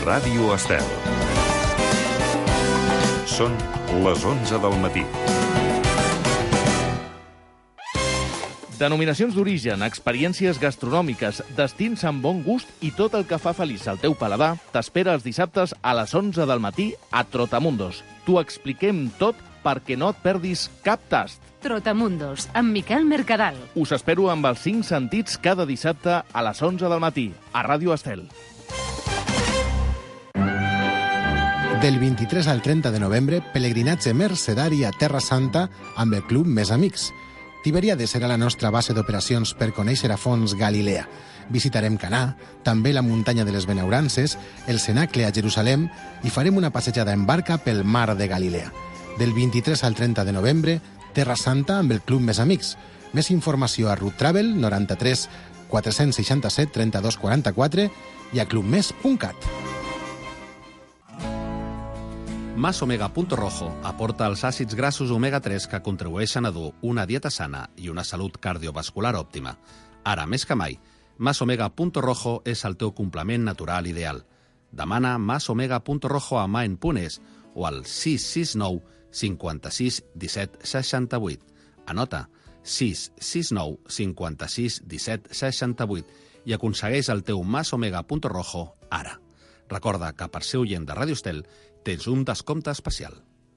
Ràdio Estel. Són les 11 del matí. Denominacions d'origen, experiències gastronòmiques, destins amb bon gust i tot el que fa feliç al teu paladar t'espera els dissabtes a les 11 del matí a Trotamundos. T'ho expliquem tot perquè no et perdis cap tast. Trotamundos, amb Miquel Mercadal. Us espero amb els 5 sentits cada dissabte a les 11 del matí, a Ràdio Estel. Del 23 al 30 de novembre, pelegrinatge mercedari a Terra Santa amb el Club Més Amics. Tiberíades serà la nostra base d'operacions per conèixer a fons Galilea. Visitarem Canà, també la muntanya de les Benaurances, el Cenacle a Jerusalem i farem una passejada en barca pel mar de Galilea. Del 23 al 30 de novembre, Terra Santa amb el Club Més Amics. Més informació a Route Travel 93 467 32 44 i a clubmes.cat. Mas Omega Punto Rojo aporta els àcids grassos omega-3 que contribueixen a dur una dieta sana i una salut cardiovascular òptima. Ara, més que mai, Mas Omega Punto Rojo és el teu complement natural ideal. Demana Mas Omega Punto Rojo a Maen.es o al 669 56 17 68. Anota, 669 56 17 68 i aconsegueix el teu Mas Omega Punto Rojo ara. Recorda que per ser oient de Ràdio Estel tens un descompte especial.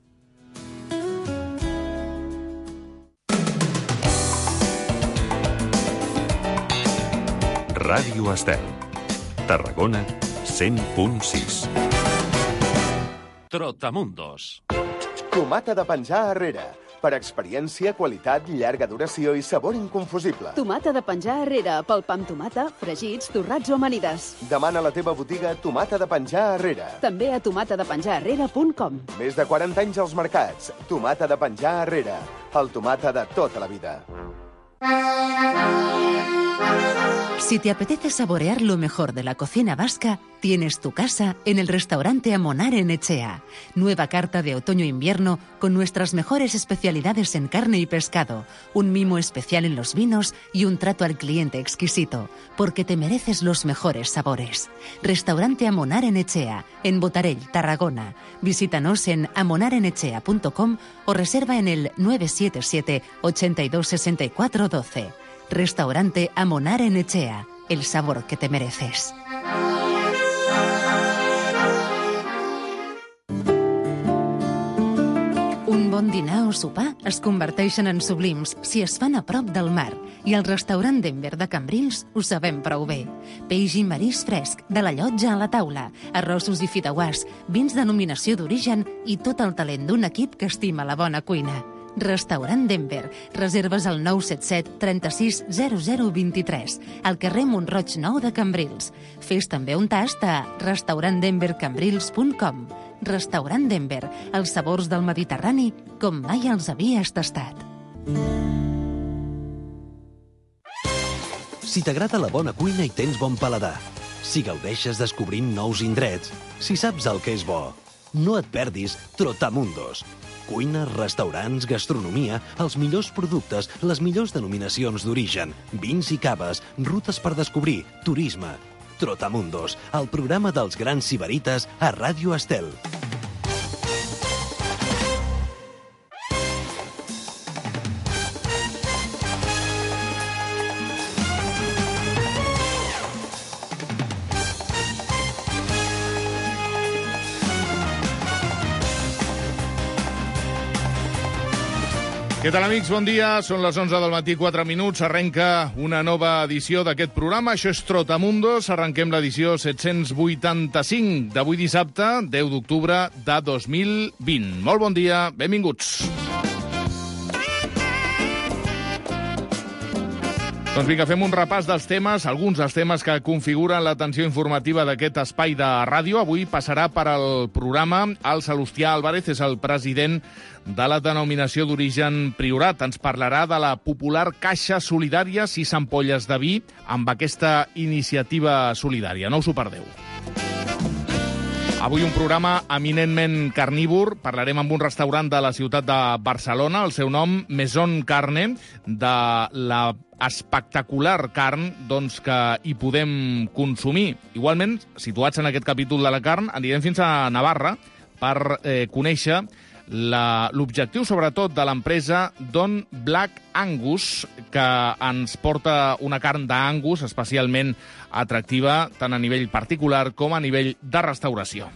Ràdio Estel. Tarragona 100.6. Trotamundos. Tomata de penjar arrere. Per experiència, qualitat, llarga duració i sabor inconfusible. Tomata de penjar arrere, pel pa amb tomata, fregits, torrats o amanides. Demana a la teva botiga Tomata de penjar arrere. També a tomatadepenjararrere.com. Més de 40 anys als mercats. Tomata de penjar arrere. El tomata de tota la vida. Si te apetece saborear lo mejor de la cocina vasca, tienes tu casa en el restaurante Amonar en Echea. Nueva carta de otoño-invierno con nuestras mejores especialidades en carne y pescado, un mimo especial en los vinos y un trato al cliente exquisito, porque te mereces los mejores sabores. Restaurante Amonar en Echea, en Botarell, Tarragona. Visítanos en amonarenechea.com o reserva en el 977 82 64 12. Restaurante Amonar en Echea, el sabor que te mereces. Un bon dinar o sopar es converteixen en sublims si es fan a prop del mar, i al restaurant Denver de Cambrils ho sabem prou bé. Peix i marís fresc, de la llotja a la taula, arrossos i fideuàs, vins de denominació d'origen i tot el talent d'un equip que estima la bona cuina. Restaurant Denver. Reserves al 977 36 00 23, al carrer Montroig 9 de Cambrils. Fes també un tast a restaurantdenvercambrils.com. Restaurant Denver, els sabors del Mediterrani com mai els havies tastat. Si t'agrada la bona cuina i tens bon paladar, si gaudeixes descobrint nous indrets, si saps el que és bo, no et perdis Trotamundos. Cuina, restaurants, gastronomia, els millors productes, les millors denominacions d'origen, vins i caves, rutes per descobrir, turisme. Trotamundos, el programa dels grans sibarites a Ràdio Estel. Què tal, amics? Bon dia. Són les 11 del matí, 4 minuts. Arrenca una nova edició d'aquest programa. Això és Trotamundos. Arrenquem l'edició 785 d'avui dissabte, 10 d'octubre de 2020. Molt bon dia, benvinguts. Doncs vinga, fem un repàs dels temes, alguns dels temes que configuren l'atenció informativa d'aquest espai de ràdio. Avui passarà per al programa el Salustià Álvarez, és el president de la denominació d'origen Priorat. Ens parlarà de la popular Caixa Solidària, 6 ampolles de vi, amb aquesta iniciativa solidària. No us ho perdeu. Avui un programa eminentment carnívor. Parlarem amb un restaurant de la ciutat de Barcelona, el seu nom, Maison Carne, de la espectacular carn que hi podem consumir. Igualment, situats en aquest capítol de la carn, anirem fins a Navarra per conèixer l'objectiu, sobretot, de l'empresa Don Black Angus, que ens porta una carn d'Angus especialment atractiva tant a nivell particular com a nivell de restauració.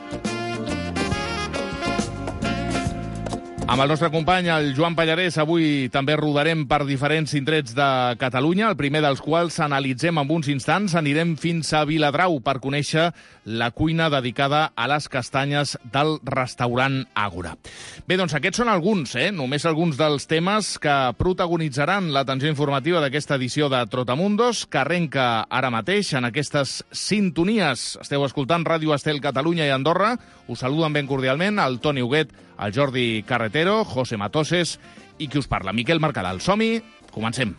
Amb el nostre company, el Joan Pallarès, avui també rodarem per diferents indrets de Catalunya, el primer dels quals analitzem en uns instants. Anirem fins a Viladrau per conèixer la cuina dedicada a les castanyes del restaurant Àgora. Bé, doncs aquests són alguns, només alguns dels temes que protagonitzaran l'atenció informativa d'aquesta edició de Trotamundos, que arrenca ara mateix en aquestes sintonies. Esteu escoltant Ràdio Estel Catalunya i Andorra. Us saluden ben cordialment el Toni Huguet, el Jordi Carretero, José Matoses i qui us parla, Miquel Mercadal. Som-hi, comencem.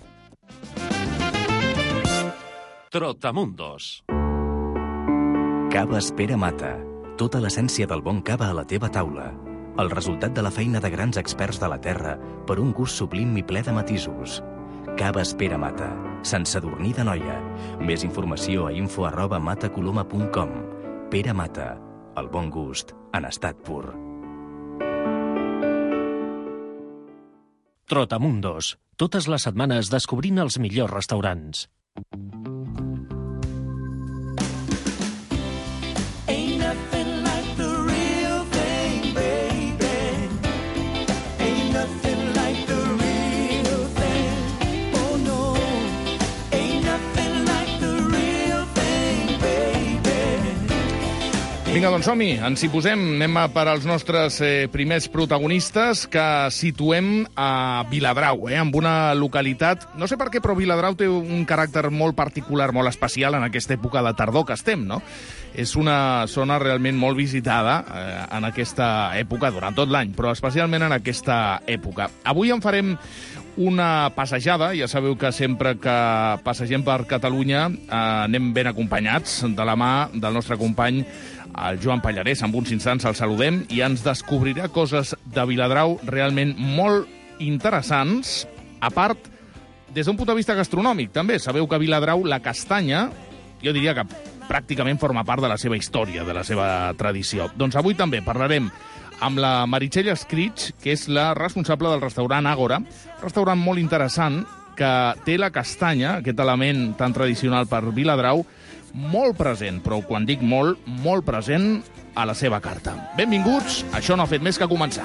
Trotamundos. Caves Pere Mata. Tota l'essència del bon cava a la teva taula. El resultat de la feina de grans experts de la terra per un gust sublim i ple de matisos. Caves Pere Mata. Sant Sadurní d'Anoia. Més informació a info@matacoloma.com. Pere Mata. El bon gust en estat pur. Trotamundos. Totes les setmanes descobrint els millors restaurants. Vinga, doncs som-hi, ens hi posem. Anem per als nostres primers protagonistes, que situem a Viladrau, amb una localitat... No sé per què, però Viladrau té un caràcter molt particular, molt especial en aquesta època de tardor que estem, no? És una zona realment molt visitada en aquesta època, durant tot l'any, però especialment en aquesta època. Avui en farem una passejada. Ja sabeu que sempre que passegem per Catalunya anem ben acompanyats de la mà del nostre company, el Joan Pallarès. En uns instants el saludem i ens descobrirà coses de Viladrau realment molt interessants, a part, des d'un punt de vista gastronòmic, també. Sabeu que a Viladrau la castanya, jo diria que pràcticament forma part de la seva història, de la seva tradició. Doncs avui també parlarem amb la Meritxell Escrits, que és la responsable del restaurant Àgora, un restaurant molt interessant que té la castanya, aquest element tan tradicional per Viladrau, molt present, però quan dic molt, molt present a la seva carta. Benvinguts, això no ha fet més que començar.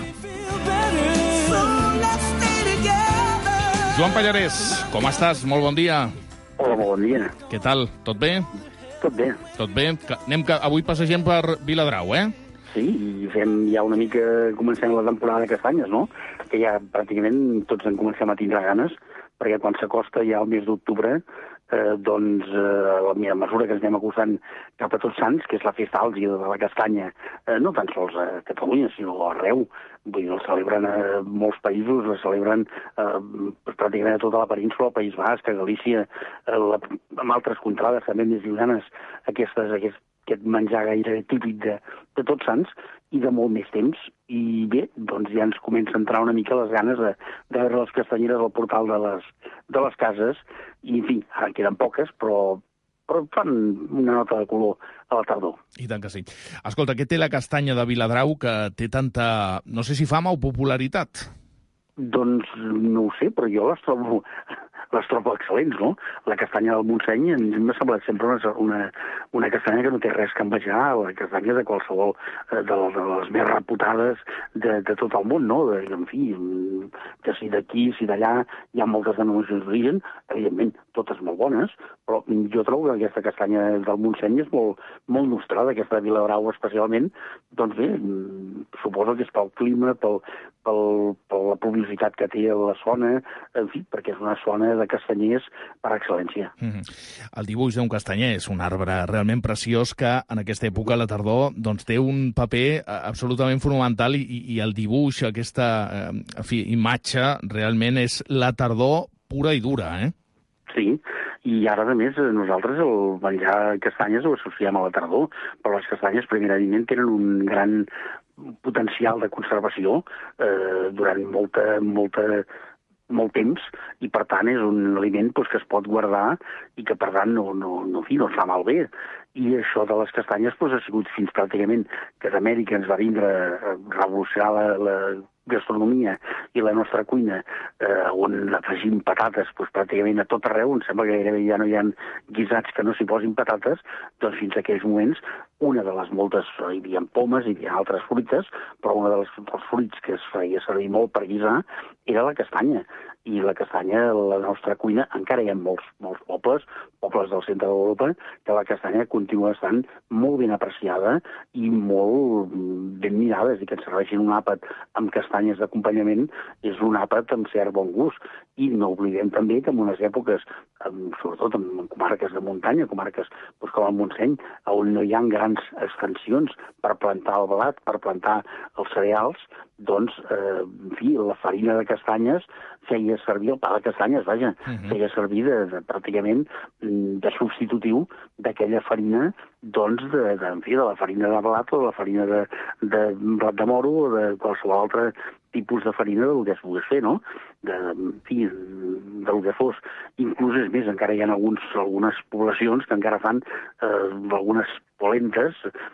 Joan Pallarès, com estàs? Molt bon dia. Hola, molt bon dia. Què tal? Tot bé? Tot bé. Tot bé? Avui passegem per Viladrau, Sí, i fem ja una mica... Comencem la temporada de castanyes, no? Que ja pràcticament tots en comencem a tindre ganes, perquè quan s'acosta ja el mes d'octubre, a mesura que ens anem acostant cap a Tots Sants, que és la festa àlgida de la castanya, no tan sols a Catalunya, sinó arreu. Vull dir, el celebren a molts països, el celebren pràcticament a tota la península, al País Basc, a Galícia, amb altres contrades també més llunyanes, aquest menjar gairebé típic de Tots Sants i de molt més temps. I bé, doncs ja ens comença a entrar una mica les ganes de veure les castanyeres al portal de les cases. I, en fi, ara queden poques, però fan una nota de color a la tardor. I tant que sí. Escolta, què té la castanya de Viladrau que té tanta, no sé si fama o popularitat? Doncs no ho sé, però jo les trobo excel·lents, no? La castanya del Montseny m'ha semblat sempre una castanya que no té res que envejar, la castanya de qualsevol de les més reputades de tot el món, no? En fi, que si d'aquí, si d'allà, hi ha moltes denominacions d'origen, evidentment, totes molt bones, però jo trobo que aquesta castanya del Montseny és molt nostrada, aquesta de Viladrau especialment. Doncs bé, suposo que és pel clima, per la publicitat que té la zona, en fi, perquè és una zona de castanyers per excel·lència. El dibuix d'un castanyer és un arbre realment preciós que en aquesta època, a la tardor, doncs té un paper absolutament fonamental i el dibuix, aquesta imatge, realment és la tardor pura i dura, Sí, I ara, a més, nosaltres el menjar castanyes ho associem a la tardor, però les castanyes, primerament, tenen un gran potencial de conservació durant molt temps, i per tant és un aliment que es pot guardar i que per tant no es fa malbé. I això de les castanyes ha sigut fins pràcticament que d'Amèrica ens va vindre a revolucionar la gastronomia i la nostra cuina, on afegim patates pràcticament a tot arreu. Em sembla que gairebé ja no hi ha guisats que no s'hi posin patates. Doncs fins a aquells moments, una de les moltes, hi havia pomes, hi havia altres fruites, però una dels fruits que es feia servir molt per guisar era la castanya. I la castanya, la nostra cuina, encara hi ha molts pobles del centre d'Europa, que la castanya continua estant molt ben apreciada i molt ben mirada. És a dir, que ens serveixin un àpat amb castanyes d'acompanyament és un àpat amb cert bon gust. I no oblidem també que en unes èpoques, sobretot en comarques de muntanya, comarques com el Montseny, on no hi ha grans extensions per plantar el blat, per plantar els cereals, doncs, en fi, la farina de castanyes feia servir, el pa de castanyes, feia servir pràcticament de substitutiu d'aquella farina, doncs, de la farina de blat o de la farina de blat de moro o de qualsevol altre tipus de farina del que es pogués fer, no? Del que fos. Inclús, és més, encara hi ha algunes poblacions que encara fan algunes polentes,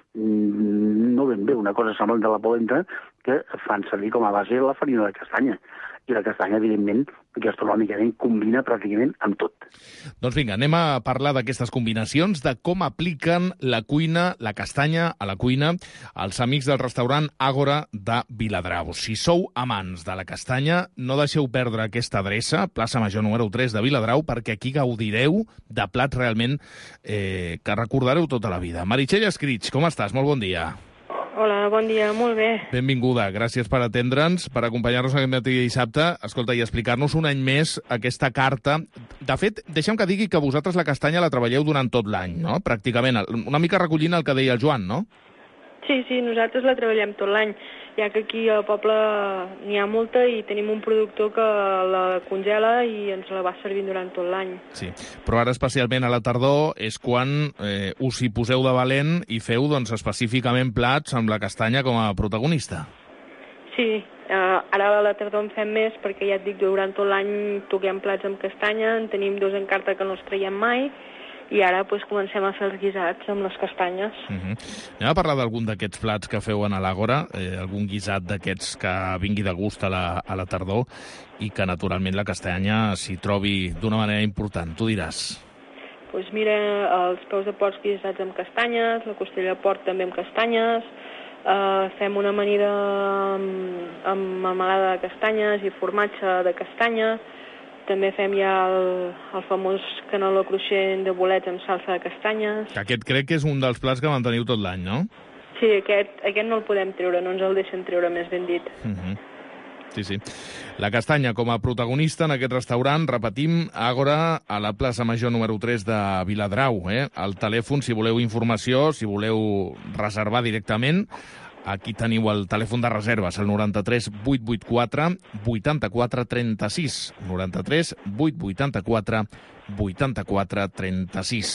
no ben bé, una cosa semblant de la polenta, que fan servir com a base la farina de castanya. I la castanya, evidentment, gastronòmicament combina pràcticament amb tot. Doncs vinga, anem a parlar d'aquestes combinacions, de com apliquen la cuina, la castanya a la cuina, els amics del restaurant Àgora de Viladrau. Si sou amants de la castanya, no deixeu perdre aquesta adreça, plaça Major número 3 de Viladrau, perquè aquí gaudireu de plats realment que recordareu tota la vida. Meritxell Escrits, com estàs? Molt bon dia. Hola, bon dia, molt bé. Benvinguda, gràcies per atendre'ns, per acompanyar-nos aquest matí de dissabte, escolta, i explicar-nos un any més aquesta carta. De fet, deixa'm que digui que vosaltres la castanya la treballeu durant tot l'any, no? Pràcticament, una mica recollint el que deia el Joan, no? Sí, nosaltres la treballem tot l'any, ja que aquí al poble n'hi ha molta i tenim un productor que la congela i ens la va servint durant tot l'any. Sí, però ara especialment a la tardor és quan us hi poseu de valent i feu doncs, específicament plats amb la castanya com a protagonista. Sí, ara a la tardor en fem més perquè ja et dic, durant tot l'any toquem plats amb castanya, en tenim 2 en carta que no els traiem mai, i ara comencem a fer els guisats amb les castanyes. Anem a parlar d'algun d'aquests plats que feu a l'Àgora, algun guisat d'aquests que vingui de gust a la tardor i que naturalment la castanya s'hi trobi d'una manera important. Tu diràs. Doncs mira, els peus de porc guisats amb castanyes, la costella de porc també amb castanyes, fem una amanida amb melmelada de castanyes i formatge de castanya. També fem ja el famós caneló cruixent de bolets amb salsa de castanyes. Aquest crec que és un dels plats que manteniu tot l'any, no? Sí, aquest no el podem treure, no ens el deixen treure, més ben dit. Sí. La castanya com a protagonista en aquest restaurant, repetim, Àgora, a la plaça Major número 3 de Viladrau. El telèfon, si voleu informació, si voleu reservar directament, aquí teniu el telèfon de reserves, el 93 884 84 36. 93 884 84 36.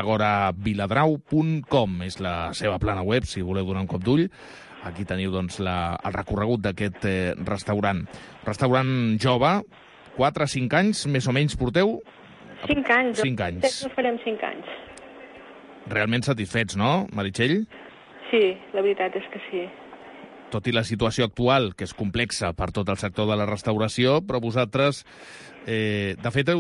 agoraviladrau.com és la seva plana web, si voleu donar un cop d'ull. Aquí teniu doncs, el recorregut d'aquest restaurant. Restaurant jove, 4 o 5 anys, més o menys porteu? 5 anys. 5 anys. No farem 5 anys. Realment satisfets, no, Meritxell? Sí, la veritat és que sí. Tot i la situació actual, que és complexa per tot el sector de la restauració, però vosaltres, de fet,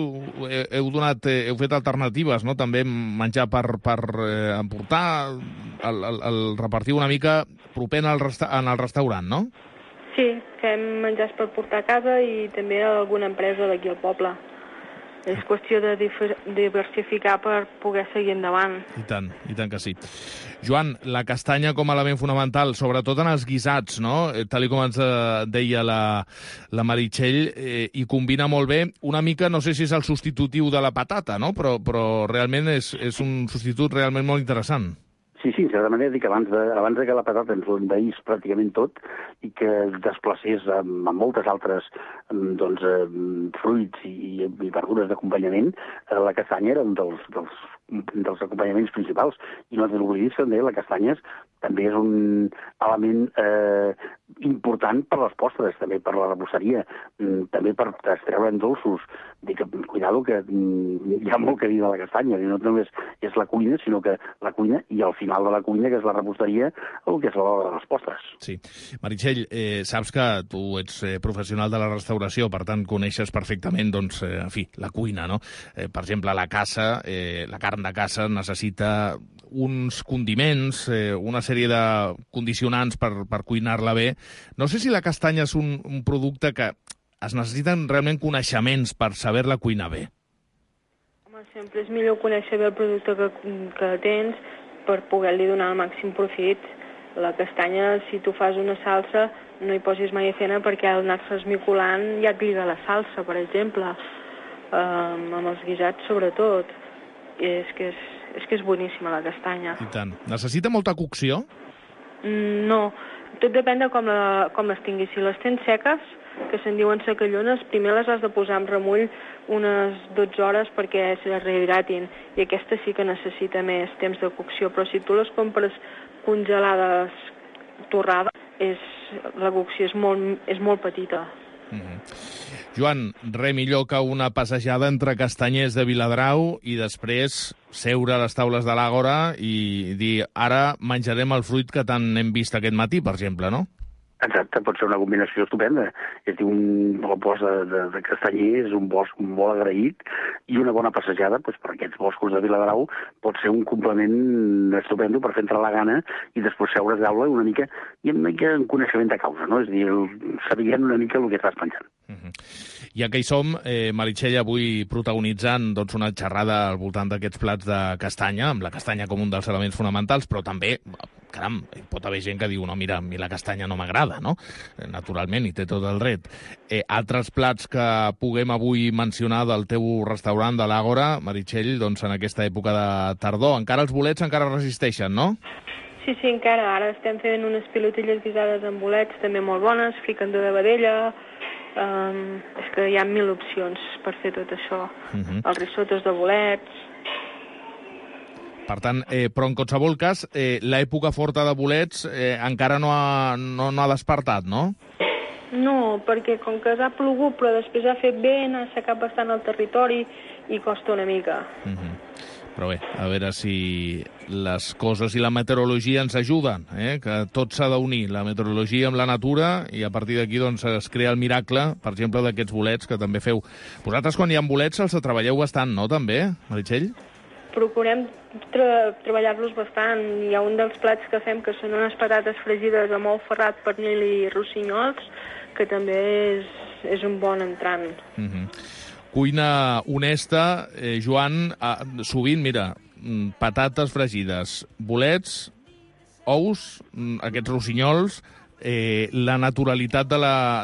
heu fet alternatives, no? També menjar per emportar, el repartir una mica proper en el restaurant, no? Sí, fem menjars per portar a casa i també a alguna empresa d'aquí al poble. És qüestió de diversificar per poder seguir endavant. I tant que sí. Joan, la castanya com a element fonamental, sobretot en els guisats, no? Tal com ens deia la Meritxell, i combina molt bé, una mica, no sé si és el substitutiu de la patata, no? Però realment és un substitut realment molt interessant. Sí, en certa manera, dic, abans de que la patata ens ho envaís pràcticament tot i que es desplacés amb moltes altres fruits i verdures d'acompanyament, la castanya era un dels acompanyaments principals. I no t'ho oblidis, també, la castanya també és un element important per les postres, també per la reposteria, també per extreure'n dolços. Dic, cuidado, que hi ha molt que dir de la castanya, no només és la cuina, sinó que la cuina i al final de la cuina, que és la reposteria, el que és l'hora de les postres. Sí. Meritxell, saps que tu ets professional de la restauració, per tant, coneixes perfectament, doncs, en fi, la cuina, no? Per exemple, la caça, la carn de caça necessita uns condiments, una sèrie de condicionants per cuinar-la bé. No sé si la castanya és un producte que es necessiten realment coneixements per saber-la cuinar bé. Home, sempre és millor conèixer bé el producte que tens per poder-li donar el màxim profit. La castanya, si tu fas una salsa, no hi posis mai a cena perquè al anar-se esmicolant ja et lliga la salsa, per exemple, amb els guisats sobretot. I és que és boníssima la castanya. I tant. Necessita molta cocció? No, tot depèn de com les tinguis. Si les tens seques, que se'n diuen secallones, primer les has de posar en remull unes 12 hores perquè se rehidratin, i aquesta sí que necessita més temps de cocció, però si tu les compres congelades torrades, la cocció és molt petita. Joan, res millor que una passejada entre castanyers de Viladrau i després seure a les taules de l'Àgora i dir, ara menjarem el fruit que tant hem vist aquest matí, per exemple, no? Exacte, pot ser una combinació estupenda. És dir, un bosc de castanyer és un bosc molt agraït i una bona passejada per aquests boscos de Viladrau pot ser un complement estupendo per fer entrar la gana i després seure's d'aula una mica en coneixement de causa, no? És dir, sabent una mica el que estàs menjant. Ja que hi som, Meritxell, avui protagonitzant una xerrada al voltant d'aquests plats de castanya, amb la castanya com un dels elements fonamentals, però també, caram, pot haver gent que diu, no, mira, a mi la castanya no m'agrada, no? Naturalment, i té tot el dret. Altres plats que puguem avui mencionar del teu restaurant de l'Àgora, Meritxell, doncs en aquesta època de tardor. Encara els bolets encara resisteixen, no? Sí, encara. Ara estem fent unes pilotilles guisades amb bolets, també molt bones, fricandó de vedella. És que hi ha 1000 opcions per fer tot això. Els risottos de bolets. Per tant, però en qualsevol cas, l'època forta de bolets encara no ha despertat, no? No, perquè com que ha plogut, però després ha fet vent, ha assecat bastant el territori i costa una mica. Però bé, a veure si les coses i la meteorologia ens ajuden, que tot s'ha d'unir, la meteorologia amb la natura, i a partir d'aquí doncs, es crea el miracle, per exemple, d'aquests bolets que també feu. Vosaltres, quan hi ha bolets, els treballeu bastant, no, també, Meritxell? Procurem treballar-los bastant. Hi ha un dels plats que fem que són unes patates fregides amb ou ferrat, pernil i rossinyols, que també és un bon entrant. Cuina honesta, Joan, sovint, mira, patates fregides, bolets, ous, aquests rossinyols, la naturalitat de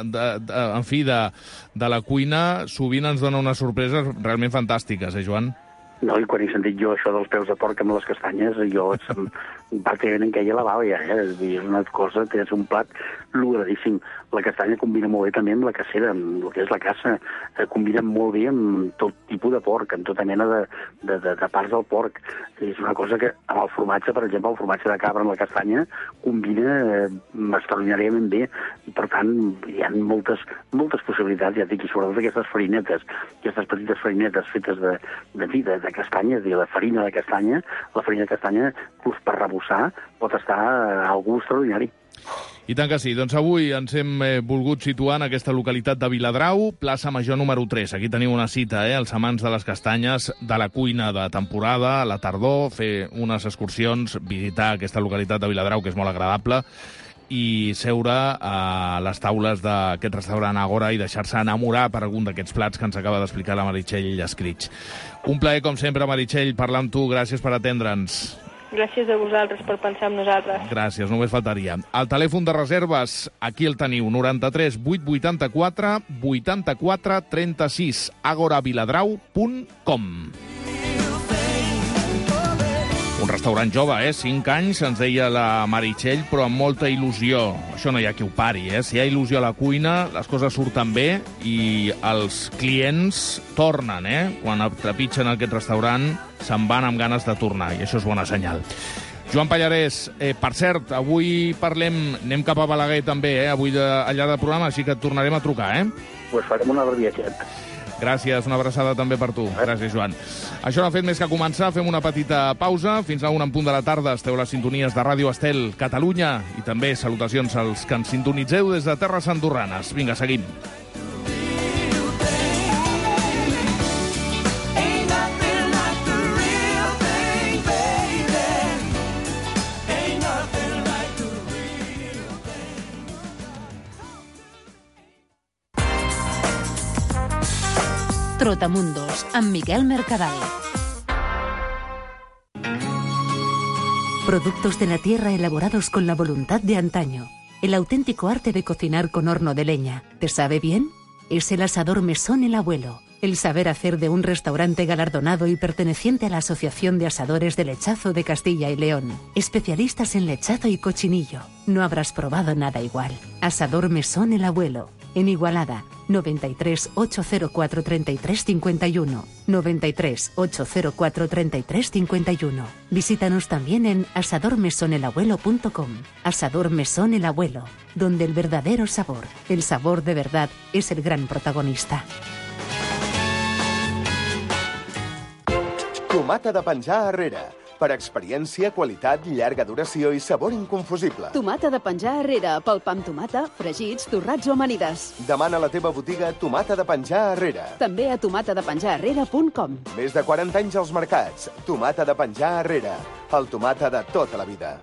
la cuina sovint ens dona unes sorpreses realment fantàstiques, Joan? No, i quan he sentit jo això dels peus de porc amb les castanyes, jo pràcticament em queia la bava ja, És dir, és una cosa que és un plat logradíssim. La castanya combina molt bé també amb la cacera, amb el que és la caça. Combina molt bé amb tot tipus de porc, amb tota mena de parts del porc. És una cosa que amb el formatge, per exemple, el formatge de cabra amb la castanya combina extraordinàriament bé. I, per tant, hi ha moltes possibilitats, ja dic, i sobretot aquestes farinetes, aquestes petites farinetes fetes de castanya, és a dir, la farina de castanya, per rebossar, pot estar a algú extraordinari. I tant que sí. Doncs avui ens hem volgut situar en aquesta localitat de Viladrau, plaça Major número 3. Aquí teniu una cita, els amants de les castanyes, de la cuina de temporada, a la tardor, fer unes excursions, visitar aquesta localitat de Viladrau, que és molt agradable, i seure a les taules d'aquest restaurant Àgora i deixar-se enamorar per algun d'aquests plats que ens acaba d'explicar la Meritxell Escrig. Un plaer, com sempre, Meritxell, parlar amb tu. Gràcies per atendre'ns. Gràcies a vosaltres per pensar en nosaltres. Gràcies, només faltaria. El telèfon de reserves, aquí el teniu, 93 884 84 36, agoraviladrau.com. Un restaurant jove, 5 anys, ens deia la Meritxell, però amb molta il·lusió. Això no hi ha qui ho pari, Si hi ha il·lusió a la cuina, les coses surten bé i els clients tornen, Quan trepitgen aquest restaurant, se'n van amb ganes de tornar, i això és bona senyal. Joan Pallarès, per cert, avui anem cap a Balaguer també, avui allà de programa, així que et tornarem a trucar, Pues farem una viatget. Gràcies, una abraçada també per tu. Gràcies, Joan. Això no ha fet més que començar. Fem una petita pausa. Fins a 1 en punt de la tarda esteu a les sintonies de Ràdio Estel Catalunya i també salutacions als que ens sintonitzeu des de Terres Andorranes. Vinga, seguim. Trotamundos, amb Miguel Mercadal. Productos de la tierra elaborados con la voluntad de antaño. El auténtico arte de cocinar con horno de leña. ¿Te sabe bien? Es el asador Mesón El Abuelo. El saber hacer de un restaurante galardonado y perteneciente a la Asociación de Asadores de Lechazo de Castilla y León. Especialistas en lechazo y cochinillo. No habrás probado nada igual. Asador Mesón El Abuelo. En Igualada, 93 804 33 51. 93 804 33 51. Visítanos también en asadormesonelabuelo.com. Asador Mesón El Abuelo, donde el verdadero sabor, el sabor de verdad, es el gran protagonista. Tomata de penjar arrere. Per experiència, qualitat, llarga duració i sabor inconfusible. Tomata de penjar arrere, pel pa amb tomata, fregits, torrats o amanides. Demana a la teva botiga Tomata de penjar arrere. També a tomatadepenjararrere.com. Més de 40 anys als mercats. Tomata de penjar arrere. El tomata de tota la vida.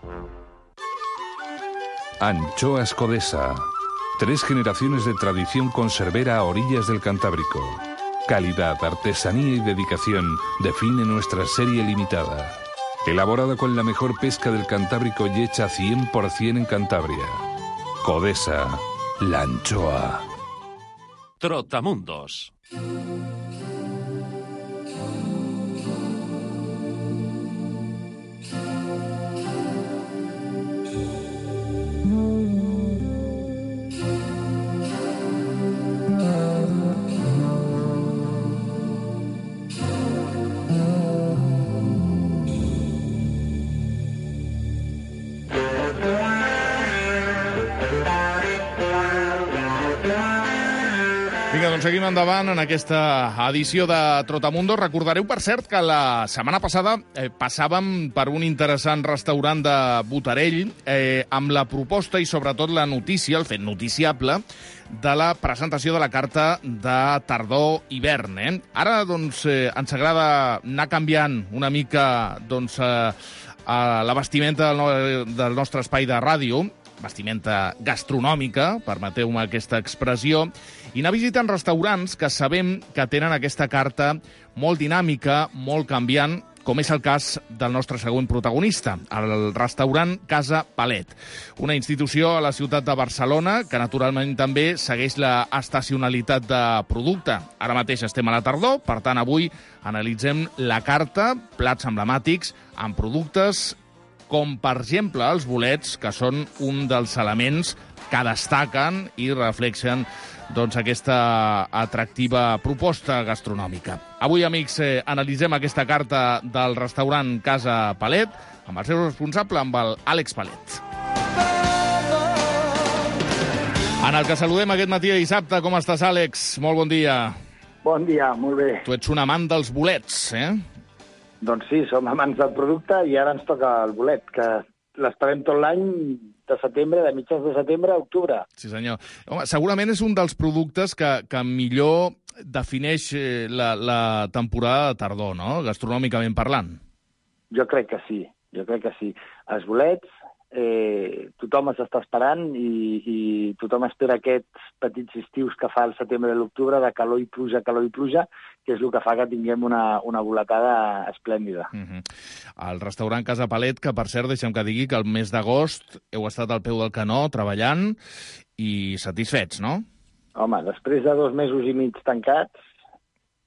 Anchoas Codesa. 3 generaciones de tradición conservera a orillas del Cantábrico. Calidad, artesanía y dedicación define nuestra serie limitada. Elaborada con la mejor pesca del Cantábrico y hecha 100% en Cantabria. Codesa, la anchoa. Trotamundos. Doncs seguim endavant en aquesta edició de Trotamundos. Recordareu, per cert, que la setmana passada passàvem per un interessant restaurant de Botarell amb la proposta i sobretot la notícia, el fet noticiable, de la presentació de la carta de tardor-hivern. Ara, doncs, ens agrada anar canviant una mica doncs, la vestimenta del nostre espai de ràdio, vestimenta gastronòmica, permeteu-me aquesta expressió, i anar visitant restaurants que sabem que tenen aquesta carta molt dinàmica, molt canviant, com és el cas del nostre següent protagonista, el restaurant Casa Palet, una institució a la ciutat de Barcelona que naturalment també segueix la estacionalitat de producte. Ara mateix estem a la tardor, per tant avui analitzem la carta, plats emblemàtics, amb productes com, per exemple, els bolets, que són un dels elements que destaquen i reflexen doncs, aquesta atractiva proposta gastronòmica. Avui, amics, analitzem aquesta carta del restaurant Casa Palet amb el seu responsable, amb el Àlex Palet. En el que saludem aquest matí de dissabte. Com estàs, Àlex? Molt bon dia. Bon dia, molt bé. Tu ets un amant dels bolets, Doncs sí, som amants del producte i ara ens toca el bolet, que l'esperem tot l'any de setembre, de mitjans de setembre a octubre. Sí, senyor. Home, segurament és un dels productes que millor defineix la temporada de tardor, no?, gastronòmicament parlant. Jo crec que sí. Els bolets, tothom els està esperant i tothom espera aquests petits estius que fa el setembre i l'octubre de calor i pluja, que és el que fa que tinguem una boletada esplèndida. El restaurant Casa Palet, que per cert, deixa'm que digui que el mes d'agost heu estat al peu del canó treballant i satisfets, no? Home, després de 2 mesos i mig tancats,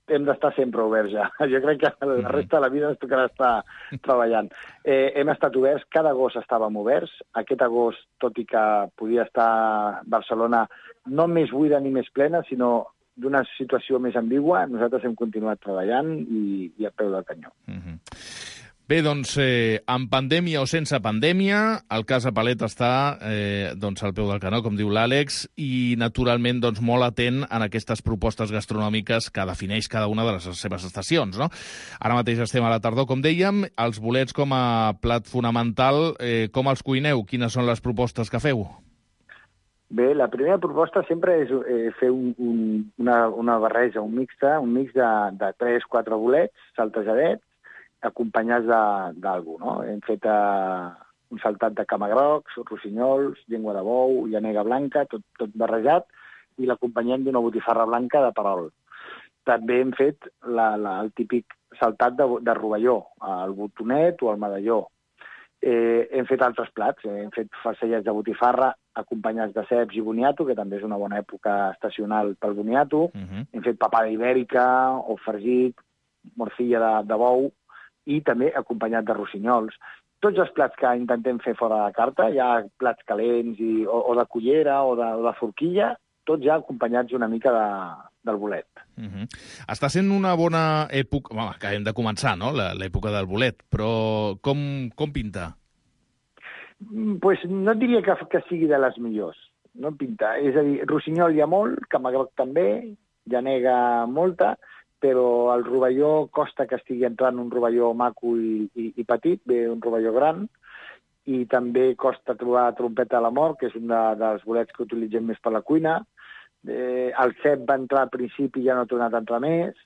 hem d'estar sempre oberts ja. Jo crec que la resta de la vida ens tocarà estar treballant. Hem estat oberts, cada agost estàvem oberts. Aquest agost, tot i que podia estar Barcelona no més buida ni més plena, sinó d'una situació més ambigua, nosaltres hem continuat treballant i a peu del canyó. Bé, doncs, amb pandèmia o sense pandèmia, el Casa Palet està al peu del canó, com diu l'Àlex, i naturalment molt atent en aquestes propostes gastronòmiques que defineix cada una de les seves estacions, no? Ara mateix estem a la tardor, com dèiem, els bolets com a plat fonamental, com els cuineu? Quines són les propostes que feu? Bé, la primera proposta sempre és fer una barreja, un mix de 3-4 bolets saltejadets, acompanyats d'algú, no? Hem fet un saltat de camagrocs, rossinyols, llengua de bou, llanega blanca, tot barrejat, i l'acompanyem d'una botifarra blanca de perol. També hem fet el típic saltat de rovelló, el botonet o el medalló. Hem fet altres plats, hem fet farcellets de botifarra acompanyats de ceps i boniato, que també és una bona època estacional pel boniato. Hem fet papada ibèrica o fregit, morcilla de bou, i també acompanyat de rossinyols. Tots els plats que intentem fer fora de carta, hi ha plats calents o de cullera o de forquilla, tots ja acompanyats una mica del bolet. Està sent una bona època, que hem de començar, no?, l'època del bolet, però com pinta? Pues no diria que sigui de les millors, no pinta. És a dir, rossinyol hi ha molt, camagroc també, llanega molta, però el rovelló costa que estigui entrant un rovelló maco i petit, ve un rovelló gran, i també costa trobar trompeta a la mort, que és un dels bolets que utilitzem més per la cuina. El cep va entrar al principi i ja no ha tornat a entrar més.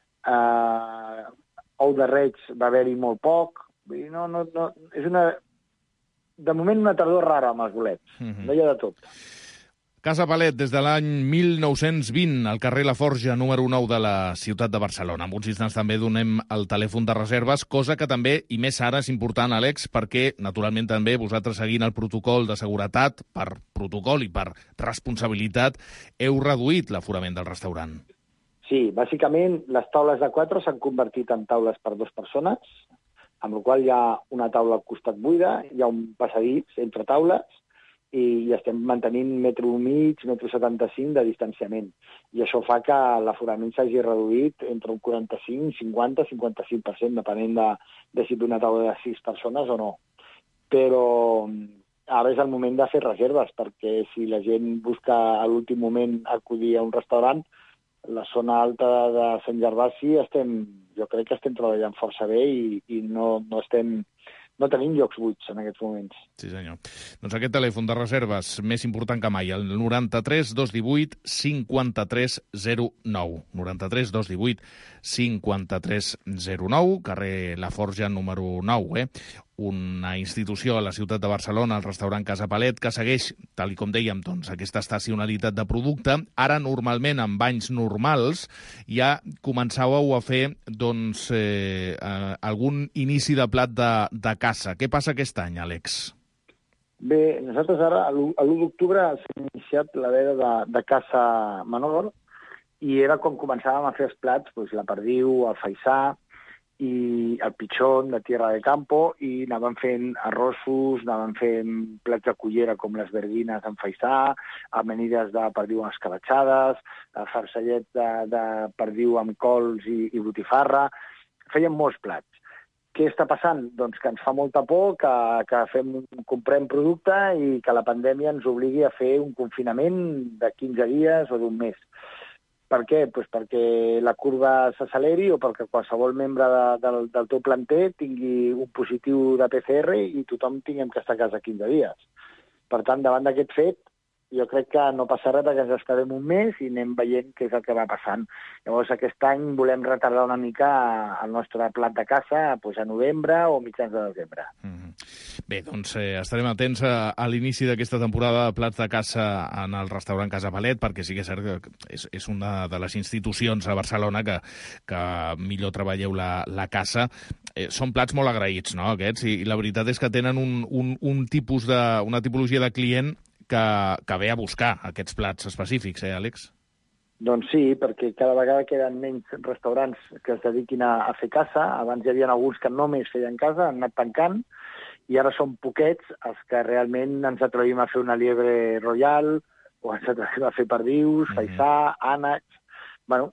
Ou de reig va haver-hi molt poc. És de moment una tardor rara amb els bolets. No hi ha de tot. Casa Palet, des de l'any 1920, al carrer La Forja, número 9 de la ciutat de Barcelona. En uns instants també donem el telèfon de reserves, cosa que també, i més ara, és important, Àlex, perquè, naturalment, també vosaltres, seguint el protocol de seguretat, per protocol i per responsabilitat, heu reduït l'aforament del restaurant. Sí, bàsicament, les taules de 4 s'han convertit en taules per 2 persones, amb la qual hi ha una taula al costat buida, hi ha un passadís entre taules, i estem mantenint 1,75 m de distanciament. I això fa que l'aforament s'hagi reduït entre un 45, 50, 55%, depenent de si una taula de 6 persones o no. Però ara és el moment de fer reserves, perquè si la gent busca a l'últim moment acudir a un restaurant, la zona alta de Sant Gervasi jo crec que estem treballant força bé i no tenim llocs buits en aquests moments. Sí, senyor. Doncs aquest telèfon de reserves més important que mai, el 93 218 53 09. 93 218 53 09, carrer La Forja, número 9, una institució a la ciutat de Barcelona, el restaurant Casa Palet, que segueix, tal com dèiem, aquesta estacionalitat de producte. Ara, normalment, amb anys normals, ja començàveu a fer algun inici de plat de caça. Què passa aquest any, Àlex? Bé, nosaltres ara, l'1 d'octubre, s'ha iniciat la veda de caça menor, i era com començàvem a fer els plats, la perdiu, el faisà, i el pitxón de Tierra de Campo, i anàvem fent arrossos, anàvem fent plats de cullera com les verdines amb faisà, amanides de perdiu amb escabetxades, farcellet de perdiu amb cols i botifarra. Fèiem molts plats. Què està passant? Doncs que ens fa molta por que comprem producte i que la pandèmia ens obligui a fer un confinament de 15 dies o d'un mes. Per què? Pues perquè la curva s'acceleri o perquè qualsevol membre del teu planter tingui un positiu de PCR i tothom tinguem que estar a casa 15 dies. Per tant, davant d'aquest fet, jo crec que no passa res perquè ens quedem un mes i anem veient què és el que va passant. Llavors, aquest any volem retardar una mica el nostre plat de caça a novembre o mitjans de desembre. Bé, doncs estarem atents a l'inici d'aquesta temporada de plats de caça en el restaurant Casa Palet, perquè sí que és cert que és una de les institucions a Barcelona que millor treballeu la caça. Són plats molt agraïts, no?, aquests, i la veritat és que tenen una tipologia de client que ve a buscar aquests plats específics, Àlex? Doncs sí, perquè cada vegada queden menys restaurants que es dediquin a fer caça. Abans hi havia alguns que només feien caça, han anat tancant, i ara són poquets els que realment ens atrevim a fer una liebre royal, o ens atrevim a fer perdius, faisà, ànecs, bueno,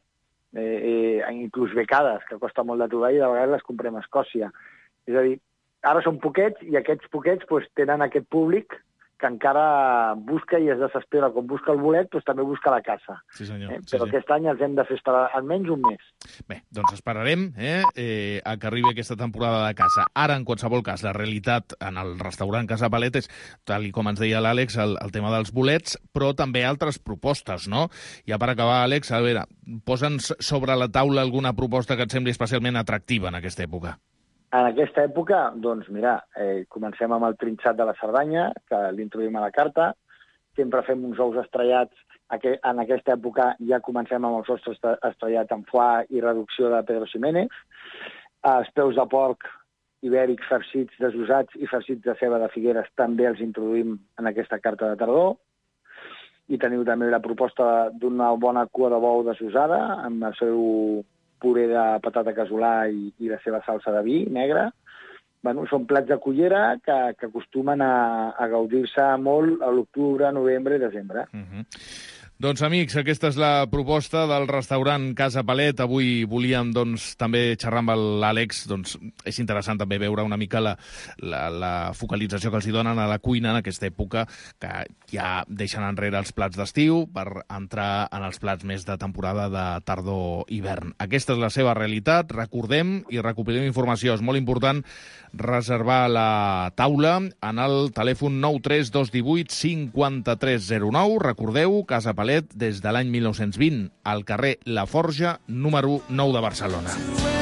inclús becades, que costa molt de trobar, i de vegades les comprem a Escòcia. És a dir, ara són poquets, i aquests poquets tenen aquest públic que encara busca i es desespera. Com busca el bolet, també busca la caça. Sí, senyor. Però aquest any els hem de fer esperar almenys un mes. Bé, doncs esperarem a que arribi aquesta temporada de caça. Ara, en qualsevol cas, la realitat en el restaurant Casa Palet és, tal com ens deia l'Àlex, el tema dels bolets, però també altres propostes, no? Ja per acabar, Àlex, a veure, posa'ns sobre la taula alguna proposta que et sembli especialment atractiva en aquesta època. En aquesta època, doncs, mira, comencem amb el trinxat de la Cerdanya, que l'introduïm a la carta. Sempre fem uns ous estrellats. En aquesta època ja comencem amb els ous estrellats amb foie i reducció de Pedro Ximénez. Els peus de porc ibèrics farcits desusats i farcits de ceba de Figueres també els introduïm en aquesta carta de tardor. I teniu també la proposta d'una bona cua de bou desusada, amb el seu puré de patata casolà i la seva salsa de vi negre. Bueno, són plats de cullera que acostumen a gaudir-se molt a l'octubre, novembre i desembre. Doncs, amics, aquesta és la proposta del restaurant Casa Palet. Avui volíem, doncs, també xerrar amb l'Àlex. Doncs és interessant també veure una mica la focalització que els hi donen a la cuina en aquesta època, que ja deixen enrere els plats d'estiu per entrar en els plats més de temporada de tardor-hivern. Aquesta és la seva realitat. Recordem i recopilem informació. És molt important reservar la taula en el telèfon 93218 5309. Recordeu, Casa Palet, des de l'any 1920, al carrer La Forja, número 9 de Barcelona.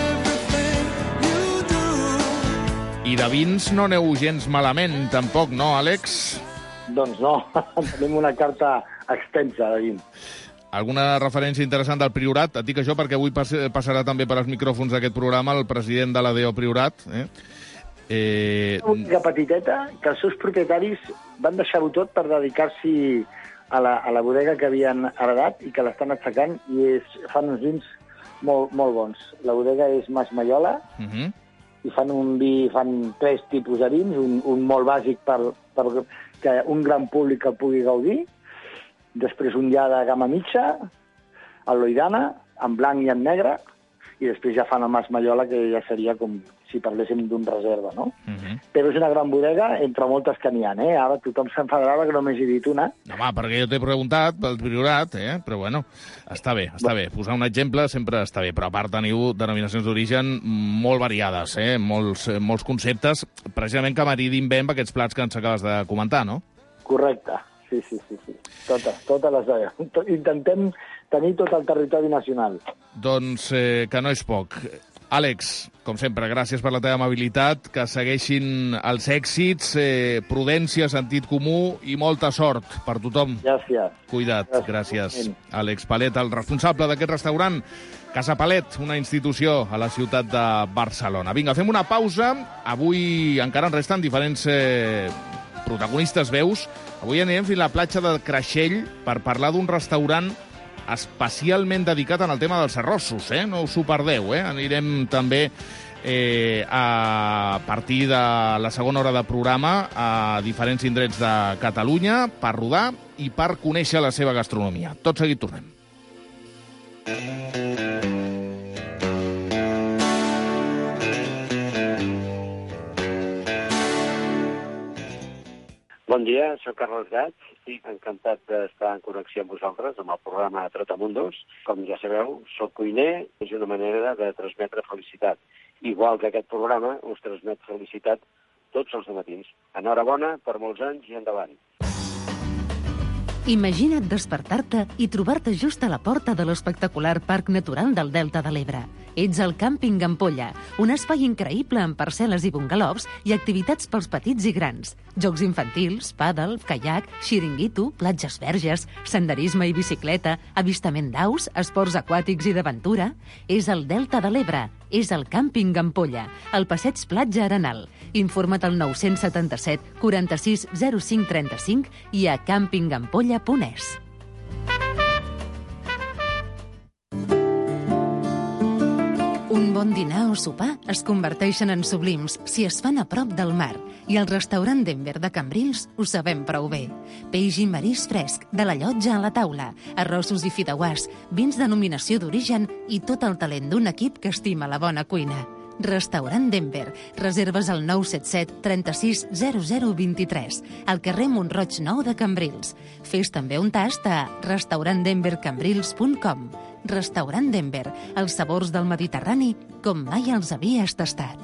I de vins no aneu gens malament, tampoc, no, Àlex? Doncs no, tenim una carta extensa de vins. Alguna referència interessant del Priorat? Et dic això perquè avui passarà també per als micròfons d'aquest programa el president de l'ADO Priorat. Una petiteta, que els seus propietaris van deixar-ho tot per dedicar-s'hi a la bodega que havien heredat i que l'estan aixecant, i fan uns vins molt, molt bons. La bodega és Mas Maiola, i fan un vi, fan 3 tipus de vins, un molt bàsic per que un gran públic el pugui gaudir, després un ja de gamma mitja, el Loirana, en blanc i en negre, i després ja fan el Mas Maiola, que ja seria com si parléssim d'un reserva, no? Però és una gran bodega, entre moltes que n'hi ha, Ara tothom s'enfadarà que només he dit una. No, va, perquè jo t'he preguntat pel Priorat, però bueno, està bé. Posar un exemple sempre està bé, però a part teniu denominacions d'origen molt variades, molts conceptes, precisament que maridin bé amb aquests plats que ens acabes de comentar, no? Correcte, sí. Totes les veiem. Intentem tenir tot el territori nacional. Doncs que no és poc. Àlex, com sempre, gràcies per la teva amabilitat, que segueixin els èxits, prudència, sentit comú i molta sort per tothom. Gràcies. Cuida't, gràcies. Àlex Palet, el responsable d'aquest restaurant, Casa Palet, una institució a la ciutat de Barcelona. Vinga, fem una pausa. Avui encara en resten diferents protagonistes veus. Avui anirem fins a la platja de Creixell per parlar d'un restaurant especialment dedicat en el tema dels arrossos, no us ho perdeu, Anirem també a partir de la segona hora de programa a diferents indrets de Catalunya per rodar i per conèixer la seva gastronomia. Tot seguit tornem. Bon dia, soc Carles Gats. Estic encantat d'estar en connexió amb vosaltres, amb el programa Trotamundos. Com ja sabeu, soc cuiner, és una manera de transmetre felicitat. Igual que aquest programa us transmet felicitat tots els matins. Enhorabona per molts anys i endavant. Imagina't despertar-te i trobar-te just a la porta de l'espectacular Parc Natural del Delta de l'Ebre. Ets al Càmping Ampolla, un espai increïble amb parcel·les i bungalows i activitats pels petits i grans. Jocs infantils, pàdel, caiac, xiringuito, platges verges, senderisme i bicicleta, avistament d'aus, esports aquàtics i d'aventura. És el Delta de l'Ebre, és el Càmping Ampolla, al passeig Platja Arenal. Informa't al 977 46 05 35 i a campingampolla.es. Un bon dinar o sopar es converteixen en sublims si es fan a prop del mar, i al restaurant Denver de Cambrils ho sabem prou bé. Peix i marís fresc, de la llotja a la taula, arrossos i fideuàs, vins denominació d'origen i tot el talent d'un equip que estima la bona cuina. Restaurant Denver. Reserves al 977 36 0023, al carrer Montroig 9 de Cambrils. Fes també un tast a restaurantdenvercambrils.com. Restaurant Denver. Els sabors del Mediterrani com mai els havies tastat.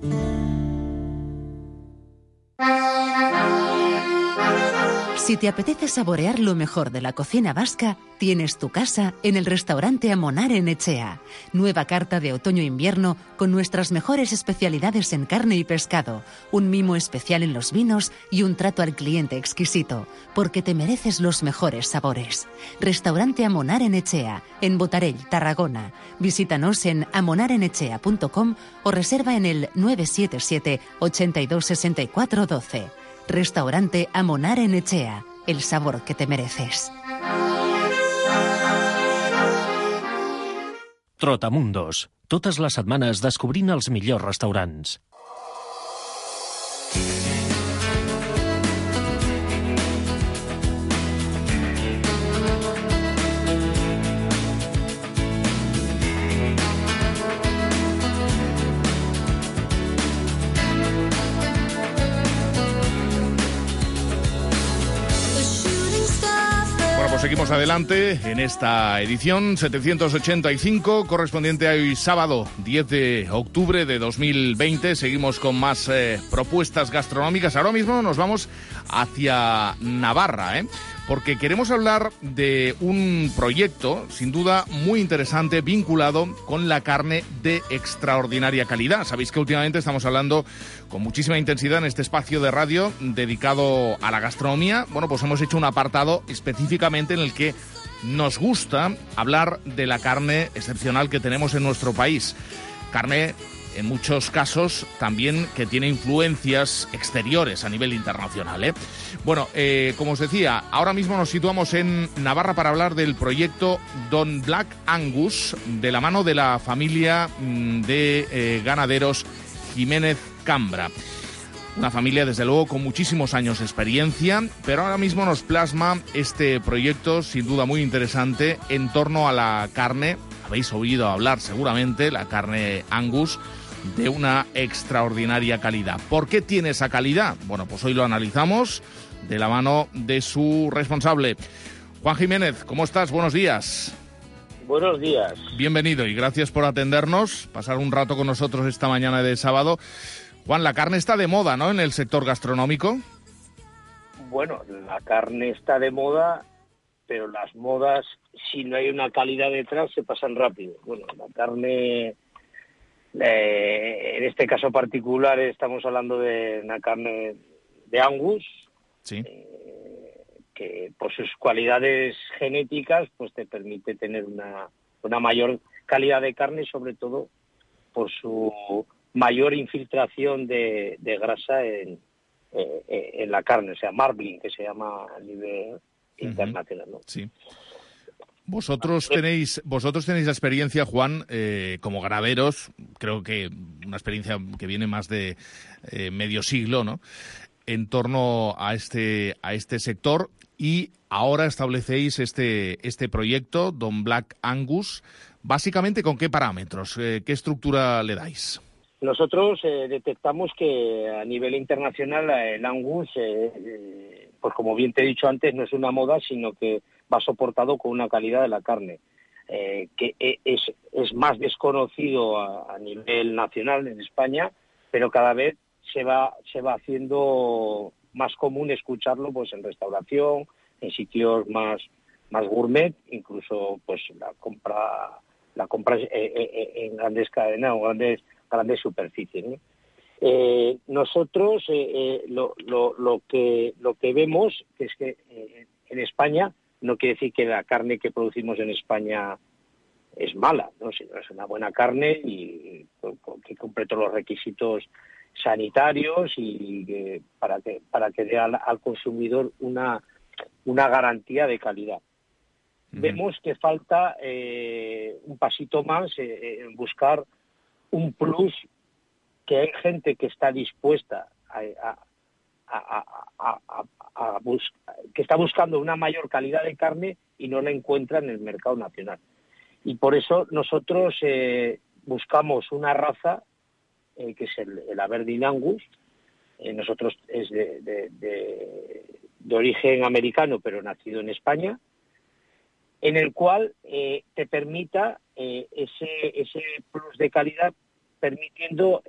Si te apetece saborear lo mejor de la cocina vasca, tienes tu casa en el restaurante Amonar en Echea. Nueva carta de otoño-invierno con nuestras mejores especialidades en carne y pescado, un mimo especial en los vinos y un trato al cliente exquisito, porque te mereces los mejores sabores. Restaurante Amonar en Echea, en Botarell, Tarragona. Visítanos en amonarenechea.com o reserva en el 977 82 64 12. Restaurante Amonar en Echea, el sabor que te mereces. Trotamundos. Totes les setmanes descobrint els millors restaurants. Seguimos adelante en esta edición 785, correspondiente a hoy sábado 10 de octubre de 2020. Seguimos con más propuestas gastronómicas. Ahora mismo nos vamos hacia Navarra, porque queremos hablar de un proyecto, sin duda, muy interesante, vinculado con la carne de extraordinaria calidad. Sabéis que últimamente estamos hablando con muchísima intensidad en este espacio de radio dedicado a la gastronomía. Bueno, pues hemos hecho un apartado específicamente en el que nos gusta hablar de la carne excepcional que tenemos en nuestro país. Carne, en muchos casos, también que tiene influencias exteriores a nivel internacional, Bueno, como os decía, ahora mismo nos situamos en Navarra para hablar del proyecto Don Black Angus, de la mano de la familia de ganaderos Jiménez Cambra. Una familia, desde luego, con muchísimos años de experiencia, pero ahora mismo nos plasma este proyecto, sin duda muy interesante, en torno a la carne. Habéis oído hablar seguramente, la carne Angus, de una extraordinaria calidad. ¿Por qué tiene esa calidad? Bueno, pues hoy lo analizamos de la mano de su responsable. Juan Jiménez, ¿cómo estás? Buenos días. Buenos días. Bienvenido y gracias por atendernos, pasar un rato con nosotros esta mañana de sábado. Juan, la carne está de moda, ¿no?, en el sector gastronómico. Bueno, la carne está de moda, pero las modas, si no hay una calidad detrás, se pasan rápido. Bueno, la carne, en este caso particular, estamos hablando de una carne de Angus, sí, que por sus cualidades genéticas pues te permite tener una mayor calidad de carne, y sobre todo por su mayor infiltración de grasa en la carne, o sea, marbling, que se llama a nivel internacional, ¿no? Sí. Vosotros tenéis la experiencia, Juan, como ganaderos, creo que una experiencia que viene más de medio siglo, ¿no?, en torno a este sector, y ahora establecéis este proyecto, Don Black Angus. Básicamente, ¿con qué parámetros? ¿Qué estructura le dais? Nosotros detectamos que a nivel internacional el Angus, pues como bien te he dicho antes, no es una moda, sino que va soportado con una calidad de la carne, que es más desconocido a nivel nacional en España, pero cada vez se va haciendo más común escucharlo pues en restauración, en sitios más gourmet, incluso pues la compra en grandes cadenas o grandes superficies, ¿no? Nosotros lo que vemos es que en España, no quiere decir que la carne que producimos en España es mala, ¿no?, sino es una buena carne y que cumple todos los requisitos sanitarios y para que dé al consumidor una garantía de calidad. Vemos que falta un pasito más en buscar un plus, que hay gente que está dispuesta que está buscando una mayor calidad de carne y no la encuentra en el mercado nacional. Y por eso nosotros buscamos una raza que es el Aberdeen Angus. Nosotros es de origen americano, pero nacido en España, en el cual te permita ese plus de calidad, permitiendo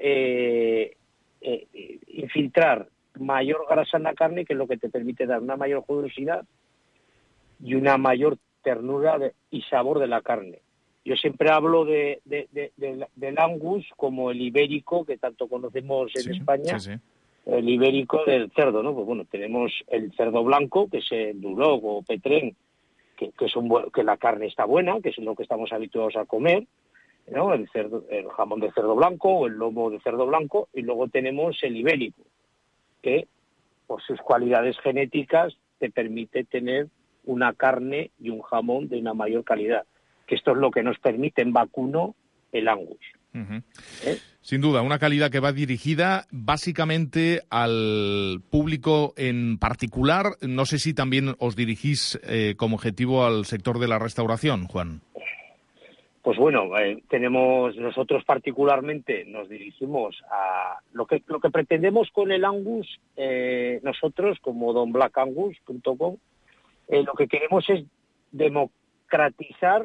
infiltrar mayor grasa en la carne, que es lo que te permite dar una mayor jugosidad y una mayor ternura y sabor de la carne. Yo siempre hablo del Angus como el ibérico, que tanto conocemos en España, el ibérico del cerdo, ¿no? Pues bueno, tenemos el cerdo blanco, que es el Duroc o Petrén, que la carne está buena, que es lo que estamos habituados a comer, ¿no? El jamón de cerdo blanco o el lomo de cerdo blanco, y luego tenemos el ibérico, que por sus cualidades genéticas te permite tener una carne y un jamón de una mayor calidad, que esto es lo que nos permite en vacuno el Angus. Sin duda, una calidad que va dirigida básicamente al público en particular. No sé si también os dirigís como objetivo al sector de la restauración, Juan. Pues bueno, nosotros particularmente nos dirigimos a lo que pretendemos con el Angus, nosotros como donblackangus.com, lo que queremos es democratizar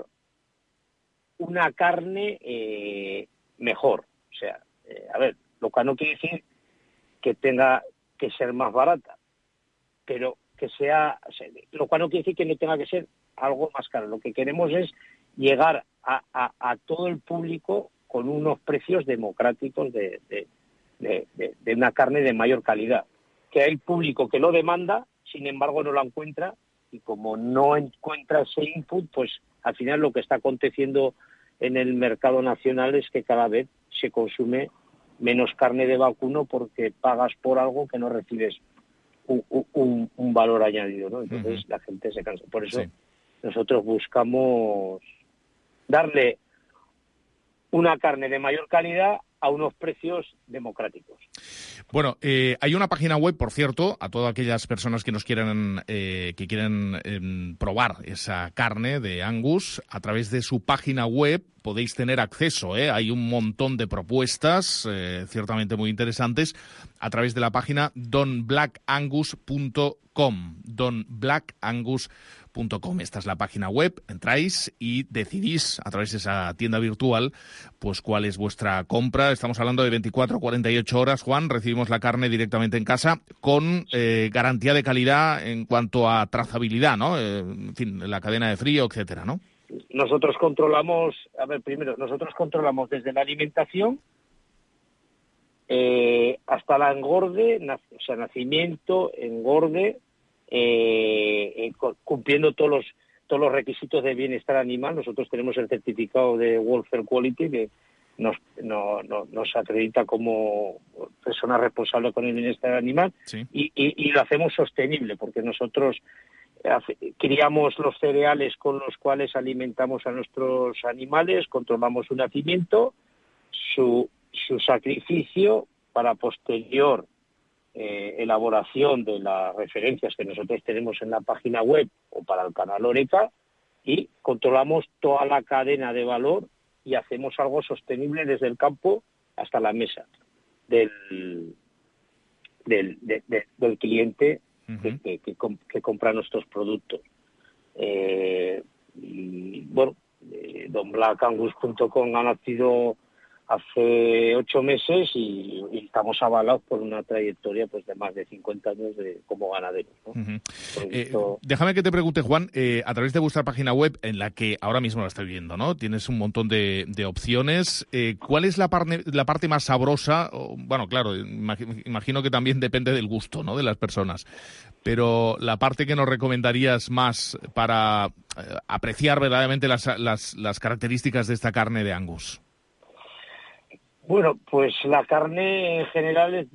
una carne mejor. O sea, lo cual no quiere decir que tenga que ser más barata, pero que sea, lo cual no quiere decir que no tenga que ser algo más caro. Lo que queremos es llegar a todo el público con unos precios democráticos de una carne de mayor calidad. Que hay público que lo demanda, sin embargo no la encuentra, y como no encuentra ese input, pues al final lo que está aconteciendo en el mercado nacional es que cada vez se consume menos carne de vacuno porque pagas por algo que no recibes un valor añadido, ¿no? Entonces la gente se cansa. Por eso nosotros buscamos darle una carne de mayor calidad a unos precios democráticos. Bueno, hay una página web, por cierto, a todas aquellas personas que nos quieran probar esa carne de Angus. A través de su página web podéis tener acceso, hay un montón de propuestas ciertamente muy interesantes a través de la página donblackangus.com, donblackangus.com. Esta es la página web, entráis y decidís a través de esa tienda virtual pues cuál es vuestra compra. Estamos hablando de 24 o 48 horas, Juan, recibimos la carne directamente en casa con garantía de calidad en cuanto a trazabilidad, ¿no? En fin, la cadena de frío, etcétera, ¿no? Nosotros controlamos desde la alimentación hasta la engorde, nacimiento, engorde, cumpliendo todos los requisitos de bienestar animal. Nosotros tenemos el certificado de World Fair Quality que nos acredita como persona responsable con el bienestar animal, y lo hacemos sostenible, porque nosotros criamos los cereales con los cuales alimentamos a nuestros animales, controlamos su nacimiento, su sacrificio para posterior elaboración de las referencias que nosotros tenemos en la página web o para el canal Oreca, y controlamos toda la cadena de valor y hacemos algo sostenible desde el campo hasta la mesa del cliente que compra nuestros productos. Y bueno, donblackangus.com ha nacido hace 8 meses y estamos avalados por una trayectoria pues de más de 50 años como ganaderos, ¿no? Déjame que te pregunte, Juan, a través de vuestra página web, en la que ahora mismo la estoy viendo, ¿no? Tienes un montón de opciones. ¿Cuál es la parte más sabrosa? Bueno, claro, imagino que también depende del gusto, ¿no?, de las personas. Pero la parte que nos recomendarías más para apreciar verdaderamente las características de esta carne de Angus. Bueno, pues la carne en general,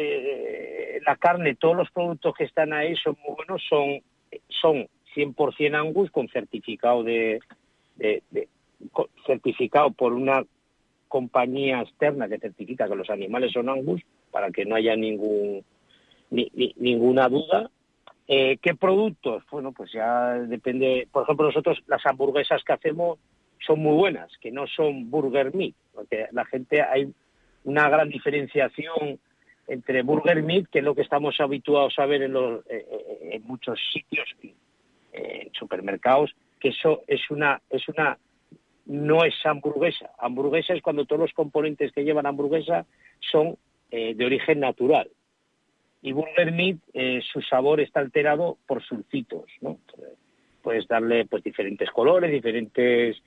todos los productos que están ahí son muy buenos, son 100% Angus con certificado certificado por una compañía externa que certifica que los animales son Angus, para que no haya ninguna duda. ¿Qué productos? Bueno, pues ya depende. Por ejemplo, nosotros las hamburguesas que hacemos son muy buenas, que no son burger meat, porque la gente hay una gran diferenciación entre burger meat, que es lo que estamos habituados a ver en muchos sitios, en supermercados, que eso no es hamburguesa. Hamburguesa es cuando todos los componentes que llevan hamburguesa son de origen natural. Y burger meat, su sabor está alterado por sulfitos, ¿no? Puedes darle pues diferentes colores, diferentes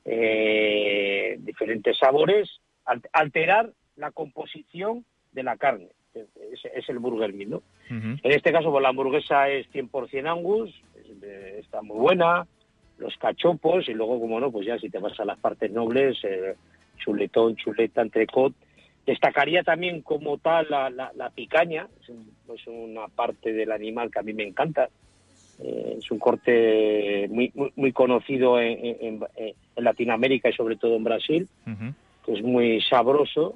sabores, alterar la composición de la carne. Es el burger meat, ¿no? En este caso, pues la hamburguesa es 100% Angus, está muy buena, los cachopos, y luego, como no, pues ya si te vas a las partes nobles, chuletón, chuleta, entrecot. Destacaría también como tal la picaña, es una parte del animal que a mí me encanta. Es un corte muy conocido en Latinoamérica y sobre todo en Brasil, que es muy sabroso.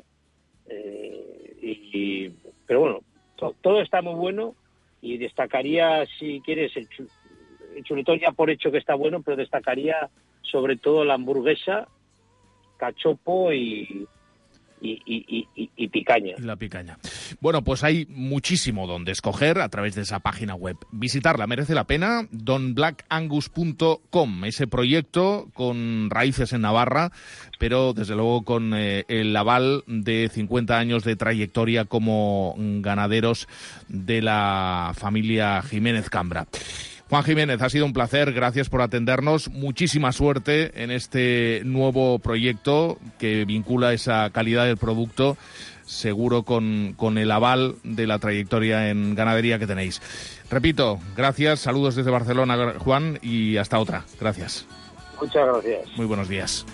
Pero bueno, todo está muy bueno, y destacaría, si quieres, el chuletón ya por hecho que está bueno, pero destacaría sobre todo la hamburguesa, cachopo y picaña. La picaña. Bueno, pues hay muchísimo donde escoger a través de esa página web. Visitarla merece la pena, donblackangus.com, ese proyecto con raíces en Navarra, pero desde luego con el aval de 50 años de trayectoria como ganaderos de la familia Jiménez Cambra. Juan Jiménez, ha sido un placer, gracias por atendernos, muchísima suerte en este nuevo proyecto que vincula esa calidad del producto, seguro con el aval de la trayectoria en ganadería que tenéis. Repito, gracias, saludos desde Barcelona, Juan, y hasta otra. Gracias. Muchas gracias. Muy buenos días.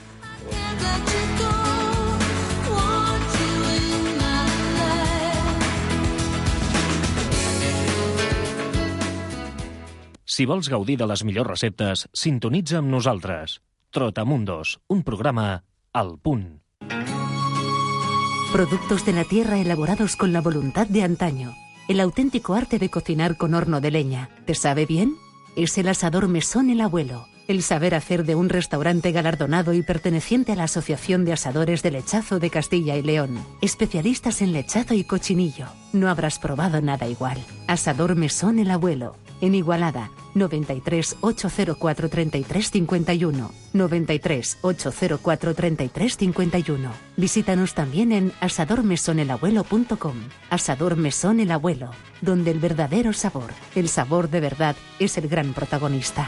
Si vols gaudir de les millors receptes, sintonitza amb nosaltres. Trotamundos, un programa al punt. Productos de la tierra elaborados con la voluntad de antaño. El auténtico arte de cocinar con horno de leña. ¿Te sabe bien? Es el asador Mesón El Abuelo. El saber hacer de un restaurante galardonado y perteneciente a la Asociación de Asadores de Lechazo de Castilla y León. Especialistas en lechazo y cochinillo. No habrás probado nada igual. Asador Mesón El Abuelo. En Igualada, 93 804 33 51. 93 804 33 51. Visítanos también en asadormesonelabuelo.com. Asador Mesón El Abuelo, donde el verdadero sabor, el sabor de verdad, es el gran protagonista.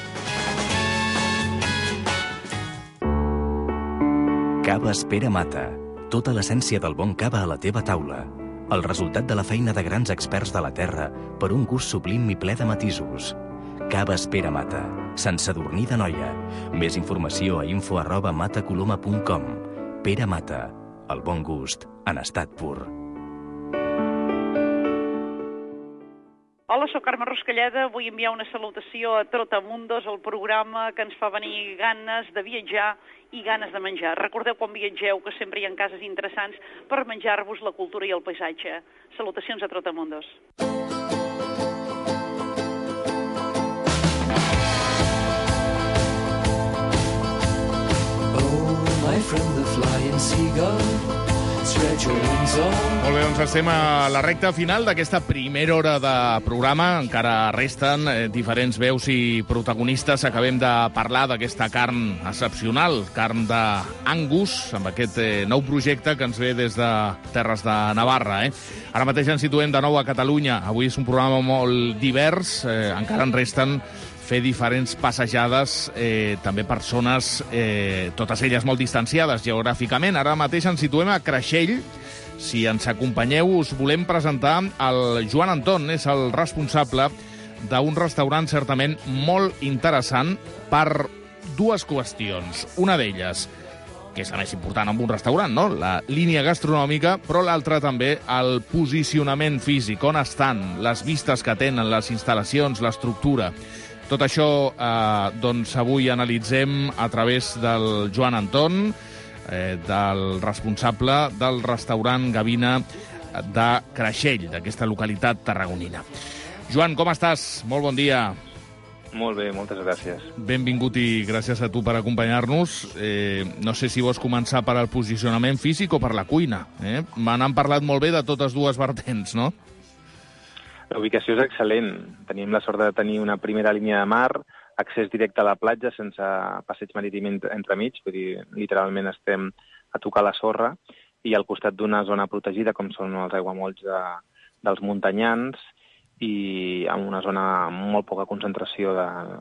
Caves Pere Mata. Tota l'essència del bon cava a la teva taula. El resultat de la feina de grans experts de la terra per un gust sublim i ple de matisos. Caves Pere Mata. Sant Sadurní d'Anoia. Més informació a info@matacoloma.com. Pere Mata. El bon gust en estat pur. Hola, soc Carme Ruscalleda. Vull enviar una salutació a Trotamundos, el programa que ens fa venir ganes de viatjar i ganes de menjar. Recordeu quan viatgeu que sempre hi ha cases interessants per menjar-vos la cultura i el paisatge. Salutacions a Trotamundos. Oh, my friend the flying seagull. Molt bé, doncs estem a la recta final d'aquesta primera hora de programa. Encara resten diferents veus i protagonistes. Acabem de parlar d'aquesta carn excepcional, carn d'Angus, amb aquest nou projecte que ens ve des de Terres de Navarra. Ara mateix ens situem de nou a Catalunya. Avui és un programa molt divers. Encara en resten fer diferents passejades, també per zones, totes elles molt distanciades geogràficament. Ara mateix ens situem a Creixell. Si ens acompanyeu, us volem presentar el Joan Anton, és el responsable d'un restaurant certament molt interessant per dues qüestions. Una d'elles, que és la més important en un restaurant, no? La línia gastronòmica, però l'altra també el posicionament físic, on estan, les vistes que tenen, les instal·lacions, l'estructura. Tot això, doncs, avui analitzem a través del Joan Anton. del responsable del restaurant Gavina de Creixell, d'aquesta localitat tarragonina. Joan, com estàs? Molt bon dia. Molt bé, moltes gràcies. Benvingut i gràcies a tu per acompanyar-nos. No sé si vols començar per al posicionament físic o per la cuina. Me n'han parlat molt bé de totes dues vertents, no? La ubicació és excel·lent. Tenim la sort de tenir una primera línia de mar, accés directe a la platja sense passeig marítim entremig, vull dir, literalment estem a tocar la sorra, i al costat d'una zona protegida, com són els aiguamolls dels muntanyans, i amb una zona amb molt poca concentració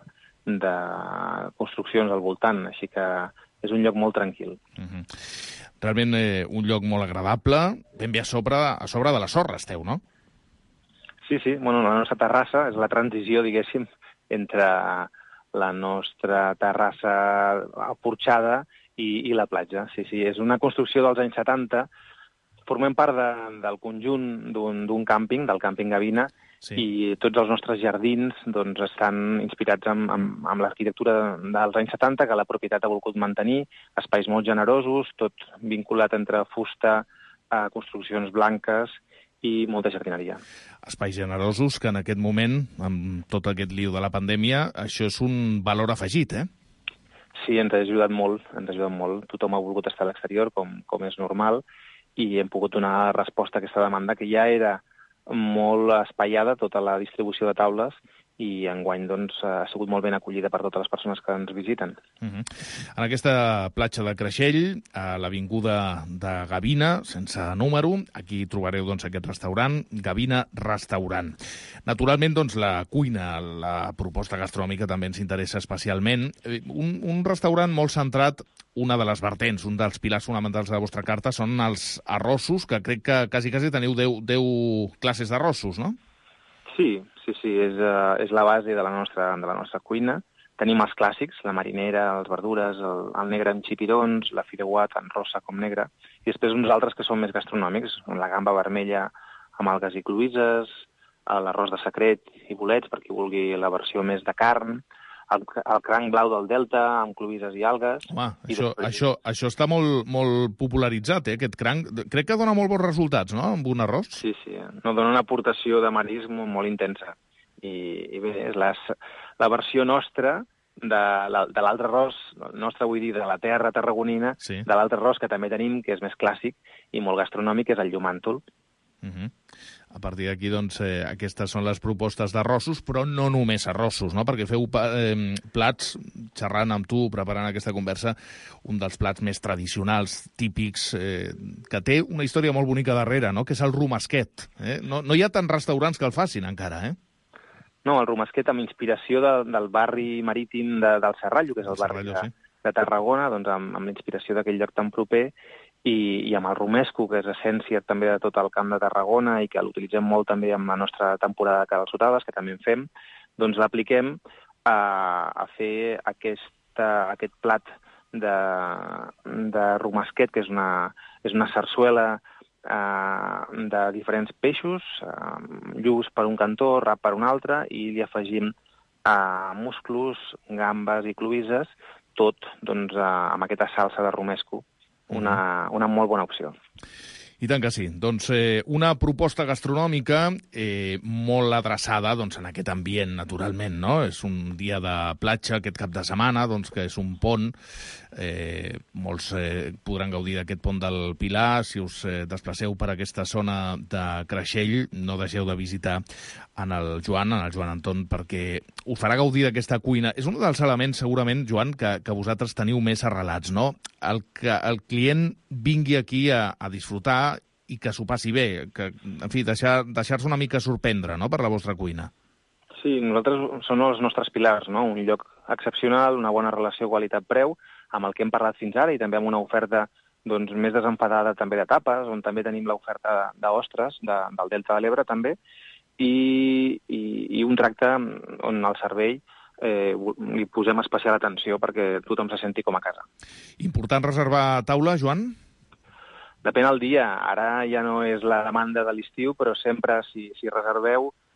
de construccions al voltant, així que és un lloc molt tranquil. Realment un lloc molt agradable, ben bé a sobre de la sorra esteu, no? Sí, bueno, la nostra terrassa és la transició, diguéssim, entre la nostra terrassa porxada i la platja. Sí, és una construcció dels anys 70, formem part del conjunt d'un càmping, del càmping Gavina, i tots els nostres jardins estan inspirats amb l'arquitectura dels anys 70, que la propietat ha volgut mantenir, espais molt generosos, tot vinculat entre fusta, construccions blanques i molta jardineria. Espais generosos que en aquest moment, amb tot aquest lío de la pandèmia, això és un valor afegit, eh? Sí, ens ha ajudat molt, Tothom ha volgut estar a l'exterior, com és normal, i hem pogut donar resposta a aquesta demanda que ja era molt espaiada, tota la distribució de taules, i enguany ha sigut molt ben acollida per totes les persones que ens visiten. En aquesta platja de Creixell, a l'avinguda de Gavina, sense número, aquí trobareu aquest restaurant, Gavina Restaurant. Naturalment, la cuina, la proposta gastronòmica també ens interessa especialment. Un restaurant molt centrat, una de les vertents, un dels pilars fonamentals de la vostra carta són els arrossos, que crec que quasi teniu 10 classes d'arrossos, no? Sí, és la base de la nostra cuina. Tenim els clàssics, la marinera, les verdures, el negre amb xipirons, la fideuà tant rossa com negra, i després uns altres que són més gastronòmics, la gamba vermella amb algues i cloïsses, l'arròs de secret i bolets, per qui vulgui la versió més de carn, el cranc blau del delta amb cloïsses i algues. Home, això està molt popularitzat, aquest cranc. Crec que dona molt bons resultats, no?, amb un arròs. Sí, dona una aportació de marisc molt intensa. I bé, és la versió nostra de l'altre arròs, nostre vull dir, de la terra tarragonina, de l'altre arròs que també tenim, que és més clàssic i molt gastronòmic, que és el llumàntol. A partir d'aquí, aquestes són les propostes d'arrossos, però no només arrossos, no? Perquè feu plats, xerrant amb tu, preparant aquesta conversa, un dels plats més tradicionals, típics, que té una història molt bonica darrere, no?, que és el romasquet. No hi ha tants restaurants que el facin encara, eh? No, el romasquet amb inspiració del barri marítim del Serrallo, que és el barri de Tarragona, amb la inspiració d'aquell lloc tan proper, i amb el romesco, que és essència també de tot el camp de Tarragona i que l'utilitzem molt també amb la nostra temporada de calçotades, que també en fem, l'apliquem a fer aquest plat de romasquet, que és una sarsuela de diferents peixos, lluç per un cantó, rap per un altre, i li afegim musclos, gambes i cloïsses, tot amb aquesta salsa de romesco. Una molt bona opció. I tant que sí. Una proposta gastronòmica molt adreçada en aquest ambient, naturalment, no? És un dia de platja aquest cap de setmana, que és un pont. Molts podran gaudir d'aquest pont del Pilar. Si us desplaceu per aquesta zona de Creixell, no deixeu de visitar en el Joan Anton, perquè us farà gaudir d'aquesta cuina. És un dels elements, segurament, Joan, que vosaltres teniu més arrelats, no? Que el client vingui aquí a disfrutar i que s'ho passi bé, que, en fi, deixar-se una mica sorprendre, no?, per la vostra cuina. Sí, nosaltres són els nostres pilars, no? Un lloc excepcional, una bona relació qualitat-preu, amb el que hem parlat fins ara, i també amb una oferta més desenfadada també de tapes, on també tenim l'oferta d'ostres, del Delta de l'Ebre també, i un tracte on el servei li posem especial atenció perquè tothom se senti com a casa. Important reservar taula, Joan? Depèn del dia. Ara ja no és la demanda de l'estiu, però sempre, si reserveu,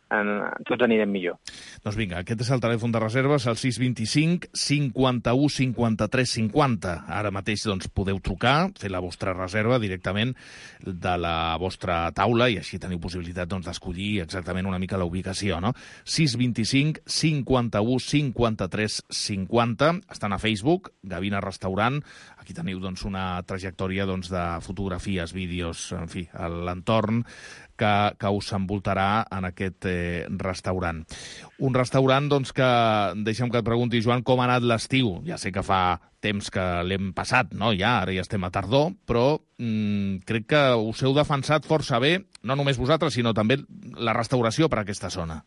tots anirem millor. Doncs vinga, aquest és el telèfon de reserves, el 625 51 53 50. Ara mateix doncs, podeu trucar, fer la vostra reserva directament de la vostra taula i així teniu possibilitat d'escollir exactament una mica la ubicació, no? 625 51 53 50. Estan a Facebook, Gavina Restaurant. Aquí teniu una trajectòria de fotografies, vídeos, en fi, l'entorn que us envoltarà en aquest restaurant. Un restaurant que, deixa'm que et pregunti, Joan, com ha anat l'estiu? Ja sé que fa temps que l'hem passat, no? Ara ja estem a tardor, però crec que us heu defensat força bé, no només vosaltres, sinó també la restauració per a aquesta zona.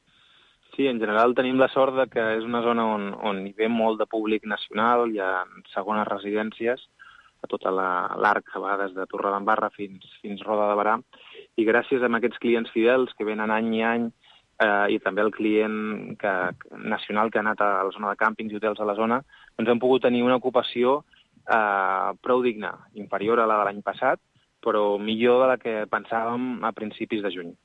Sí, en general tenim la sort de que és una zona on hi ve molt de públic nacional, hi ha segones residències, a tota l'arc, a vegades de Torredembarra fins Roda de Berà, i gràcies a aquests clients fidels que venen any i any, i també el client nacional que ha anat a la zona de càmpings i hotels a la zona, doncs hem pogut tenir una ocupació prou digna, inferior a la de l'any passat, però millor de la que pensàvem a principis de juny.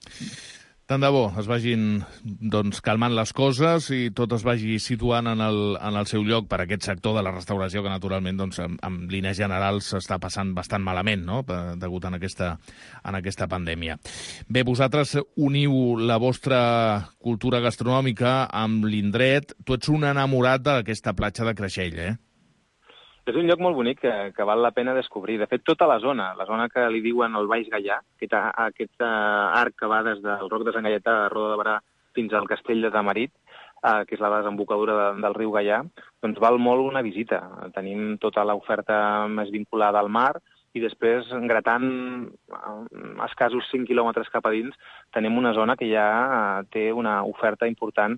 Tant de bo es vagin calmant les coses i tot es vagi situant en el seu lloc per aquest sector de la restauració que naturalment en línies generals s'està passant bastant malament, no?, degut a aquesta pandèmia. Bé, vosaltres uniu la vostra cultura gastronòmica amb l'indret. Tu ets un enamorat d'aquesta platja de Creixell, eh? És un lloc molt bonic que val la pena descobrir. De fet, tota la zona que li diuen el Baix Gaià, aquest arc que va des del Roc de Sant Gaietà a Roda de Berà fins al Castell de Tamarit, que és la desembocadura del riu Gaià, doncs val molt una visita. Tenim tota l'oferta més vinculada al mar i després, gratant escassos 5 quilòmetres cap a dins, tenim una zona que ja té una oferta important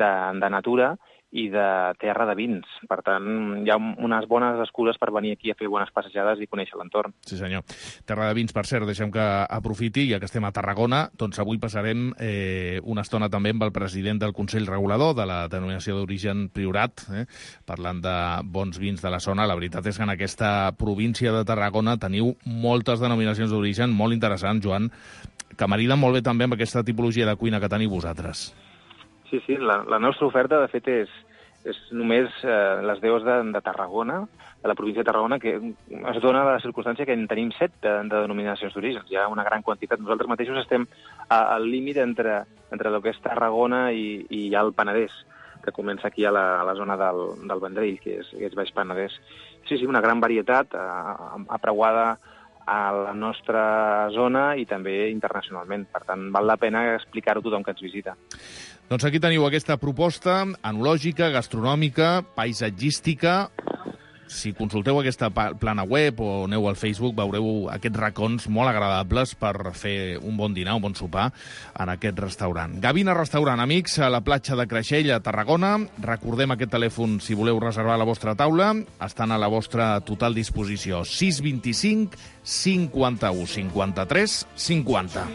de natura i de terra de vins. Per tant, hi ha unes bones excuses per venir aquí a fer bones passejades i conèixer l'entorn. Sí, senyor. Terra de vins, per cert, deixem que aprofiti, ja que estem a Tarragona, doncs avui passarem una estona també amb el president del Consell Regulador de la denominació d'origen Priorat, parlant de bons vins de la zona. La veritat és que en aquesta província de Tarragona teniu moltes denominacions d'origen molt interessants, Joan, que mariden molt bé també amb aquesta tipologia de cuina que teniu vosaltres. Sí, la nostra oferta, de fet, és només les deus de Tarragona, de la província de Tarragona, que es dona la circumstància que en tenim 7 de denominacions d'origen. Hi ha una gran quantitat. Nosaltres mateixos estem al límit entre el que és Tarragona i el Penedès, que comença aquí a la zona del Vendrell, que és Baix Penedès. Sí, una gran varietat apreuada a la nostra zona i també internacionalment. Per tant, val la pena explicar-ho a tothom que ens visita. Doncs aquí teniu aquesta proposta enològica, gastronòmica, paisatgística. Si consulteu aquesta plana web o aneu al Facebook, veureu aquests racons molt agradables per fer un bon dinar, un bon sopar en aquest restaurant. Gavina Restaurant, amics, a la platja de Creixell, a Tarragona. Recordem aquest telèfon si voleu reservar la vostra taula. Estan a la vostra total disposició. 625 51 53 50.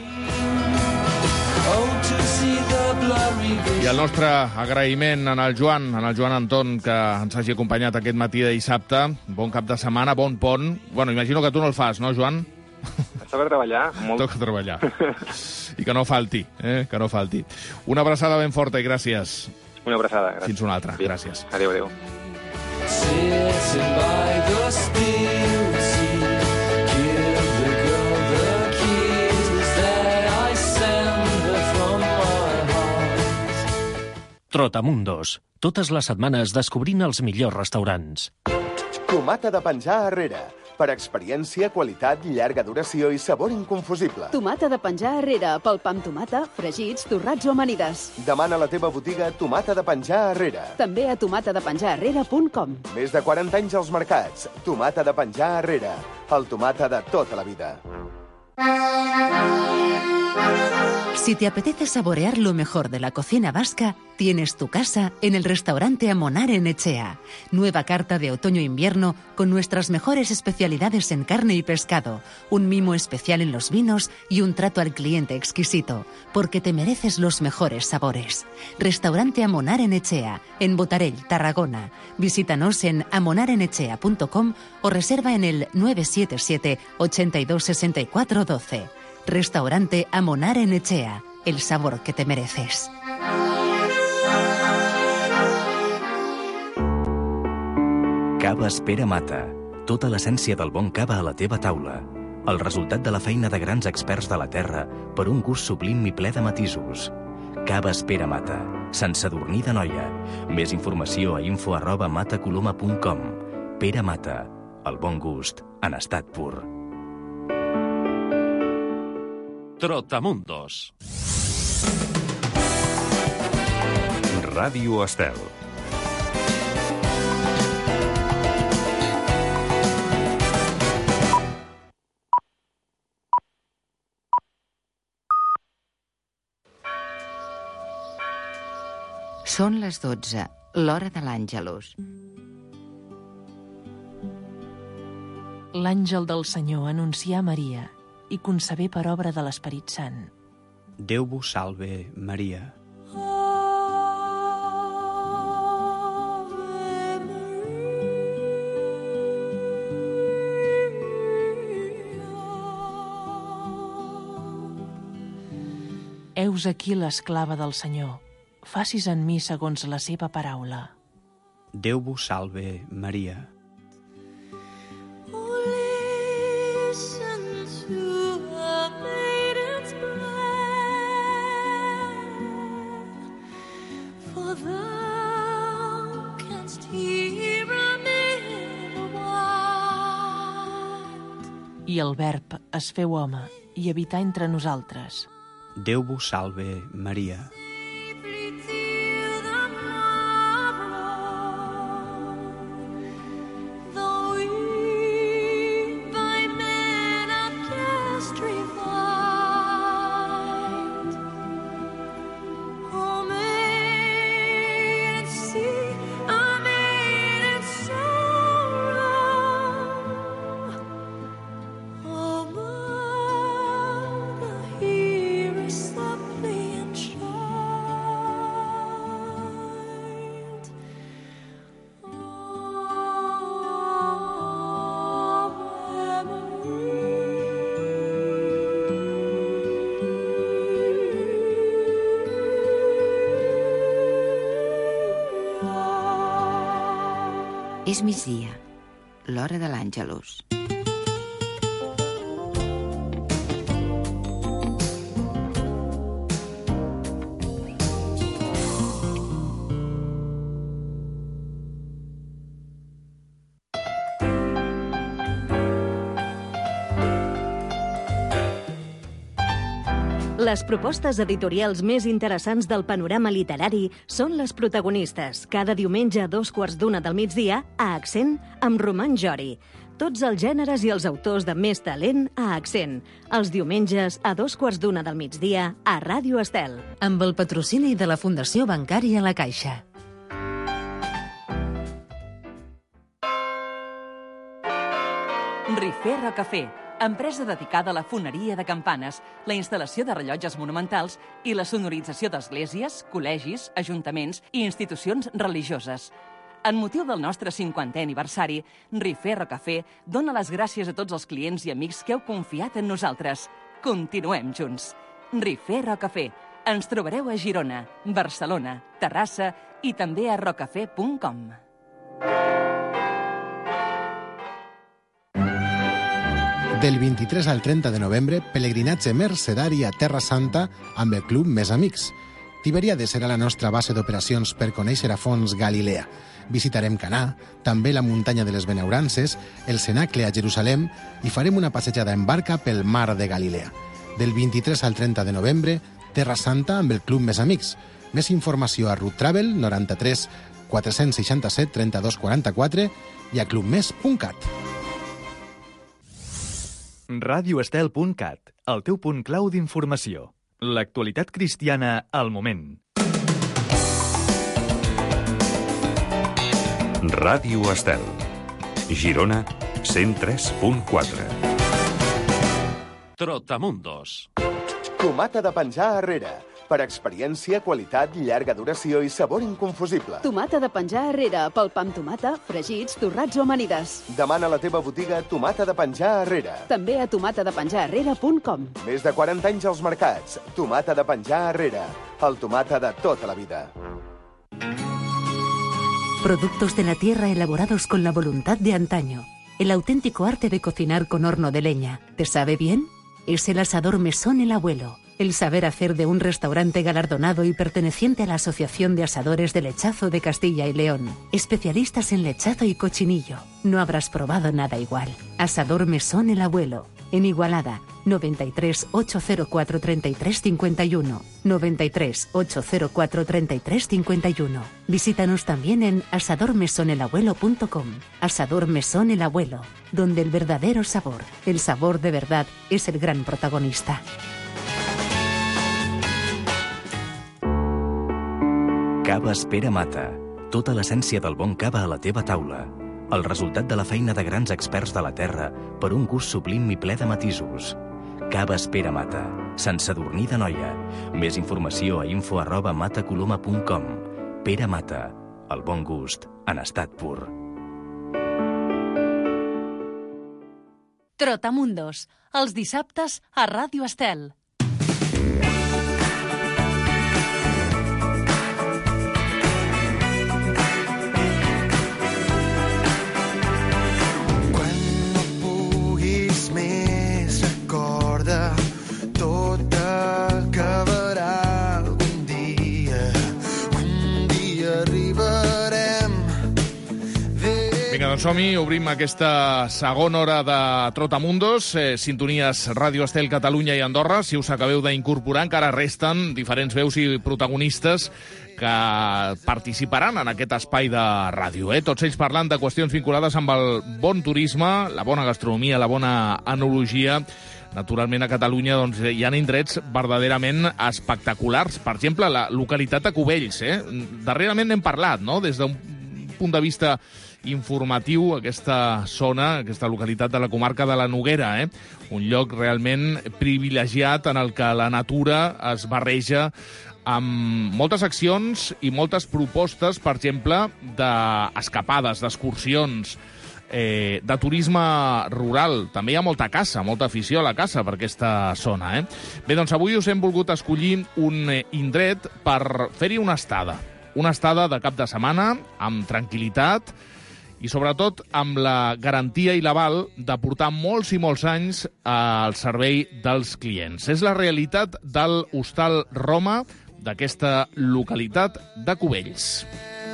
I el nostre agraïment en el Joan Anton, que ens hagi acompanyat aquest matí de dissabte. Bon cap de setmana, bon pont. Bueno, imagino que tu no el fas, no, Joan? Toca treballar. Molt. Toca treballar. I que no falti, que no falti. Una abraçada ben forta i gràcies. Una abraçada, gràcies. Fins una altra, gràcies. Adéu. Trotamundos. Totes les setmanes descobrint els millors restaurants. Tomata de penjar arrere. Per experiència, qualitat, llarga duració i sabor inconfusible. Tomata de penjar arrere, pel pa amb tomata, fregits, torrats o amanides. Demana a la teva botiga Tomata de penjar arrere. També a tomatadepenjararrere.com. Més de 40 anys als mercats. Tomata de penjar arrere. El tomata de tota la vida. Si te apetece saborear lo mejor de la cocina vasca, tienes tu casa en el restaurante Amonar en Echea. Nueva carta de otoño-invierno con nuestras mejores especialidades en carne y pescado, un mimo especial en los vinos y un trato al cliente exquisito, porque te mereces los mejores sabores. Restaurante Amonar en Echea, en Botarell, Tarragona. Visítanos en amonarenechea.com o reserva en el 977 82 64 12. Restaurante Amonar en Echea, el sabor que te mereces. Caves Pere Mata. Tota l'essència del bon cava a la teva taula. El resultat de la feina de grans experts de la terra per un gust sublim i ple de matisos. Caves Pere Mata. Sant Sadurní d'Anoia. Més informació a info@matacoloma.com. Pere Mata. El bon gust en estat pur. Trotamundos. Ràdio Estel. Són les 12, l'hora de l'Àngelus. L'àngel del Senyor anuncià a Maria i concebé per obra de l'Esperit Sant. Déu vos salve, Maria. Heus aquí l'esclava del Senyor. Facis en mi segons la seva paraula. Déu vos salve, Maria. I el Verb es feu home i habità entre nosaltres. Déu vos salve, Maria. És migdia, l'hora de l'Àngelus. Les propostes editorials més interessants del panorama literari són les protagonistes, cada diumenge a 2:15 del migdia, a Accent, amb Roman Jori. Tots els gèneres i els autors de més talent a Accent. Els diumenges a 2:15 del migdia, a Ràdio Estel. Amb el patrocini de la Fundació Bancària La Caixa. Rifera Café, empresa dedicada a la foneria de campanes, la instal·lació de rellotges monumentals i la sonorització d'esglésies, col·legis, ajuntaments i institucions religioses. En motiu del nostre 50è aniversari, Rifera Café dona les gràcies a tots els clients i amics que heu confiat en nosaltres. Continuem junts. Rifera Café. Ens trobareu a Girona, Barcelona, Terrassa i també a rocafé.com. Del 23 al 30 de novembre, pelegrinatge mercedari a Terra Santa amb el Club Més Amics. Tiberiades serà la nostra base d'operacions per conèixer a fons Galilea. Visitarem Canà, també la muntanya de les Benaurances, el Cenacle a Jerusalem i farem una passejada en barca pel mar de Galilea. Del 23 al 30 de novembre, Terra Santa amb el Club Més Amics. Més informació a Route Travel 93 467 32 44 i a clubmes.cat. radioestel.cat, el teu punt clau d'informació. L'actualitat cristiana al moment. Ràdio Estel. Girona 103.4. Trotamundos. Tomata de penjar arrere, Per experiència, qualitat, llarga duració i sabor inconfusible. Tomata de penjar Herrera, pel pa amb tomata, fregits, torrats o amanides. Demana a la teva botiga Tomata de penjar Herrera. També a tomatadepenjarherrera.com. Més de 40 anys als mercats. Tomata de penjar Herrera. El tomata de tota la vida. Productos de la tierra elaborados con la voluntad de antaño. El auténtico arte de cocinar con horno de leña. ¿Te sabe bien? Es el asador Mesón El Abuelo. El saber hacer de un restaurante galardonado y perteneciente a la Asociación de Asadores de Lechazo de Castilla y León. Especialistas en lechazo y cochinillo. No habrás probado nada igual. Asador Mesón El Abuelo. En Igualada, 93 804 33 51. 93 804 33 51. Visítanos también en asadormesonelabuelo.com. Asador Mesón El Abuelo, donde el verdadero sabor, el sabor de verdad, es el gran protagonista. Caves Pere Mata. Tota l'essència del bon cava a la teva taula. El resultat de la feina de grans experts de la terra per un gust sublim i ple de matisos. Caves Pere Mata. Sant Sadurní d'Anoia. Més informació a info@matacoloma.com. Pere Mata. El bon gust en estat pur. Trotamundos. Els dissabtes a Ràdio Estel. Doncs som-hi, obrim aquesta segona hora de Trotamundos, sintonies Ràdio Estel, Catalunya i Andorra. Si us acabeu d'incorporar, encara resten diferents veus i protagonistes que participaran en aquest espai de ràdio. Tots ells parlant de qüestions vinculades amb el bon turisme, la bona gastronomia, la bona enologia. Naturalment, a Catalunya doncs, hi ha indrets verdaderament espectaculars. Per exemple, la localitat de Cubells. Darrerament n'hem parlat, no?, des d'un punt de vista informatiu, aquesta zona, aquesta localitat de la comarca de la Noguera, un lloc realment privilegiat en el que la natura es barreja amb moltes accions i moltes propostes, per exemple, d'escapades, d'excursions, de turisme rural. També hi ha molta caça, molta afició a la caça per aquesta zona. Bé, doncs avui us hem volgut escollir un indret per fer-hi una estada de cap de setmana, amb tranquil·litat, i sobretot amb la garantia i l'aval de portar molts i molts anys al servei dels clients. És la realitat del Hostal Roma d'aquesta localitat de Cubells.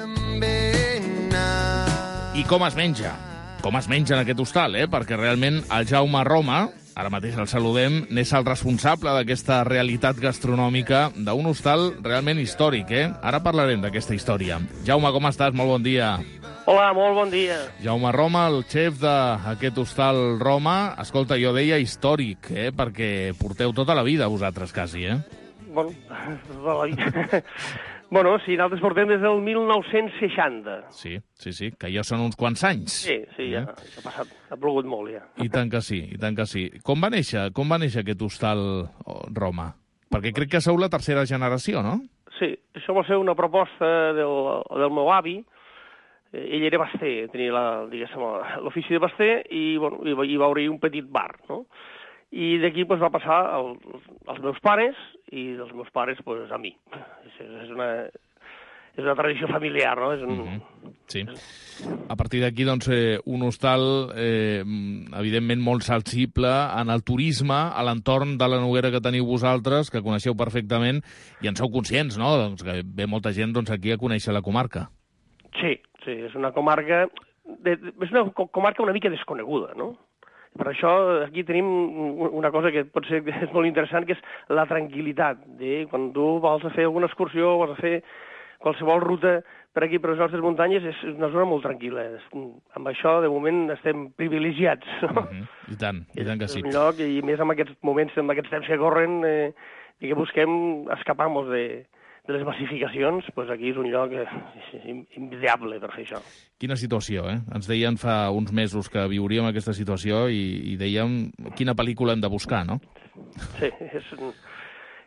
I com es menja? Com es menja en aquest hostal, Perquè realment el Jaume Roma, ara mateix el saludem, n'és el responsable d'aquesta realitat gastronòmica d'un hostal realment històric, Ara parlarem d'aquesta història. Jaume, com estàs? Molt bon dia. Hola, molt bon dia. Jaume Roma, el xef d'aquest hostal Roma. Escolta, jo deia històric, perquè porteu tota la vida vosaltres, quasi, Bueno, tota la vida. Bueno, sí, nosaltres portem des del 1960. Sí, que ja són uns quants anys. Sí, ja ha passat, ha plogut molt, ja. I tant que sí. Com va néixer aquest hostal Roma? Perquè crec que sou la tercera generació, no? Sí, això va ser una proposta del meu avi. Ell era baster, tenia l'ofici de baster i va obrir un petit bar, no? I d'aquí va passar als meus pares i dels meus pares a mi. És una tradició familiar, no? Sí. A partir d'aquí, doncs, un hostal evidentment molt sensible en el turisme, a l'entorn de la Noguera que teniu vosaltres, que coneixeu perfectament i en sou conscients, no? Doncs que ve molta gent aquí a conèixer la comarca. Sí, és una comarca una mica desconeguda, no? Per això aquí tenim una cosa que pot ser molt interessant, que és la tranquil·litat. Quan tu vols fer alguna excursió, vols fer qualsevol ruta per aquí, per les nostres muntanyes, és una zona molt tranquil·la. Amb això, de moment, estem privilegiats. No? I tant que sí. És un lloc, i més en aquests moments, en aquests temps que corren, i que busquem escapar-nos de les massificacions, aquí és un lloc invidiable per fer això. Quina situació, Ens deien fa uns mesos que viuríem aquesta situació i dèiem quina pel·lícula hem de buscar, no? Sí,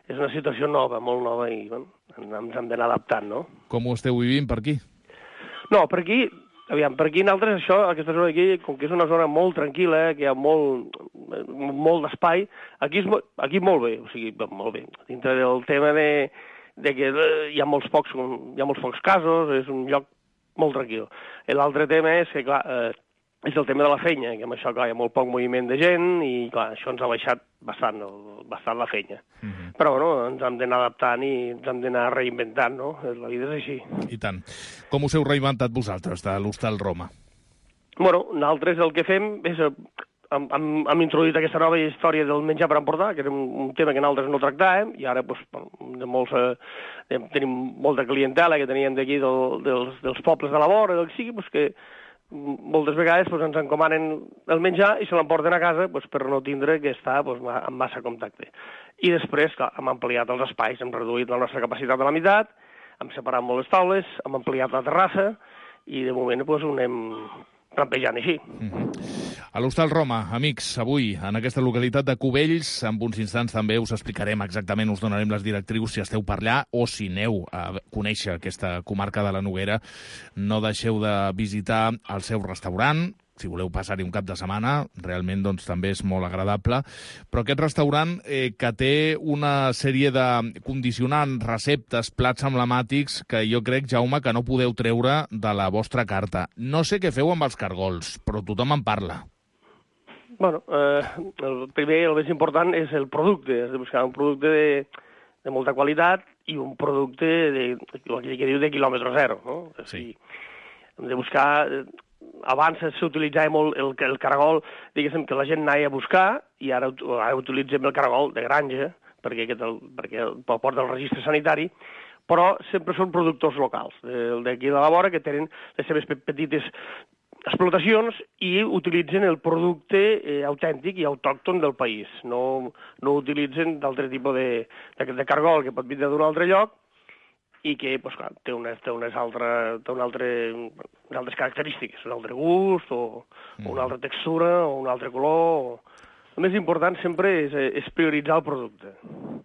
és una situació nova, molt nova, i bueno, ens hem d'anar adaptant, no? Com ho esteu vivint per aquí? No, per aquí, aviam, per aquí nosaltres això, aquesta zona d'aquí, com que és una zona molt tranquil·la, que hi ha molt d'espai, aquí molt bé, o sigui, molt bé. Dintre del tema de que hi ha molts pocs casos, és un lloc molt tranquil. L'altre tema és que, clar, és el tema de la feina, que amb això, clar, hi ha molt poc moviment de gent i, clar, això ens ha baixat bastant la feina. Però, bueno, ens hem d'anar adaptant i ens hem d'anar reinventant, no? La vida és així. I tant. Com us heu reinventat vosaltres, de l'Hostal Roma? Bueno, nosaltres el que fem és... Hem introduït aquesta nova història del menjar per emportar, que era un tema que nosaltres no tractàvem, i ara tenim molta clientela que teníem d'aquí dels pobles de la vora, del que sigui, que moltes vegades ens encomanen el menjar i se l'emporten a casa per no tindre que estar amb massa contacte. I després, clar, hem ampliat els espais, hem reduït la nostra capacitat a la meitat, hem separat molt les taules, hem ampliat la terrassa i de moment ho anem rampejant així. A l'Hostal Roma, amics, avui, en aquesta localitat de Cubells, en uns instants també us explicarem exactament, us donarem les directrius si esteu per allà o si aneu a conèixer aquesta comarca de la Noguera. No deixeu de visitar el seu restaurant, si voleu passar-hi un cap de setmana, realment doncs, també és molt agradable. Però aquest restaurant que té una sèrie de condicionants, receptes, plats emblemàtics que jo crec, Jaume, que no podeu treure de la vostra carta. No sé què feu amb els cargols, però tothom en parla. Bueno, el més important és el producte, és de buscar un producte de molta qualitat i un producte que diu de quilòmetre zero, no? Sí. Hem de buscar... Abans s'utilitzava molt el caragol, diguéssim, que la gent anava a buscar, i ara utilitzem el caragol de granja, perquè porta el registre sanitari, però sempre són productors locals, d'aquí de la vora, que tenen les seves petites explotacions i utilitzen el producte autèntic i autòcton del país. No utilitzen d'altre tipus de caragol que pot vindre d'un altre lloc, i que clar, té unes altres característiques, un altre gust, o una altra textura, o un altre color. El més important sempre és prioritzar el producte.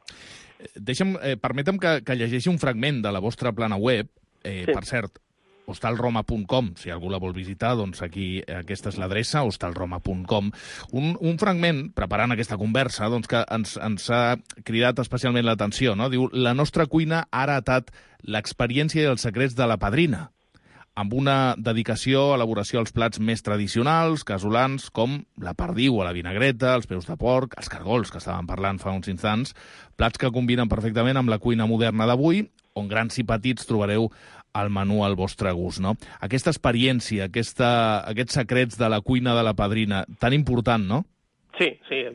Permetem que llegeixi un fragment de la vostra plana web, per cert, hostalroma.com, si algú la vol visitar, doncs aquí aquesta és l'adreça, hostalroma.com. Un fragment, preparant aquesta conversa, doncs que ens ha cridat especialment l'atenció, no? Diu, la nostra cuina ha heretat l'experiència i els secrets de la padrina, amb una dedicació a elaboració als plats més tradicionals, casolans, com la perdiu a la vinagreta, els peus de porc, els cargols, que estàvem parlant fa uns instants, plats que combinen perfectament amb la cuina moderna d'avui, on grans i petits trobareu el menú al vostre gust, no? Aquesta experiència, aquests secrets de la cuina de la padrina, tan important, no? Sí,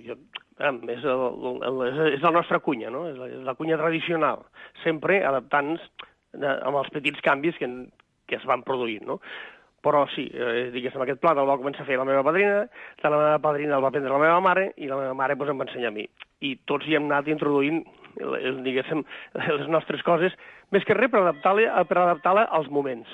és la nostra cuina, no? És la cuina tradicional, sempre adaptant-nos amb els petits canvis que es van produint, no? Però sí, diguéssim, aquest plat el va començar a fer la meva padrina, la meva padrina el va aprendre la meva mare, i la meva mare em va ensenyar a mi. I tots hi hem anat introduint, diguéssim, les nostres coses, més que res per adaptar-la als moments.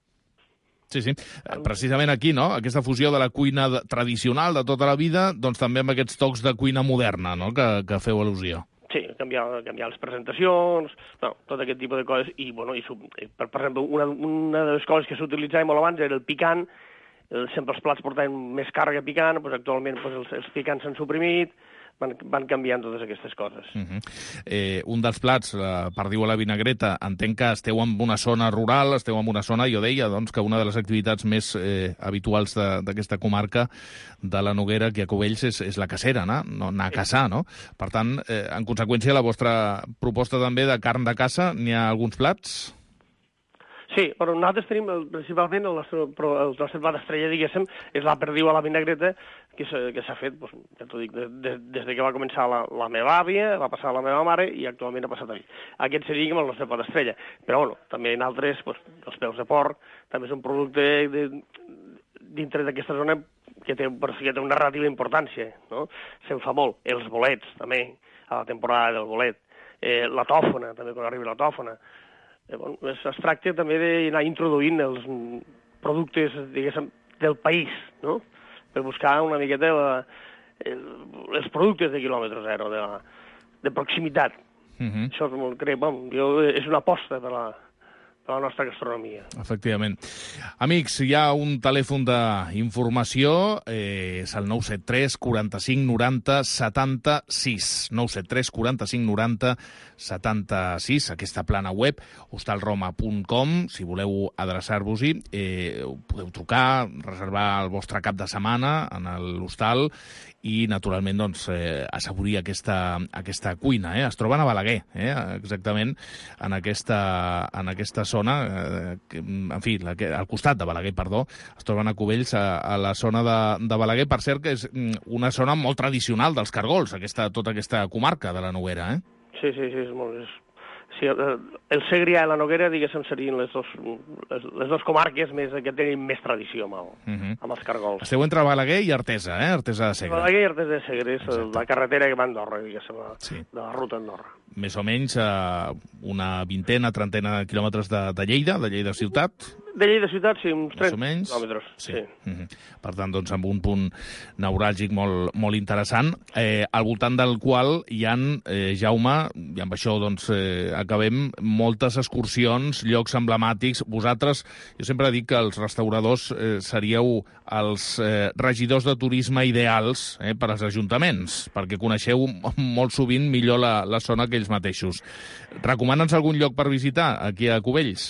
Sí. Precisament aquí, no? Aquesta fusió de la cuina tradicional de tota la vida, doncs també amb aquests tocs de cuina moderna, no?, que feu al·lusió. Sí, canviar les presentacions, tot aquest tipus de coses. I, per exemple, una de les coses que s'utilitzava molt abans era el picant. Sempre els plats portaven més càrrega picant, actualment els picants s'han suprimit, van canviant totes aquestes coses. Un dels plats, la perdiu a la vinagreta, entenc que esteu en una zona rural, esteu en una zona, jo deia, doncs, que una de les activitats més habituals d'aquesta comarca de la Noguera, aquí a Cubells, és la cacera, no? Anar a caçar, no? Per tant, en conseqüència, la vostra proposta també de carn de caça, n'hi ha alguns plats? Sí, però nosaltres tenim, principalment, el nostre plat estrella, diguéssim, és la perdiu a la vinagreta, que s'ha fet, ja t'ho dic, des que va començar la meva àvia, va passar a la meva mare i actualment ha passat a mi. Aquest seria el nostre plat estrella. Però, també en altres, els peus de porc, també és un producte dintre d'aquesta zona que té una relativa importància, no? Se'n fa molt. Els bolets, també, a la temporada del bolet. La tòfona, també, quan arriba la tòfona. Es tracta també d'anar introduint els productes, diguéssim, del país, no? Per buscar una miqueta els productes de quilòmetre zero, de proximitat. Això és una aposta per la nostra gastronomia. Efectivament. Amics, hi ha un telèfon d'informació, és el 973 45 90 76. 973 45 90 76, aquesta plana web, hostalroma.com, si voleu adreçar-vos-hi, podeu trucar, reservar el vostre cap de setmana en l'hostal i, naturalment, doncs, assaborir aquesta cuina. Es troben a Balaguer, exactament, en aquesta zona, en fi, al costat de Balaguer, perdó, es troben a Cubells, a la zona de Balaguer, per cert, que és una zona molt tradicional dels cargols, tota aquesta comarca de la Noguera, Sí, és molt... Sí, el Segrià i la Noguera, diguéssim, serien les dues comarques que tenen més tradició amb els cargols. Esteu entre Balaguer i Artesa, Artesa de Segre. Balaguer i Artesa de Segre, és la carretera que va a Andorra, diguéssim, de la ruta a Andorra. Més o menys una trentena de quilòmetres de Lleida ciutat. De Lleida ciutat, sí, uns 30 quilòmetres. Sí. Per tant, doncs, amb un punt neuràlgic molt interessant, al voltant del qual hi ha, Jaume, i amb això doncs, acabem, moltes excursions, llocs emblemàtics. Vosaltres, jo sempre dic que els restauradors seríeu els regidors de turisme ideals per als ajuntaments, perquè coneixeu molt sovint millor la zona que ells mateixos. Recomana'ns algun lloc per visitar aquí a Cubells?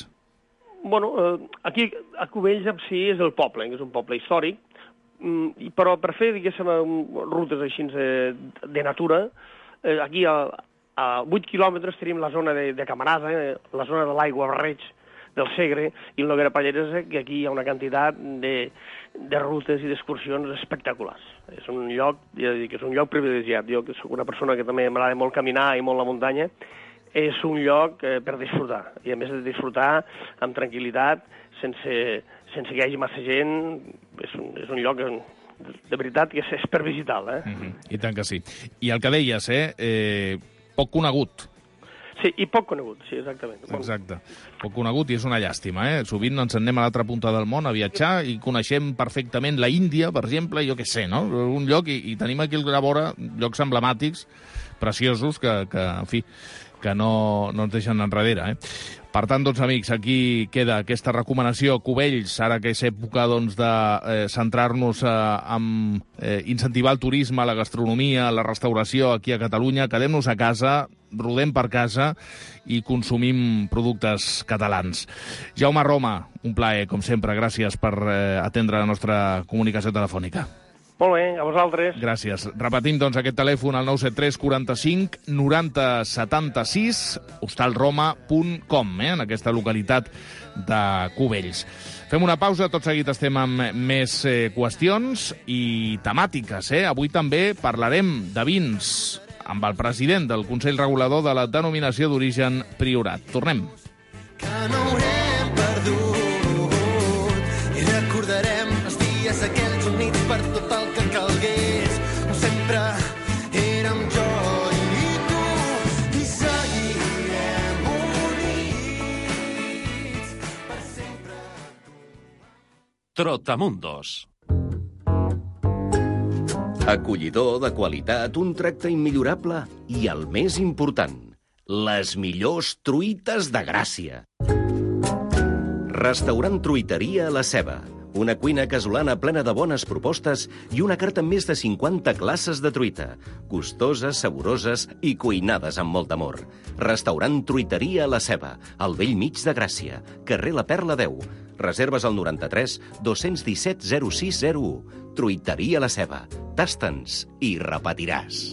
Aquí a Cubells en si és el poble, que és un poble històric, però per fer, diguéssim, rutes així de natura, aquí a 8 quilòmetres tenim la zona de Camarasa, la zona de l'Aigua Barreig, del Segre, i el Noguera Palleres, que aquí hi ha una quantitat de rutes i d'excursions espectaculars. És un lloc, ja dic, és un lloc privilegiat. Jo, que soc una persona que també m'agrada molt caminar i molt la muntanya, és un lloc per disfrutar, i a més de disfrutar amb tranquil·litat, sense que hi hagi massa gent. És un lloc, de veritat, que és per visitar-lo. I tant que sí. I el que deies, poc conegut. Sí, i poc conegut, sí, exactament. Exacte. Poc conegut, i és una llàstima, Sovint ens anem a l'altra punta del món a viatjar i coneixem perfectament la Índia, per exemple, jo què sé, no? Un lloc, i tenim aquí a la vora llocs emblemàtics, preciosos, que en fi, que no ens deixen enrere, Per tant, doncs, amics, aquí queda aquesta recomanació. Cubells, ara que és època doncs, de centrar-nos en incentivar el turisme, la gastronomia, la restauració aquí a Catalunya, quedem-nos a casa, rodem per casa i consumim productes catalans. Jaume Roma, un plaer, com sempre. Gràcies per atendre la nostra comunicació telefònica. Molt bé, a vosaltres. Gràcies. Repetim, doncs, aquest telèfon al 973 45 90 76, hostalroma.com, en aquesta localitat de Cubells. Fem una pausa, tot seguit estem amb més qüestions i temàtiques. Avui també parlarem de vins amb el president del Consell Regulador de la Denominació d'Origen Priorat. Tornem. Que no haurem perdut i recordarem els dies aquells units per tot el que calgués. Sempre érem jo i tu i seguirem units per sempre. Trotamundos. Acollidor, de qualitat, un tracte immillorable i, el més important, les millors truites de Gràcia. Restaurant Truiteria La Ceba. Una cuina casolana plena de bones propostes i una carta amb més de 50 classes de truita. Gustoses, saboroses i cuinades amb molt amor. Restaurant Truiteria La Ceba, al vell mig de Gràcia, carrer La Perla 10. Reserves al 93 217 0601. Truiteria La Ceba. Tasta'ns i repetiràs.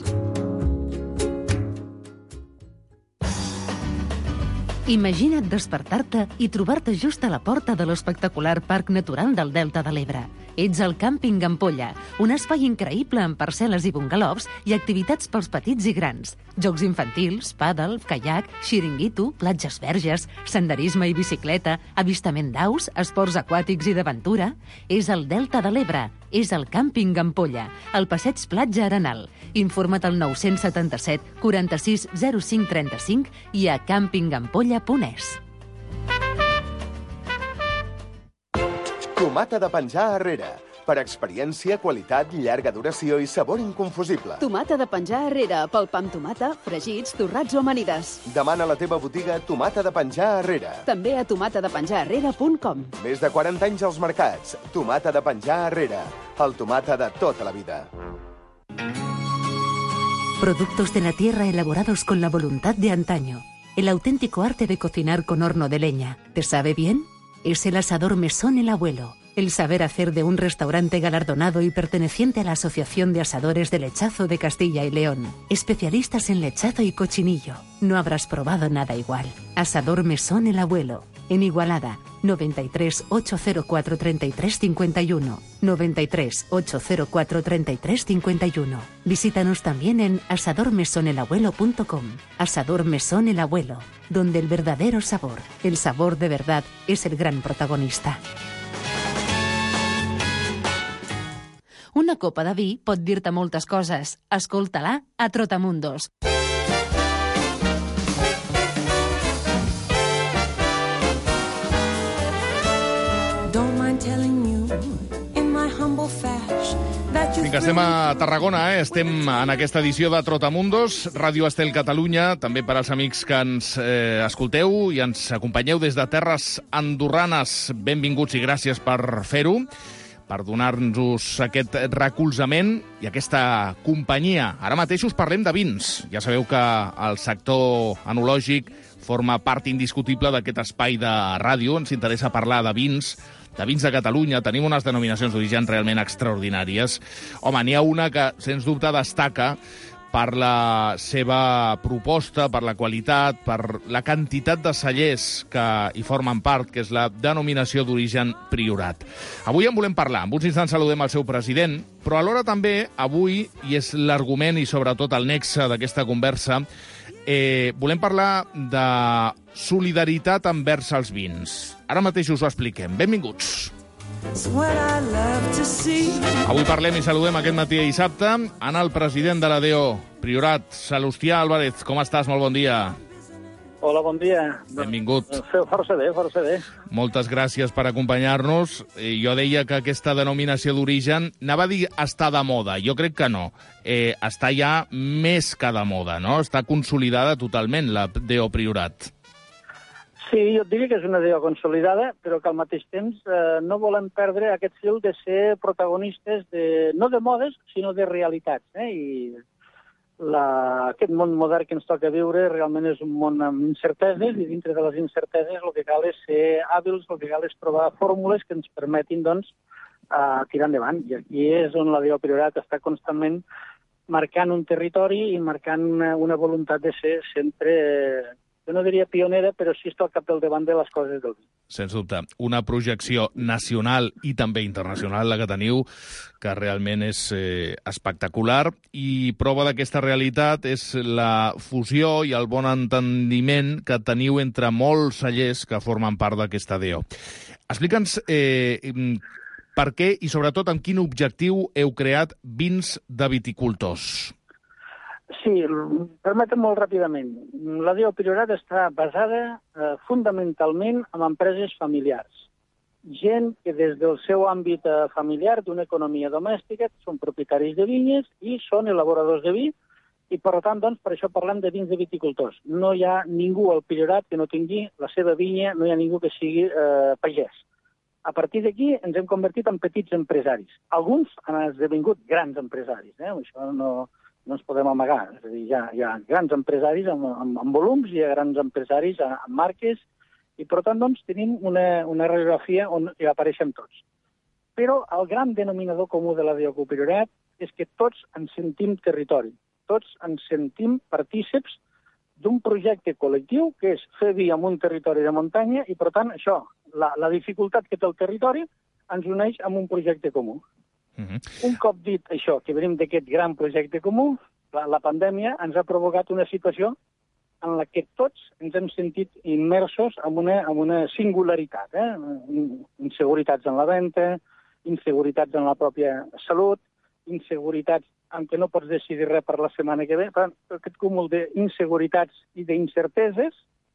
Imagina't despertar-te i trobar-te just a la porta de l'espectacular Parc Natural del Delta de l'Ebre. Ets al Càmping Ampolla, un espai increïble amb parcel·les i bungalows i activitats pels petits i grans. Jocs infantils, pàdel, caiac, xiringuito, platges verges, senderisme i bicicleta, avistament d'aus, esports aquàtics i d'aventura. És el Delta de l'Ebre, és el Càmping Ampolla, al passeig Platja Arenal. Informa't al 977 46 05 35 i a campingampolla.es. Tomata de penjar arrere. Per experiència, qualitat, llarga duració i sabor inconfusible. Tomata de penjar Herrera, pel pa amb tomata, fregits, torrats o amanides. Demana a la teva botiga Tomata de penjar Herrera. També a tomatadepenjarherrera.com. Més de 40 anys als mercats. Tomata de penjar Herrera. El tomata de tota la vida. Productos de la tierra elaborados con la voluntad de antaño. El auténtico arte de cocinar con horno de leña. ¿Te sabe bien? Es el asador Mesón El Abuelo. El saber hacer de un restaurante galardonado y perteneciente a la Asociación de Asadores de Lechazo de Castilla y León. Especialistas en lechazo y cochinillo. No habrás probado nada igual. Asador Mesón El Abuelo. En Igualada, 93 804 33 51. 93 804 33 51. Visítanos también en asadormesonelabuelo.com. Asador Mesón El Abuelo, donde el verdadero sabor, el sabor de verdad, es el gran protagonista. Una copa de vi pot dir-te moltes coses. Escolta-la a Trotamundos. Vinga, estem a Tarragona, Estem en aquesta edició de Trotamundos, Ràdio Estel Catalunya, també per als amics que ens escolteu i ens acompanyeu des de terres andorranes. Benvinguts i gràcies per fer-ho, per donar-nos aquest recolzament i aquesta companyia. Ara mateix us parlem de vins. Ja sabeu que el sector enològic forma part indiscutible d'aquest espai de ràdio. Ens interessa parlar de vins de Catalunya. Tenim unes denominacions d'origen realment extraordinàries. Home, n'hi ha una que, sens dubte, destaca per la seva proposta, per la qualitat, per la quantitat de cellers que hi formen part, que és la denominació d'origen Priorat. Avui en volem parlar. En uns instants saludem el seu president, però alhora també avui, i és l'argument i sobretot el nexe d'aquesta conversa, volem parlar de solidaritat envers els vins. Ara mateix us ho expliquem. Benvinguts. Avui parlem i saludem aquest matí de dissabte en el president de la DO Priorat, Salustià Álvarez. Com estàs? Molt bon dia. Hola, bon dia. Benvingut. Força bé, força bé. Moltes gràcies per acompanyar-nos. Jo deia que aquesta denominació d'origen, anava a dir està de moda. Jo crec que no. Està ja més que de moda, no? Està consolidada totalment la DO Priorat. Sí, jo et diria que és una DO consolidada, però que al mateix temps no volem perdre aquest fil de ser protagonistes no de modes, sinó de realitats. I aquest món modern que ens toca viure realment és un món amb incerteses, i dintre de les incerteses el que cal és ser hàbils, el que cal és trobar fórmules que ens permetin tirar endavant. I aquí és on la DO Priorat està constantment marcant un territori i marcant una voluntat de ser sempre, jo no diria pionera, però sí està al capdavant de les coses del vi. Sens dubte. Una projecció nacional i també internacional, la que teniu, que realment és espectacular. I prova d'aquesta realitat és la fusió i el bon entendiment que teniu entre molts cellers que formen part d'aquesta DO. Explica'ns per què i sobretot amb quin objectiu heu creat vins de viticultors. Sí, permetem molt ràpidament. La DO Priorat està basada fundamentalment en empreses familiars. Gent que des del seu àmbit familiar, d'una economia domèstica, són propietaris de vinyes i són elaboradors de vi, i per tant, per això parlem de vins de viticultors. No hi ha ningú al Priorat que no tingui la seva vinya, no hi ha ningú que sigui pagès. A partir d'aquí ens hem convertit en petits empresaris. Alguns han esdevingut grans empresaris, això no ens podem amagar. És a dir, hi ha grans empresaris amb volums i hi ha grans empresaris amb marques i, per tant, tenim una radiografia on hi apareixem tots. Però el gran denominador comú de la DO Priorat és que tots ens sentim territori, tots ens sentim partíceps d'un projecte col·lectiu que és fer vi en un territori de muntanya i, per tant, això, la dificultat que té el territori ens uneix amb un projecte comú. Un cop dit això, que venim d'aquest gran projecte comú, la pandèmia ens ha provocat una situació en la que tots ens hem sentit immersos en una singularitat. Inseguretats en la venda, inseguretats en la pròpia salut, inseguretats en què no pots decidir res per la setmana que ve. Per tant, aquest cúmul d'inseguritats i d'incerteses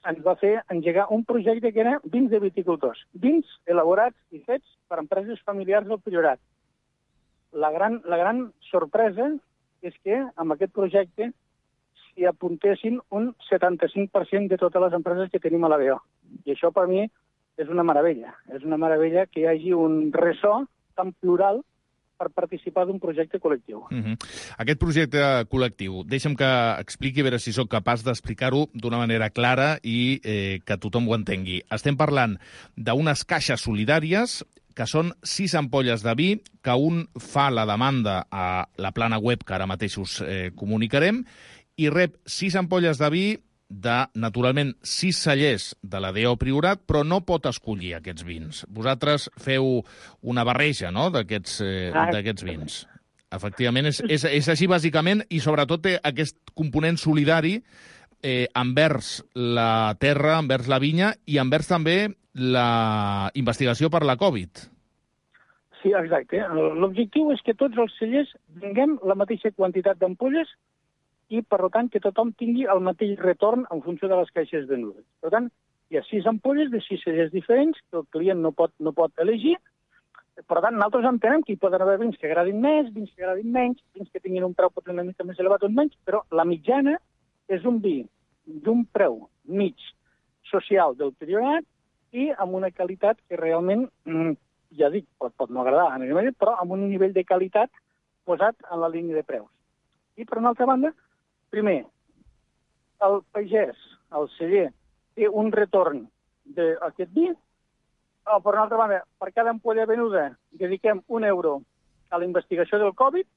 ens va fer engegar un projecte que era vins de viticultors. Vins elaborats i fets per empreses familiars del Priorat. La gran sorpresa és que amb aquest projecte s'hi apuntessin un 75% de totes les empreses que tenim a la BO. I això per mi és una meravella. És una meravella que hi hagi un ressò tan plural per participar d'un projecte col·lectiu. Aquest projecte col·lectiu, deixa'm que expliqui, a veure si sóc capaç d'explicar-ho d'una manera clara i que tothom ho entengui. Estem parlant d'unes caixes solidàries que són 6 ampolles de vi, que un fa la demanda a la plana web que ara mateix us comunicarem, i rep 6 ampolles de vi de, naturalment, 6 cellers de la DO Priorat, però no pot escollir aquests vins. Vosaltres feu una barreja, no?, d'aquests vins. Efectivament, és així bàsicament, i sobretot té aquest component solidari envers la terra, envers la vinya i envers també la investigació per la Covid. Sí, exacte. L'objectiu és que tots els cellers tinguem la mateixa quantitat d'ampolles i, per tant, que tothom tingui el mateix retorn en funció de les caixes venudes. Per tant, hi ha 6 ampolles de 6 cellers diferents que el client no pot elegir. Per tant, nosaltres entenem que hi poden haver vins que agradin més, vins que agradin menys, vins que tinguin un preu potser una mica més elevat o menys, però la mitjana és un vi d'un preu mig social del Priorat i amb una qualitat que realment, ja dic, pot no agradar, però amb un nivell de qualitat posat en la línia de preus. I, per una altra banda, primer, el pagès, el celler, té un retorn d'aquest vi, o, per una altra banda, per cada ampolla venuda dediquem €1 a la investigació del Covid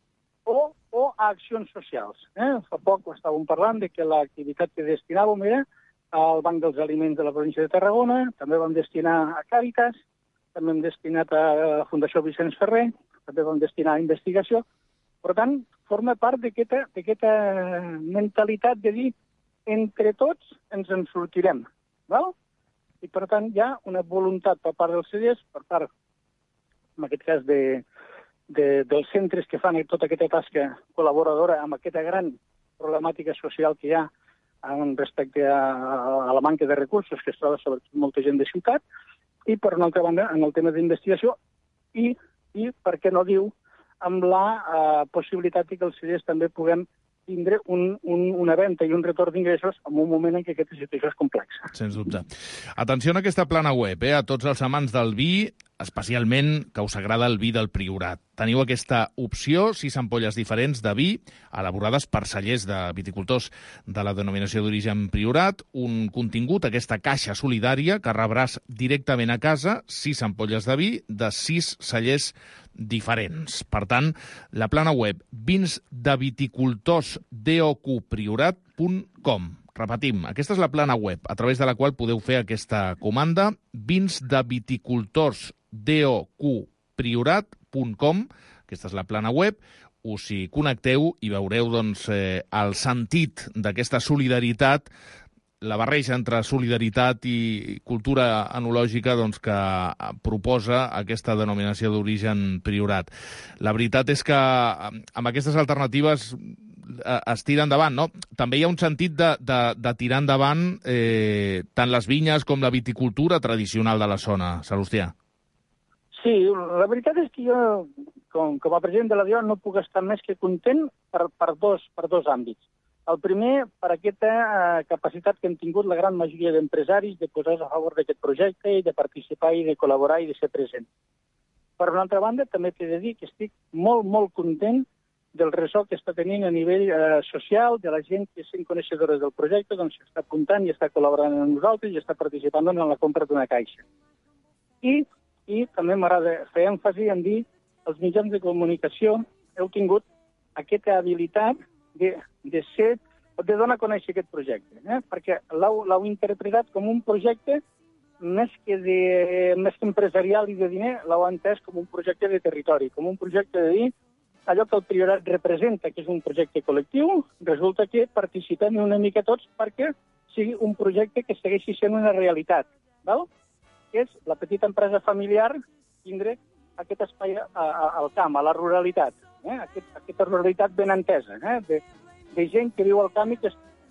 o a accions socials. Fa poc estàvem parlant de que l'activitat que destinàvem era al Banc dels Aliments de la província de Tarragona, també vam destinar a Càritas, també hem destinat a la Fundació Vicenç Ferrer, també vam destinar a investigació. Per tant, forma part d'aquesta mentalitat de dir entre tots ens en sortirem. Val? I, per tant, hi ha una voluntat per part dels cellers, per part, en aquest cas, dels centres que fan tota aquesta tasca col·laboradora amb aquesta gran problemàtica social que hi ha respecte a la manca de recursos que es troba sobretot molta gent de ciutat, i, per una altra banda, en el tema d'investigació i per què no diu, amb la possibilitat que els cellers també puguem tindre una venda i un retorn d'ingressos en un moment en què aquesta situació és complexa. Sens dubte. Atenció a aquesta plana web, a tots els amants del vi, especialment que us agrada el vi del Priorat. Teniu aquesta opció, 6 ampolles diferents de vi, elaborades per cellers de viticultors de la denominació d'origen Priorat, un contingut, aquesta caixa solidària, que rebràs directament a casa, 6 ampolles de vi de 6 cellers diferents. Per tant, la plana web vinsdeviticultorsdoqpriorat.com. Repetim, aquesta és la plana web a través de la qual podeu fer aquesta comanda, vinsdeviticultorsdoqpriorat.com. Aquesta és la plana web. Us hi connecteu i veureu doncs, el sentit d'aquesta solidaritat, la barreja entre solidaritat i cultura enològica doncs, que proposa aquesta denominació d'origen Priorat. La veritat és que amb aquestes alternatives es tira endavant, no? També hi ha un sentit de tirar endavant tant les vinyes com la viticultura tradicional de la zona, Salustià. Sí, la veritat és que jo, com a president de la DIO, no puc estar més que content per dos àmbits. El primer, per aquesta capacitat que hem tingut la gran majoria d'empresaris de posar-se a favor d'aquest projecte i de participar i de col·laborar i de ser present. Per una altra banda, també t'he de dir que estic molt, molt content del ressò que està tenint a nivell social, de la gent que sent coneixedores del projecte, doncs s'està apuntant i està col·laborant amb nosaltres i està participant en la compra d'una caixa. I també m'agrada fer èmfasi en dir els mitjans de comunicació heu tingut aquesta habilitat de donar a conèixer aquest projecte, perquè l'heu interpretat com un projecte més que empresarial i de diner, l'heu entès com un projecte de territori, com un projecte de dir allò que el Priorat representa, que és un projecte col·lectiu, resulta que participem una mica tots perquè sigui un projecte que segueixi sent una realitat, val? Que és la petita empresa familiar tindre aquest espai al camp, a la ruralitat, aquesta ruralitat ben entesa, de gent que viu al camp i que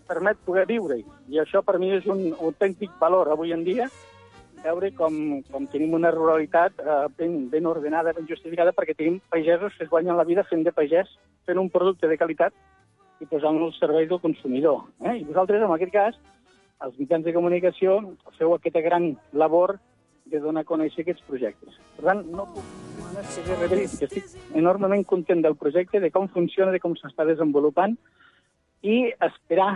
permet poder viure-hi. I això per mi és un autèntic valor avui en dia, veure com tenim una ruralitat ben ordenada, ben justificada, perquè tenim pagesos que es guanyen la vida fent de pagès, fent un producte de qualitat i posant-lo al servei del consumidor. I vosaltres, en aquest cas, els mitjans de comunicació, feu aquesta gran labor de donar a conèixer aquests projectes. Per tant, no puc dir que estic enormement content del projecte, de com funciona, de com s'està desenvolupant, i esperar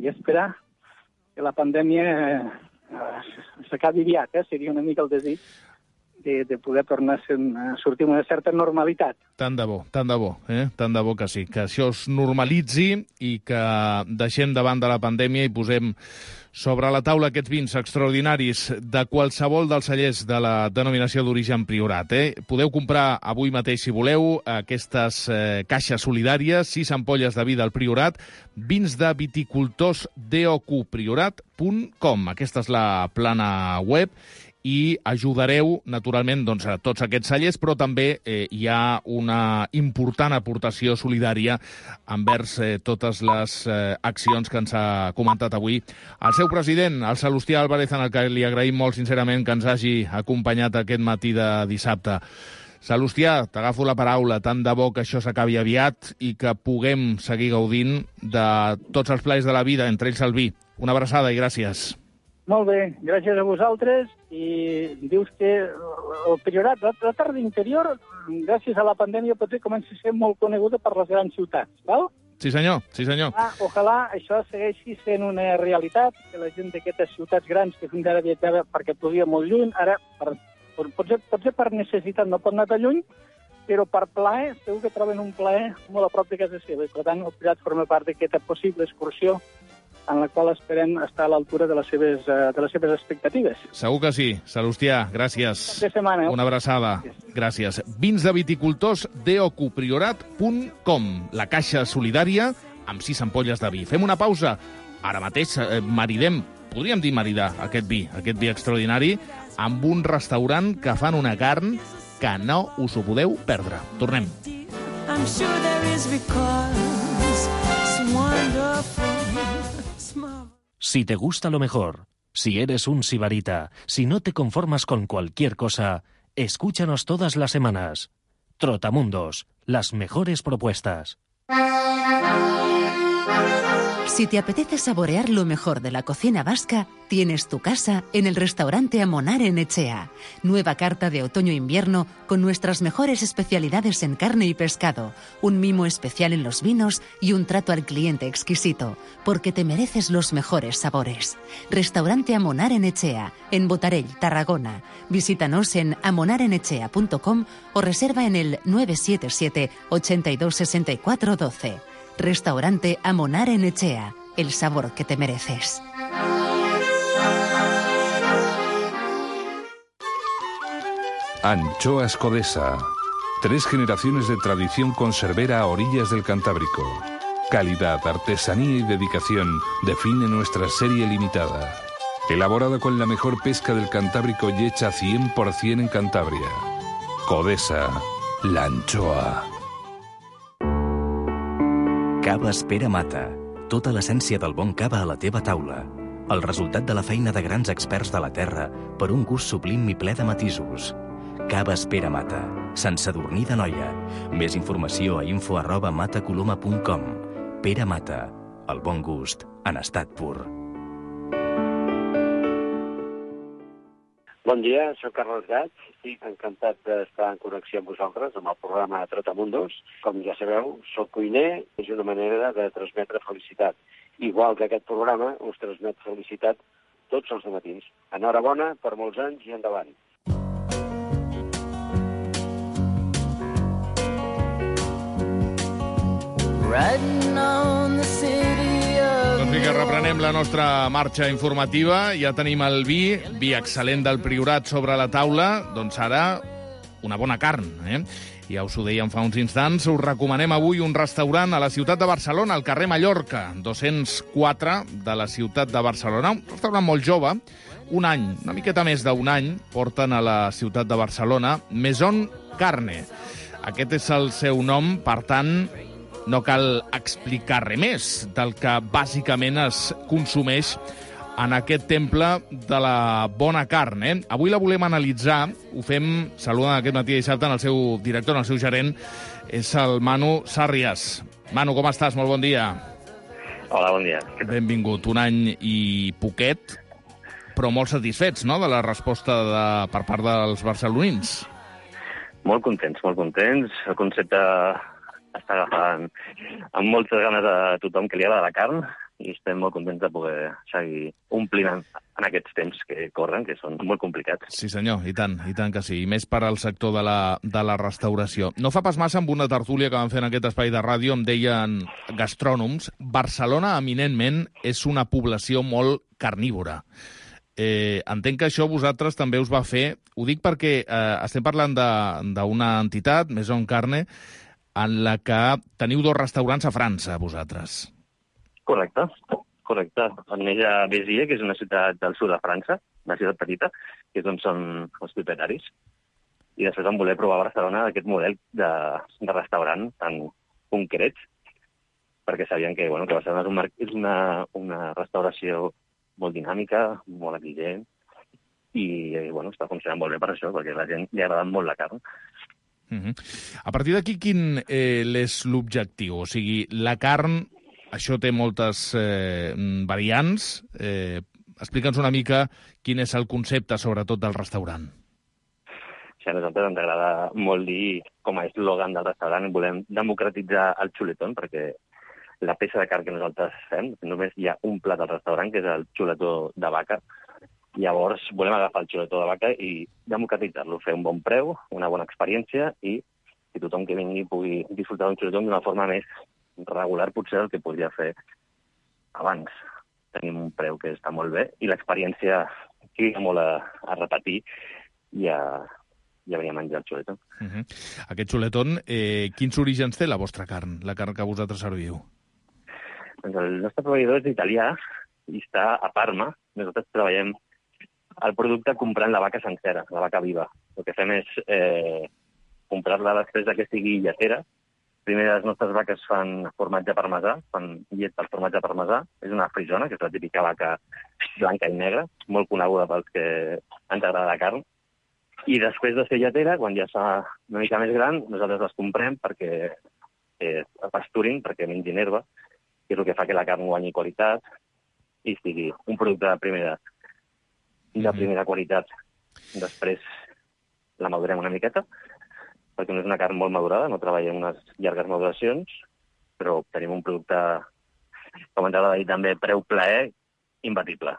que la pandèmia s'acabi aviat, seria una mica el desig de poder tornar a sortir amb una certa normalitat. Tant de bo, tant de bo que sí, que això es normalitzi i que deixem davant de la pandèmia i posem sobre la taula aquests vins extraordinaris de qualsevol dels cellers de la denominació d'origen Priorat. Podeu comprar avui mateix, si voleu, aquestes caixes solidàries, 6 ampolles de vi del Priorat, vins de viticultors doqpriorat.com. Aquesta és la plana web i ajudareu, naturalment, a tots aquests cellers, però també hi ha una important aportació solidària envers totes les accions que ens ha comentat avui el seu president, el Salustià Álvarez, en el que li agraïm molt sincerament que ens hagi acompanyat aquest matí de dissabte. Salustià, t'agafo la paraula, tant de bo que això s'acabi aviat i que puguem seguir gaudint de tots els plaers de la vida, entre ells el vi. Una abraçada i gràcies. Molt bé, gràcies a vosaltres. I dius que el Priorat, la tarda interior, gràcies a la pandèmia, potser comença a ser molt coneguda per les grans ciutats, val? Sí, senyor, sí, senyor. Ojalà això segueixi sent una realitat, que la gent d'aquestes ciutats grans que fins ara viatjava perquè podia molt lluny, ara, potser per necessitat no pot anar tan lluny, però per plaer, segur que troben un plaer molt a prop de casa seva. I, per tant, el Priorat forma part d'aquesta possible excursió en la qual esperem estar a l'altura de les seves expectatives. Segur que sí. Salustià, gràcies. Bona setmana. Una abraçada. Gràcies. Vins de viticultors doqpriorat.com. La caixa solidària amb 6 ampolles de vi. Fem una pausa. Ara mateix maridem, podríem dir maridar, aquest vi extraordinari, amb un restaurant que fan una carn que no us ho podeu perdre. Tornem. I'm sure there is because it's wonderful. Si te gusta lo mejor, si eres un sibarita, si no te conformas con cualquier cosa, escúchanos todas las semanas. Trotamundos, las mejores propuestas. Si te apetece saborear lo mejor de la cocina vasca, tienes tu casa en el restaurante Amonar en Echea. Nueva carta de otoño-invierno con nuestras mejores especialidades en carne y pescado, un mimo especial en los vinos y un trato al cliente exquisito, porque te mereces los mejores sabores. Restaurante Amonar en Echea, en Botarell, Tarragona. Visítanos en amonarenechea.com o reserva en el 977 82 64 12. Restaurante Amonar en Echea, el sabor que te mereces. Anchoas Codesa. 3 generaciones de tradición conservera a orillas del Cantábrico. Calidad, artesanía y dedicación define nuestra serie limitada. Elaborada con la mejor pesca del Cantábrico y hecha 100% en Cantabria. Codesa, la anchoa. Caves Pere Mata. Tota l'essència del bon cava a la teva taula. El resultat de la feina de grans experts de la terra per un gust sublim i ple de matisos. Caves Pere Mata. Sant Sadurní d'Anoia. Més informació a info@matacoloma.com. Pere Mata. El bon gust en estat pur. Bon dia, soc Carles Gats. Estic encantat d'estar en connexió amb vosaltres, amb el programa Trotamundos. Com ja sabeu, soc cuiner, és una manera de transmetre felicitat. Igual que aquest programa us transmet felicitat tots els matins. Enhorabona per molts anys i endavant. Doncs vinga, reprenem la nostra marxa informativa. Ja tenim el vi excel·lent del Priorat sobre la taula. Doncs ara, una bona carn, Ja us ho dèiem fa uns instants. Us recomanem avui un restaurant a la ciutat de Barcelona, al carrer Mallorca, 204 de la ciutat de Barcelona. Un restaurant molt jove. Un any, una miqueta més d'un any, porten a la ciutat de Barcelona Maison Carne. Aquest és el seu nom, per tant, no cal explicar res més del que bàsicament es consumeix en aquest temple de la bona carn. Avui la volem analitzar, ho fem saludant aquest matí de dissabte en el seu director, en el seu gerent, és el Manu Sarrias. Manu, com estàs? Molt bon dia. Hola, bon dia. Benvingut. Un any i poquet, però molt satisfets, no?, de la resposta per part dels barcelonins. Molt contents, molt contents. El concepte està agafant amb moltes ganes a tothom que li agrada la carn, i estem molt contents de poder seguir omplint en aquests temps que corren, que són molt complicats. Sí, senyor, i tant que sí. I més per al sector de la restauració. No fa pas massa, amb una tertúlia que vam fer en aquest espai de ràdio, em deien gastrònoms, Barcelona, eminentment, és una població molt carnívora. Entenc que això vosaltres també us va fer. Ho dic perquè estem parlant d'una entitat, Maison Carne, en la que teniu 2 restaurants a França, vosaltres. Correcte. En ella, Béziers, que és una ciutat del sud de França, una ciutat petita, que és on són els propietaris. I després vam voler provar a Barcelona aquest model de restaurant tan concret, perquè sabien que Barcelona és una restauració molt dinàmica, molt exigent, i està funcionant molt bé per això, perquè a la gent li ha agradat molt la carn. A partir d'aquí, quin és l'objectiu? O sigui, la carn, això té moltes variants. Explica'ns una mica quin és el concepte, sobretot, del restaurant. Sí, a nosaltres ens agrada molt dir, com a eslògan del restaurant, volem democratitzar el xuletón, perquè la peça de carn que nosaltres fem, només hi ha un plat al restaurant, que és el xuletó de vaca. Llavors, volem agafar el xuletó de vaca i democratitzar-lo, fer un bon preu, una bona experiència, i que tothom que vingui pugui disfrutar d'un xuletó d'una forma més regular, potser el que podria fer abans. Tenim un preu que està molt bé i l'experiència crida molt a repetir i a venir a menjar el xuletón. Aquest xuletón, quins orígens té la vostra carn, la carn que vosaltres serviu? Doncs el nostre proveïdor és italià i està a Parma. Nosaltres treballem el producte comprant la vaca sencera, la vaca viva. El que fem és comprar-la després que estigui lletera. Primer, les nostres vaques fan formatge parmesà, fan llet per formatge parmesà. És una frisona, que és la típica vaca blanca i negra, molt coneguda pels que ens agrada la carn. I després de ser lletera, quan ja està una mica més gran, nosaltres les comprem perquè pasturin, perquè mengin herba, que és el que fa que la carn guanyi qualitat i sigui un producte de primera qualitat. Després la madurem una miqueta, perquè no és una carn molt madurada, no treballem unes llargues maduracions, però tenim un producte, com ens agrada dir també, preu-plaer imbatible.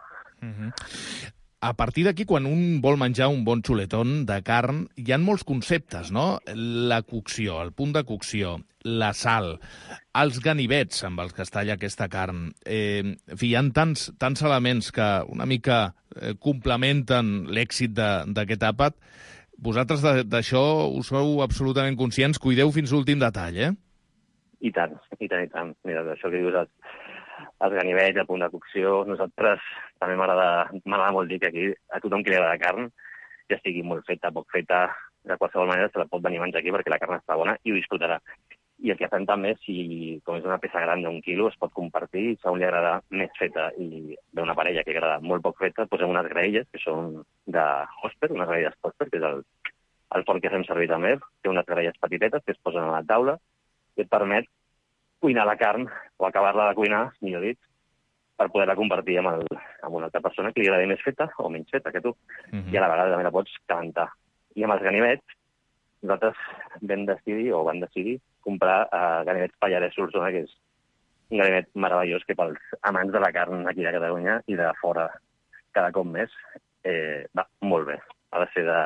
A partir d'aquí, quan un vol menjar un bon xuletón de carn, hi ha molts conceptes, no? La cocció, el punt de cocció, la sal, els ganivets amb els que es talla aquesta carn. En fi, hi ha tants elements que una mica complementen l'èxit d'aquest àpat. Vosaltres d'això us feu absolutament conscients, cuideu fins l'últim detall, I tant. Mira, això que dius, els ganivets, el punt de cocció, nosaltres també m'agrada molt dir que aquí a tothom que li agrada carn, ja estigui molt feta, poc feta, de qualsevol manera se la pot venir a menjar aquí perquè la carn està bona i ho disfrutarà. I el que fem també, si com és una peça gran d'1 quilo, es pot compartir, si a un li agrada més feta i d'una parella que agrada molt poc feta, posem unes graelles que són de Hosper, unes graelles Hosper, que és el forn que fem servir també, té unes graelles petitetes que es posen a la taula i et permet cuinar la carn, o acabar-la de cuinar, millor dit, per poder-la compartir amb una altra persona que li agradi més feta o menys feta que tu. I a la vegada també la pots calentar. I amb els ganivets, nosaltres vam decidir comprar ganivets Pallarès Solsona, que és un ganivet meravellós que pels amants de la carn aquí a Catalunya i de fora cada cop més va molt bé. No ha de ser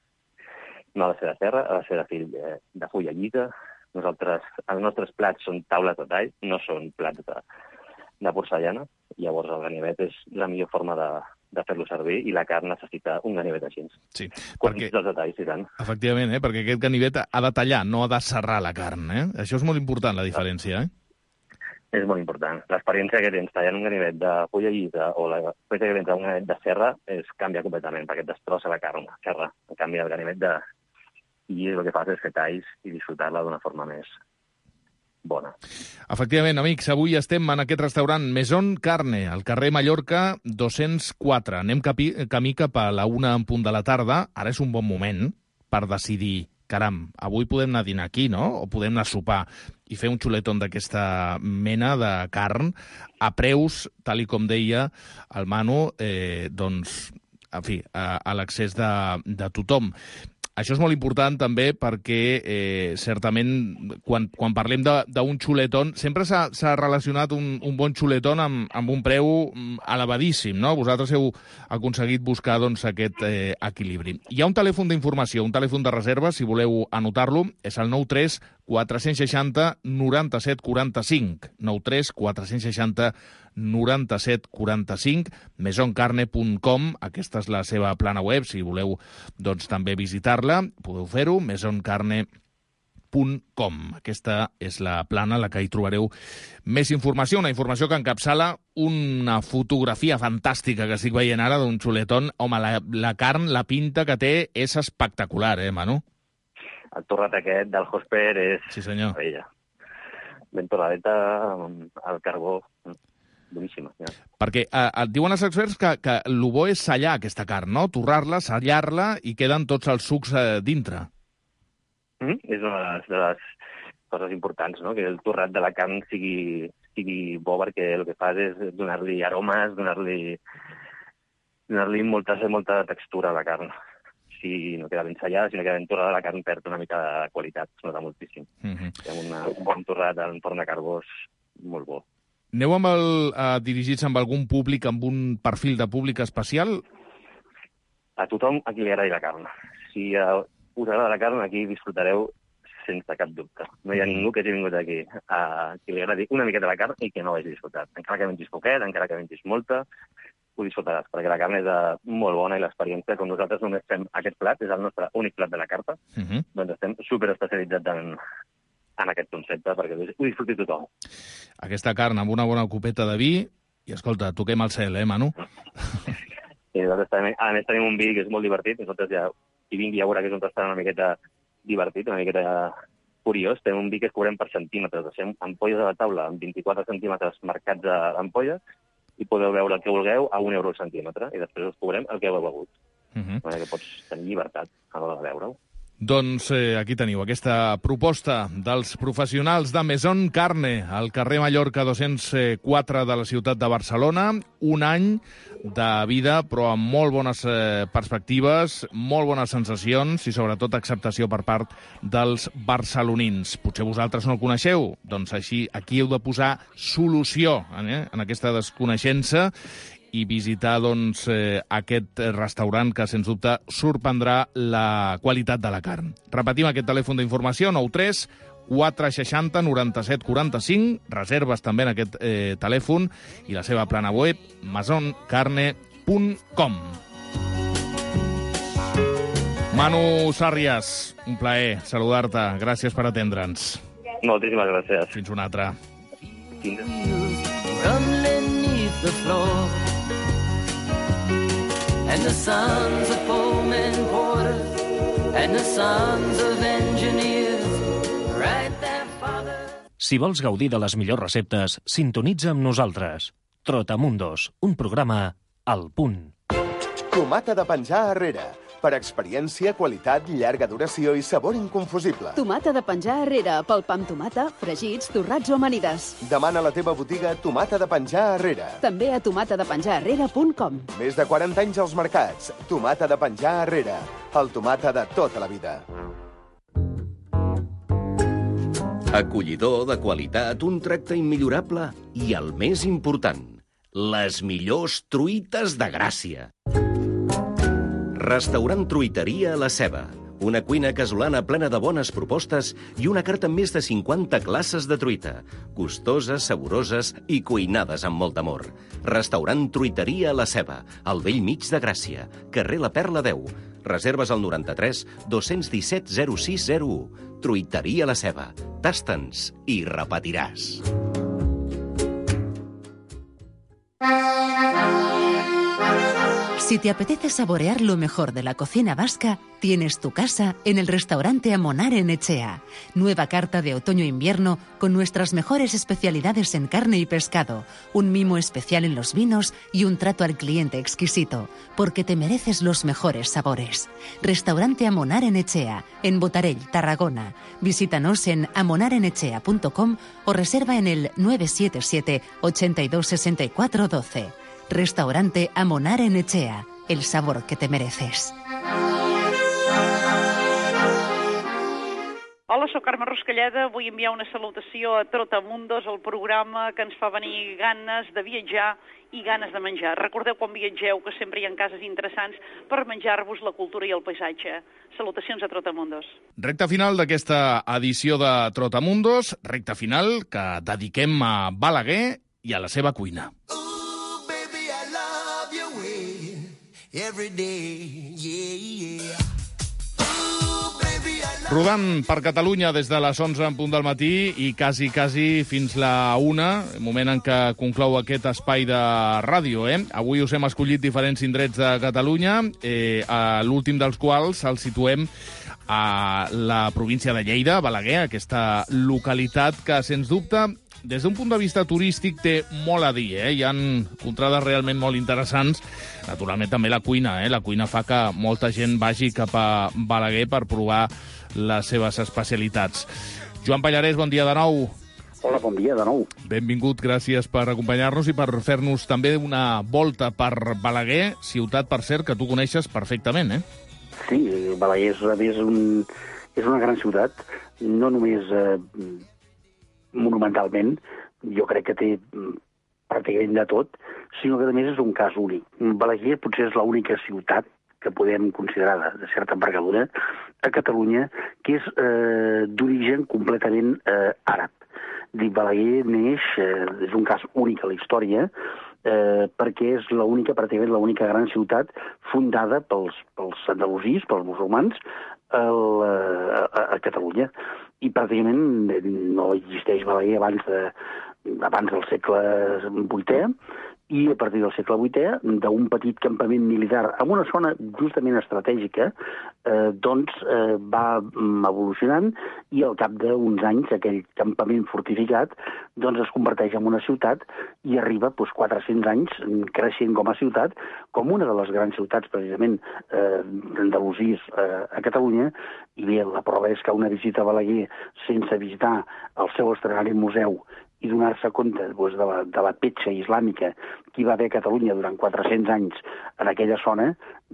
de serra, ha de ser de fulla llisa. Els nostres plats són taules de tall, no són plats de porcellana. Llavors el ganivet és la millor forma de fer-lo servir i la carn necessita un ganivet així. Sí, perquè dels detalls, i tant. Efectivament, perquè aquest ganivet ha de tallar, no ha de serrar la carn. Això és molt important, la diferència. És molt important. L'experiència que tens tallant un ganivet de fulla llisa o l'experiència que tens un ganivet de serra canvia completament, perquè et destrossa la carn, la serra. En canvi, el ganivet i el que fas és fer talls i disfrutar-la d'una forma més bona. Efectivament, amics, avui estem en aquest restaurant Maison Carne, al carrer Mallorca 204. Anem camí cap a la 1 en punt de la tarda. Ara és un bon moment per decidir, caram, avui podem anar a dinar aquí, no? O podem anar a sopar i fer un xuletón d'aquesta mena de carn a preus, tal i com deia el Manu, doncs, en fi, a l'accés de tothom. Això és molt important també perquè, certament, quan parlem d'un xuletón, sempre s'ha relacionat un bon xuletón amb un preu elevadíssim, no? Vosaltres heu aconseguit buscar doncs, aquest equilibri. Hi ha un telèfon d'informació, un telèfon de reserva, si voleu anotar-lo, és el 93 460 97 45. 93 460 97 45, maisoncarne.com, aquesta és la seva plana web, si voleu doncs, també visitar-la, podeu fer-ho, maisoncarne.com. Aquesta és la plana en la que hi trobareu més informació, una informació que encapçala una fotografia fantàstica que estic veient ara d'un xuletón. Home, la carn, la pinta que té és espectacular, Manu? El torrat aquest del Hosper és... Sí, senyor. Bella. Ben torradeta, al carbó... boníssima. Ja. Perquè et diuen els experts que el bo és sellar aquesta carn, no? Torrar-la, sellar-la i queden tots els sucs dintre. És una de les coses importants, no? Que el torrat de la carn sigui bo, perquè el que fas és donar-li aromes, donar-li molta textura a la carn. Si no queda ben sellada, si no queda ben torrada, la carn perd una mica de qualitat, es nota moltíssim. Un bon torrat en forn de carbó és molt bo. Aneu dirigits amb algun públic, amb un perfil de públic especial? A tothom a qui li agradi la carn. Si us agrada la carn, aquí disfrutareu sense cap dubte. No hi ha ningú que hagi vingut aquí a qui li agradi una miqueta la carn i que no ho hagi disfrutat. Encara que mengis poquet, encara que mengis molta, ho disfrutaràs, perquè la carn és molt bona i l'experiència, com nosaltres només fem aquest plat, és el nostre únic plat de la carta, doncs estem superespecialitzats en aquest concepte, perquè ho disfruti tothom. Aquesta carn amb una bona copeta de vi, i escolta, toquem el cel, Manu? I nosaltres a més tenim un vi que és molt divertit, nosaltres ja, qui vingui ja veurà que és un restaurant una miqueta divertit, una miqueta curiós, tenim un vi que es cobrem per centímetres, deixem ampolles a la taula amb 24 centímetres marcats d'ampolles, i podeu veure el que vulgueu a €1 el centímetre, i després us cobrem el que heu begut. De manera que pots tenir llibertat a l'hora de veure-ho. Doncs aquí teniu aquesta proposta dels professionals de Maison Carne, al carrer Mallorca 204 de la ciutat de Barcelona. Un any de vida, però amb molt bones perspectives, molt bones sensacions i, sobretot, acceptació per part dels barcelonins. Potser vosaltres no el coneixeu? Doncs així, aquí heu de posar solució en aquesta desconeixença i visitar doncs, aquest restaurant que, sens dubte, sorprendrà la qualitat de la carn. Repetim aquest telèfon d'informació, 93 460 97 45, reserves també en aquest telèfon i la seva plana web, maisoncarne.com. Manu Sàrries, un plaer saludar-te. Gràcies per atendre'ns. Moltíssimes gràcies. Fins una altra. The floor and the sons of foremen porters and the sons of engineers write their father. Si vols gaudir de les millors receptes, sintonitza amb nosaltres. Trotamundos, un programa al punt. Tomata de penjar arrere. Per experiència, qualitat, llarga duració i sabor inconfusible. Tomata de penjar arrere, pel pa amb tomata, fregits, torrats o amanides. Demana a la teva botiga Tomata de penjar arrere. També a tomatadepenjararrere.com. Més de 40 anys als mercats. Tomata de penjar arrere. El tomata de tota la vida. Acollidor, de qualitat, un tracte immillorable i, el més important, les millors truites de Gràcia. Restaurant Truiteria La Ceba. Una cuina casolana plena de bones propostes i una carta amb més de 50 classes de truita. Gustoses, saboroses i cuinades amb molt amor. Restaurant Truiteria La Ceba, al vell mig de Gràcia. Carrer La Perla 10. Reserves al 93 217 0601. Truiteria La Ceba. Tasta'ns i repetiràs. Si te apetece saborear lo mejor de la cocina vasca, tienes tu casa en el restaurante Amonar en Echea. Nueva carta de otoño-invierno con nuestras mejores especialidades en carne y pescado, un mimo especial en los vinos y un trato al cliente exquisito, porque te mereces los mejores sabores. Restaurante Amonar en Echea, en Botarell, Tarragona. Visítanos en amonarenechea.com o reserva en el 977 82 64 12. Restaurante Amonar en Echea, el sabor que te mereces. Hola, soc Carme Ruscalleda. Vull enviar una salutació a Trotamundos, el programa que ens fa venir ganes de viatjar i ganes de menjar. Recordeu quan viatgeu que sempre hi ha cases interessants per menjar-vos la cultura i el paisatge. Salutacions a Trotamundos. Recta final d'aquesta edició de Trotamundos, recta final que dediquem a Balaguer i a la seva cuina. Every day, yeah. Rodant per Catalunya des de les 11 en punt del matí i quasi fins la 1, moment en què conclou aquest espai de ràdio. Avui us hem escollit diferents indrets de Catalunya, a l'últim dels quals el situem a la província de Lleida, Balaguer, aquesta localitat que, sens dubte, des d'un punt de vista turístic té molt a dir. Hi ha contrades realment molt interessants. Naturalment també la cuina. La cuina fa que molta gent vagi cap a Balaguer per provar les seves especialitats. Joan Pallarès, bon dia de nou. Hola, bon dia de nou. Benvingut, gràcies per acompanyar-nos i per fer-nos també una volta per Balaguer, ciutat, per cert, que tu coneixes perfectament, Sí, Balaguer és una gran ciutat, no només monumentalment, jo crec que té pràcticament de tot, sinó que a més és un cas únic. Balaguer potser és l'única ciutat que podem considerar de certa envergadura a Catalunya que és d'origen completament àrab. Balaguer neix, és un cas únic a la història, perquè és pràcticament l'única gran ciutat fundada pels andalusís, pels musulmans, a Catalunya. I pràcticament no existeix Balaguer abans del segle VIII, i a partir del segle VIII, d'un petit campament militar en una zona justament estratègica, va evolucionant i al cap d'uns anys aquell campament fortificat es converteix en una ciutat i arriba 400 anys creixent com a ciutat, com una de les grans ciutats precisament d'andalusís a Catalunya. I bé, la prova és que una visita a Balaguer sense visitar el seu extraordinari museu i donar-se compte de la petja islàmica que hi va haver a Catalunya durant 400 anys en aquella zona,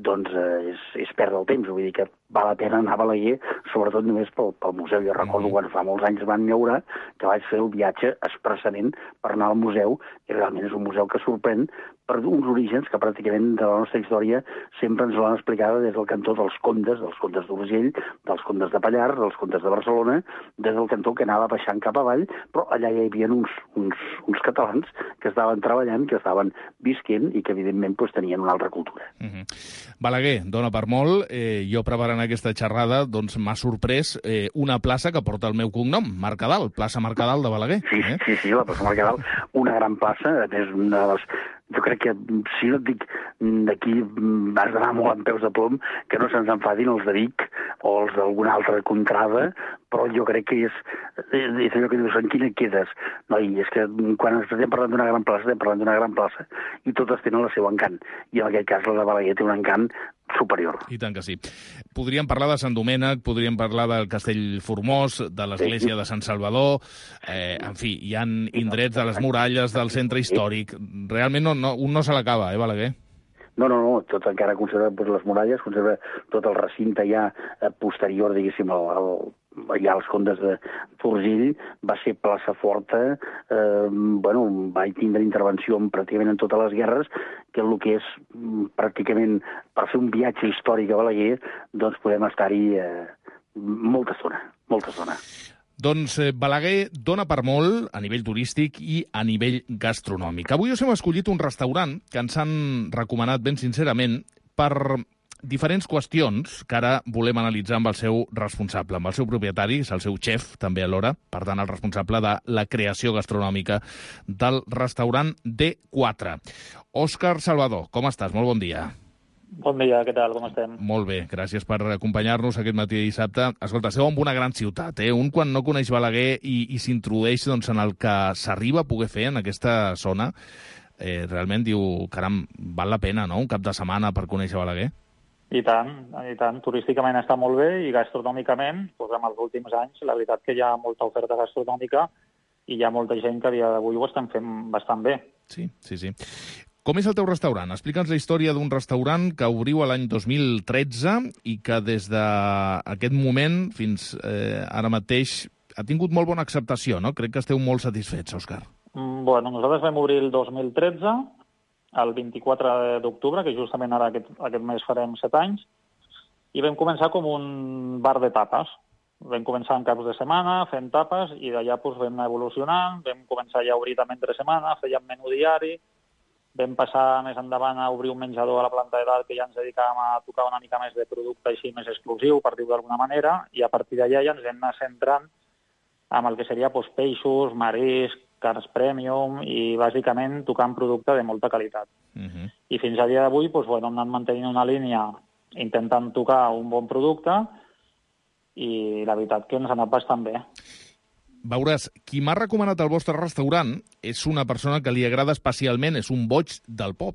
és perdre el temps. Vull dir que val la pena anar a Balaguer, sobretot només pel museu. Jo recordo quan fa molts anys van llaurar que vaig fer el viatge expressament per anar al museu, i realment és un museu que sorprèn per uns orígens que pràcticament de la nostra història sempre ens l'han explicada des del cantó dels condes d'Urgell, dels condes de Pallars, dels condes de Barcelona, des del cantó que anava baixant cap avall, però allà hi havia uns catalans que estaven treballant, que estaven visquent i que evidentment tenien una altra cultura. Balaguer dona per molt. Jo preparant aquesta xerrada m'ha sorprès una plaça que porta el meu cognom, Mercadal, plaça Mercadal de Balaguer. Sí, la plaça Mercadal, una gran plaça, és una de les... Jo crec que, si no et dic d'aquí, has d'anar molt amb peus de plom, que no se'ns enfadin els de Vic o els d'alguna altra contrada, però jo crec que és allò que dius, en quina quedes? Noi, és que quan estem parlant d'una gran plaça, i totes tenen el seu encant, i en aquest cas la de Balaguer té un encant superior. I tant que sí. Podríem parlar de Sant Domènec, podríem parlar del Castell Formós, de l'església de Sant Salvador, en fi, hi ha indrets de les muralles, del centre històric. Realment un no se l'acaba, Balaguer? No, tot encara conserva les muralles, conserva tot el recinte ja posterior, diguéssim, ja als condes de Urgell, va ser plaça forta, va tindre intervenció pràcticament en totes les guerres, que el que és pràcticament per fer un viatge històric a Balaguer, podem estar-hi molta estona. Balaguer dona per molt a nivell turístic i a nivell gastronòmic. Avui us hem escollit un restaurant que ens han recomanat ben sincerament per diferents qüestions que ara volem analitzar amb el seu responsable, amb el seu propietari, és el seu xef també alhora, per tant el responsable de la creació gastronòmica del restaurant D4. Òscar Salvador, com estàs? Molt bon dia. Bon dia, què tal, com estem? Molt bé, gràcies per acompanyar-nos aquest matí de dissabte. Escolta, esteu en una gran ciutat, eh? Un quan no coneix Balaguer i s'introdueix doncs, en el que s'arriba a poder fer en aquesta zona, realment diu, caram, val la pena, no?, un cap de setmana per conèixer Balaguer. I tant. Turísticament està molt bé i gastronòmicament, doncs en els últims anys, la veritat que hi ha molta oferta gastronòmica i hi ha molta gent que a dia d'avui ho estan fent bastant bé. Sí. Com és el teu restaurant? Explica'ns la història d'un restaurant que obriu a l'any 2013 i que des d'aquest moment fins ara mateix ha tingut molt bona acceptació, no? Crec que esteu molt satisfets, Òscar. Bueno, nosaltres vam obrir el 2013, el 24 d'octubre, que justament ara aquest mes farem 7 anys, i vam començar com un bar de tapes. Vam començar en caps de setmana, fent tapes, i d'allà doncs, vam anar evolucionant, vam començar ja a obrir també entre setmana, fèiem menú diari, vam passar més endavant a obrir un menjador a la planta de dalt que ja ens dedicàvem a tocar una mica més de producte així més exclusiu, per dir-ho d'alguna manera, i a partir d'allà ja ens vam anar centrant amb el que seria doncs, peixos, marisc, carns premium i bàsicament tocant producte de molta qualitat. I fins a dia d'avui doncs, bueno, hem anat mantenint una línia intentant tocar un bon producte i la veritat que ens ha anat bastant bé. Veuràs, qui m'ha recomanat el vostre restaurant és una persona que li agrada especialment, és un boig del pop,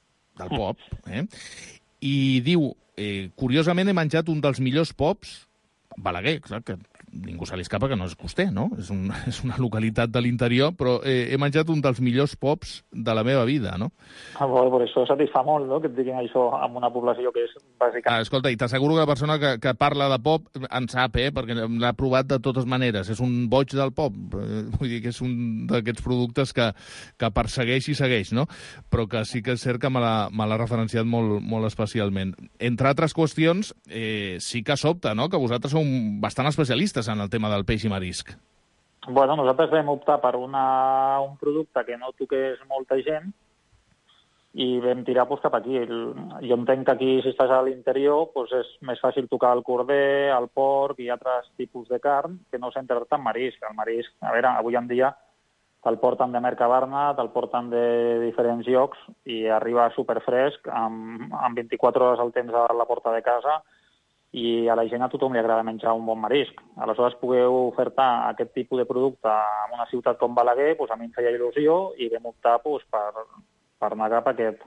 i diu, curiosament he menjat un dels millors pops, Balaguer, clar, que ningú se li escapa que no és coster, no? És una localitat de l'interior, però he menjat un dels millors pops de la meva vida, no? Per això satisfà molt, no?, que et diguin això amb una població que és bàsicament... Escolta, i t'asseguro que la persona que parla de pop en sap, perquè l'ha provat de totes maneres. És un boig del pop. Vull dir que és un d'aquests productes que persegueix i segueix, no? Però que sí que és cert que me l'ha referenciat molt especialment. Entre altres qüestions, sí que sobta, no?, que vosaltres sou bastant especialistes en el tema del peix i marisc. Bueno, nosaltres vam optar per un producte que no toqués molta gent i vam tirar cap aquí. Jo entenc que aquí, si estàs a l'interior, és més fàcil tocar el corder, el porc i altres tipus de carn que no centrar-te en marisc. El marisc, a veure, avui en dia te'l porten de Mercabarna, te'l porten de diferents llocs i arriba superfresc, amb 24 hores el tens a la porta de casa, i a la gent a tothom li agrada menjar un bon marisc. Aleshores, poder ofertar aquest tipus de producte en una ciutat com Balaguer, a mi em feia il·lusió i vam optar per anar cap a aquest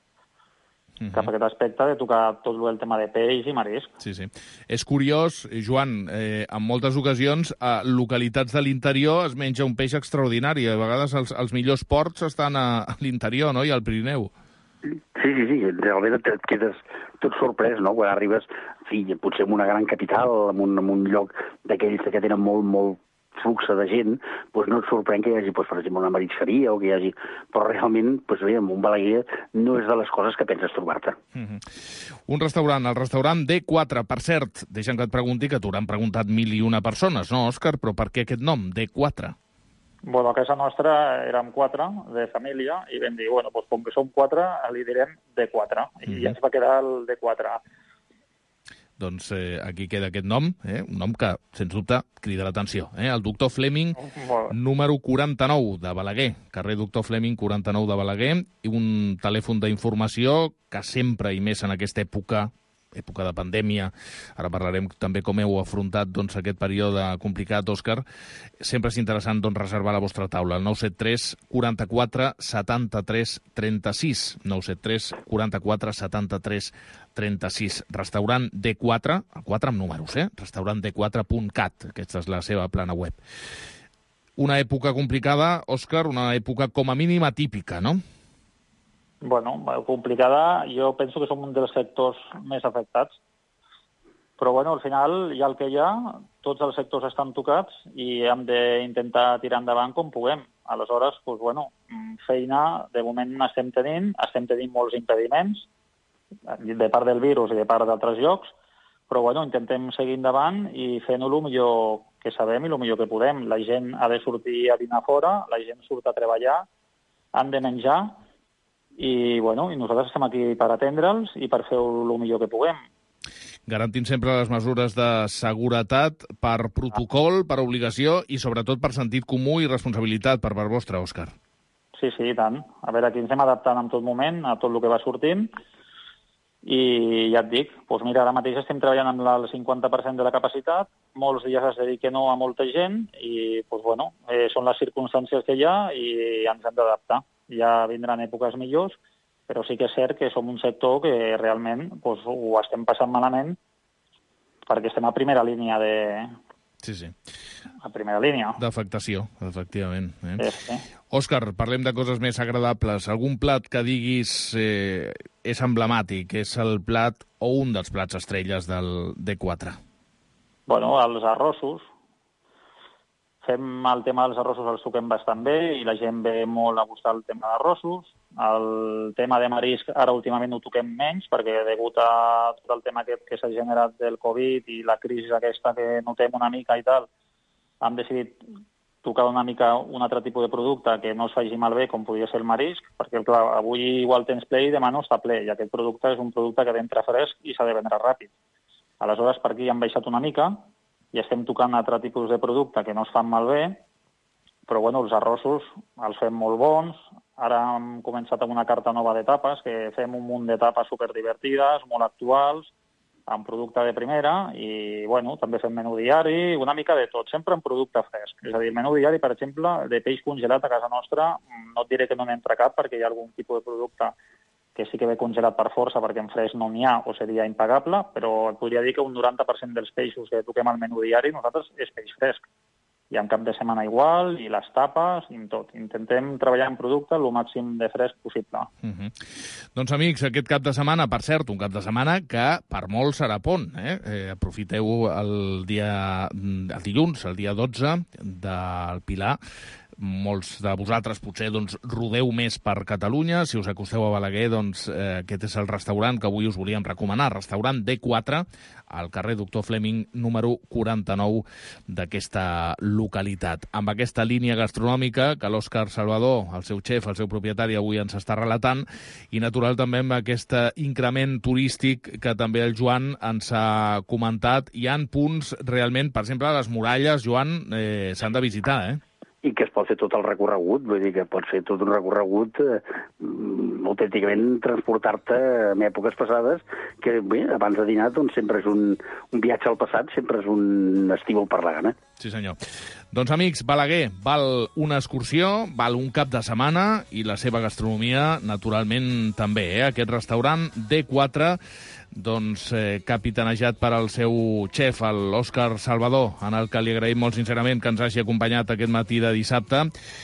aspecte de tocar tot el tema de peix i marisc. Sí. És curiós, Joan, en moltes ocasions a localitats de l'interior es menja un peix extraordinari. A vegades els millors ports estan a l'interior, no?, i al Pirineu. Sí, realment et quedes tot sorprès, no?, quan arribes, potser en una gran capital, en un lloc d'aquells que tenen molt flux de gent, no et sorprèn que hi hagi, per exemple, una marisqueria o que hi hagi... Però realment, en un Balaguer no és de les coses que penses trobar-te. Un restaurant, el restaurant D4, per cert, deixa'm que et pregunti, que t'hauran preguntat 1.001 persones, no, Òscar? Però per què aquest nom, D4? Bueno, a casa nostra érem 4 de família i vam dir, com que som 4, li direm D4. I ja ens va quedar el D4. Doncs aquí queda aquest nom, un nom que, sens dubte, crida l'atenció. El doctor Fleming, número 49 de Balaguer, carrer doctor Fleming, 49 de Balaguer, i un telèfon d'informació que sempre, i més en aquesta època de pandèmia, ara parlarem també com heu afrontat aquest període complicat, Òscar, sempre és interessant reservar la vostra taula, el 973 44 73 36, 973 44 73 36, restaurant D4, el 4 amb números, restaurantd4.cat, aquesta és la seva plana web. Una època complicada, Òscar, una època com a mínim atípica, no? Bueno, complicada, jo penso que som un dels sectors més afectats, però al final hi ha el que hi ha, tots els sectors estan tocats i hem d'intentar tirar endavant com puguem. Aleshores, feina de moment estem tenint molts impediments de part del virus i de part d'altres llocs, però intentem seguir endavant i fent-ho el millor que sabem i el millor que podem. La gent ha de sortir a dinar fora, la gent surt a treballar, han de menjar, i nosaltres estem aquí per atendre'ls i per fer-ho el millor que puguem. Garantint sempre les mesures de seguretat per protocol, per obligació i sobretot per sentit comú i responsabilitat per part vostra, Òscar. Sí, i tant. A veure, aquí ens hem adaptant en tot moment a tot el que va sortint I ja et dic, doncs mira, ara mateix estem treballant amb el 50% de la capacitat, molts dies es dediquen a molta gent i doncs, bueno, són les circumstàncies que hi ha i ens hem d'adaptar. Ja vindran èpoques millors, però sí que és cert que som un sector que realment doncs, ho estem passant malament perquè estem a primera línia de... Sí. A primera línia. D'afectació, efectivament. Sí. Òscar, parlem de coses més agradables. Algun plat que diguis és emblemàtic, és el plat o un dels plats estrelles del D4? Bueno, els arrossos. Fem el tema dels arrossos, els toquem bastant bé i la gent ve molt a gustar el tema d'arrossos. El tema de marisc ara últimament ho toquem menys perquè degut a tot el tema aquest que s'ha generat del Covid i la crisi aquesta que notem una mica i tal, hem decidit tocar una mica un altre tipus de producte que no es faci malbé com podria ser el marisc, perquè clar, avui igual tens ple i demà no està ple i aquest producte és un producte que entra fresc i s'ha de vendre ràpid. Aleshores, per aquí hem baixat una mica i estem tocant altre tipus de producte que no es fan malbé, però bueno, els arrossos els fem molt bons. Ara hem començat amb una carta nova de tapes, que fem un munt de tapes superdivertides, molt actuals, amb producte de primera, i bueno, també fem menú diari, una mica de tot, sempre amb producte fresc. És a dir, menú diari, per exemple, de peix congelat a casa nostra, no et diré que no n'entra cap, perquè hi ha algun tipus de producte que sí que ve congelat per força, perquè en fresc no n'hi ha o seria impagable, però et podria dir que un 90% dels peixos que toquem al menú diari nosaltres és peix fresc. I en cap de setmana igual, i les tapes, i tot. Intentem treballar en producte el màxim de fresc possible. Doncs, amics, aquest cap de setmana, per cert, un cap de setmana que per molts serà pont. Aprofiteu el dilluns, el dia 12 del Pilar. Molts de vosaltres potser rodeu més per Catalunya. Si us acosteu a Balaguer, aquest és el restaurant que avui us volíem recomanar. Restaurant D4, al carrer Doctor Fleming, número 49 d'aquesta localitat. Amb aquesta línia gastronòmica que l'Òscar Salvador, el seu xef, el seu propietari, avui ens està relatant, i natural també amb aquest increment turístic que també el Joan ens ha comentat. Hi ha punts realment, per exemple, les muralles, Joan, s'han de visitar, I que es pot fer tot el recorregut, vull dir que pot fer tot un recorregut autènticament transportar-te en èpoques passades, que bé, abans de dinar doncs, sempre és un viatge al passat, sempre és un estímul per la gana. Sí, senyor. Doncs, amics, Balaguer val una excursió, val un cap de setmana i la seva gastronomia, naturalment, també. Aquest restaurant D4, capitanejat per al seu xef, l'Òscar Salvador, en el que li agraïm molt sincerament que ens hagi acompanyat aquest matí de dissabte.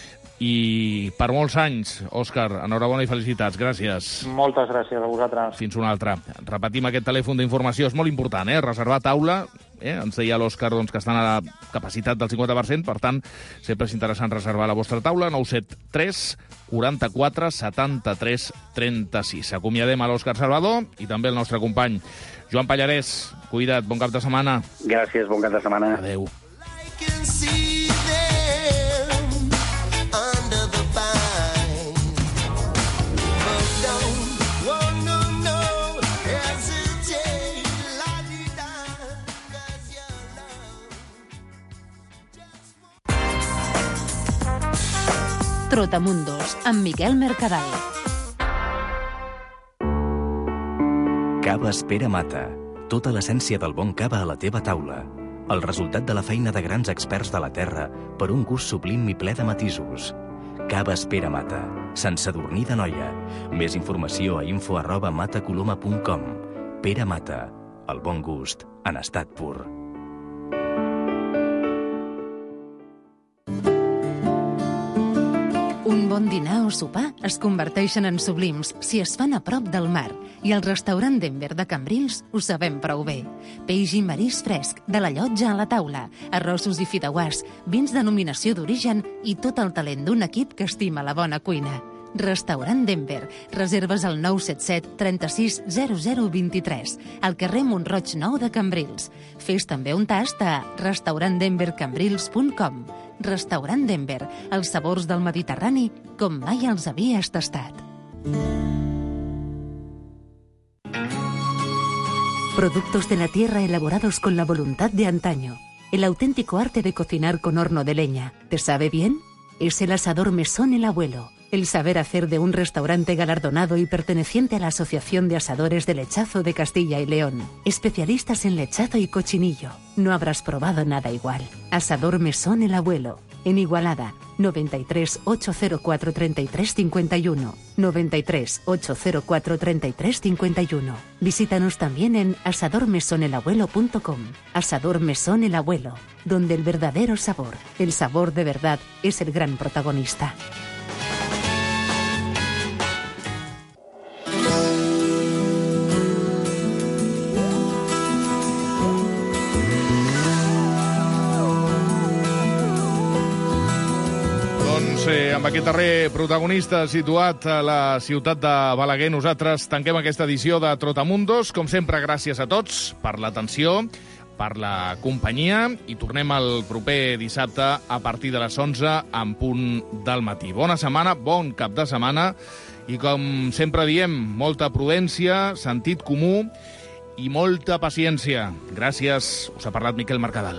I per molts anys, Òscar, enhorabona i felicitats. Gràcies. Moltes gràcies a vosaltres. Fins una altra. Repetim aquest telèfon d'informació, és molt important, reservar taula. Ens deia l'Òscar que estan a la capacitat del 50%, per tant, sempre és interessant reservar la vostra taula, 973 44 73 36. Acomiadem a l'Òscar Salvador i també el nostre company Joan Pallarès. Cuida't, bon cap de setmana. Gràcies, bon cap de setmana. Adéu. Trotamundos, amb Miquel Mercadal. Caves Pere Mata. Tota l'essència del bon cava a la teva taula. El resultat de la feina de grans experts de la terra per un gust sublim i ple de matisos. Caves Pere Mata. Sant Sadurní d'Anoia. Més informació a info@matacoloma.com. Pere Mata. El bon gust en estat pur. Un bon dinar o sopar es converteixen en sublims si es fan a prop del mar, i al restaurant Denver de Cambrils ho sabem prou bé. Peix i marisc fresc, de la llotja a la taula, arrossos i fideuàs, vins denominació d'origen i tot el talent d'un equip que estima la bona cuina. Restaurant Denver. Reserves al 977 36 0023, al carrer Montroig 9 de Cambrils. Fes també un tast a restaurantdenvercambrils.com. Restaurant Denver, els sabors del Mediterrani com mai els havies tastat. Productos de la tierra elaborados con la voluntad de antaño. El auténtico arte de cocinar con horno de leña. ¿Te sabe bien? Es el asador Mesón El Abuelo. El saber hacer de un restaurante galardonado y perteneciente a la Asociación de Asadores de Lechazo de Castilla y León. Especialistas en lechazo y cochinillo. No habrás probado nada igual. Asador Mesón El Abuelo. En Igualada, 93 804 33 51. 93 804 33 51. Visítanos también en asadormesonelabuelo.com. Asador Mesón El Abuelo, donde el verdadero sabor, el sabor de verdad, es el gran protagonista. Amb aquest darrer protagonista situat a la ciutat de Balaguer, nosaltres tanquem aquesta edició de Trotamundos. Com sempre, gràcies a tots per l'atenció, per la companyia, i tornem el proper dissabte a partir de les 11 en punt del matí. Bona setmana, bon cap de setmana, i com sempre diem, molta prudència, sentit comú i molta paciència. Gràcies, us ha parlat Miquel Mercadal.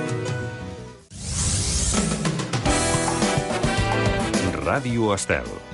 Ràdio Estel.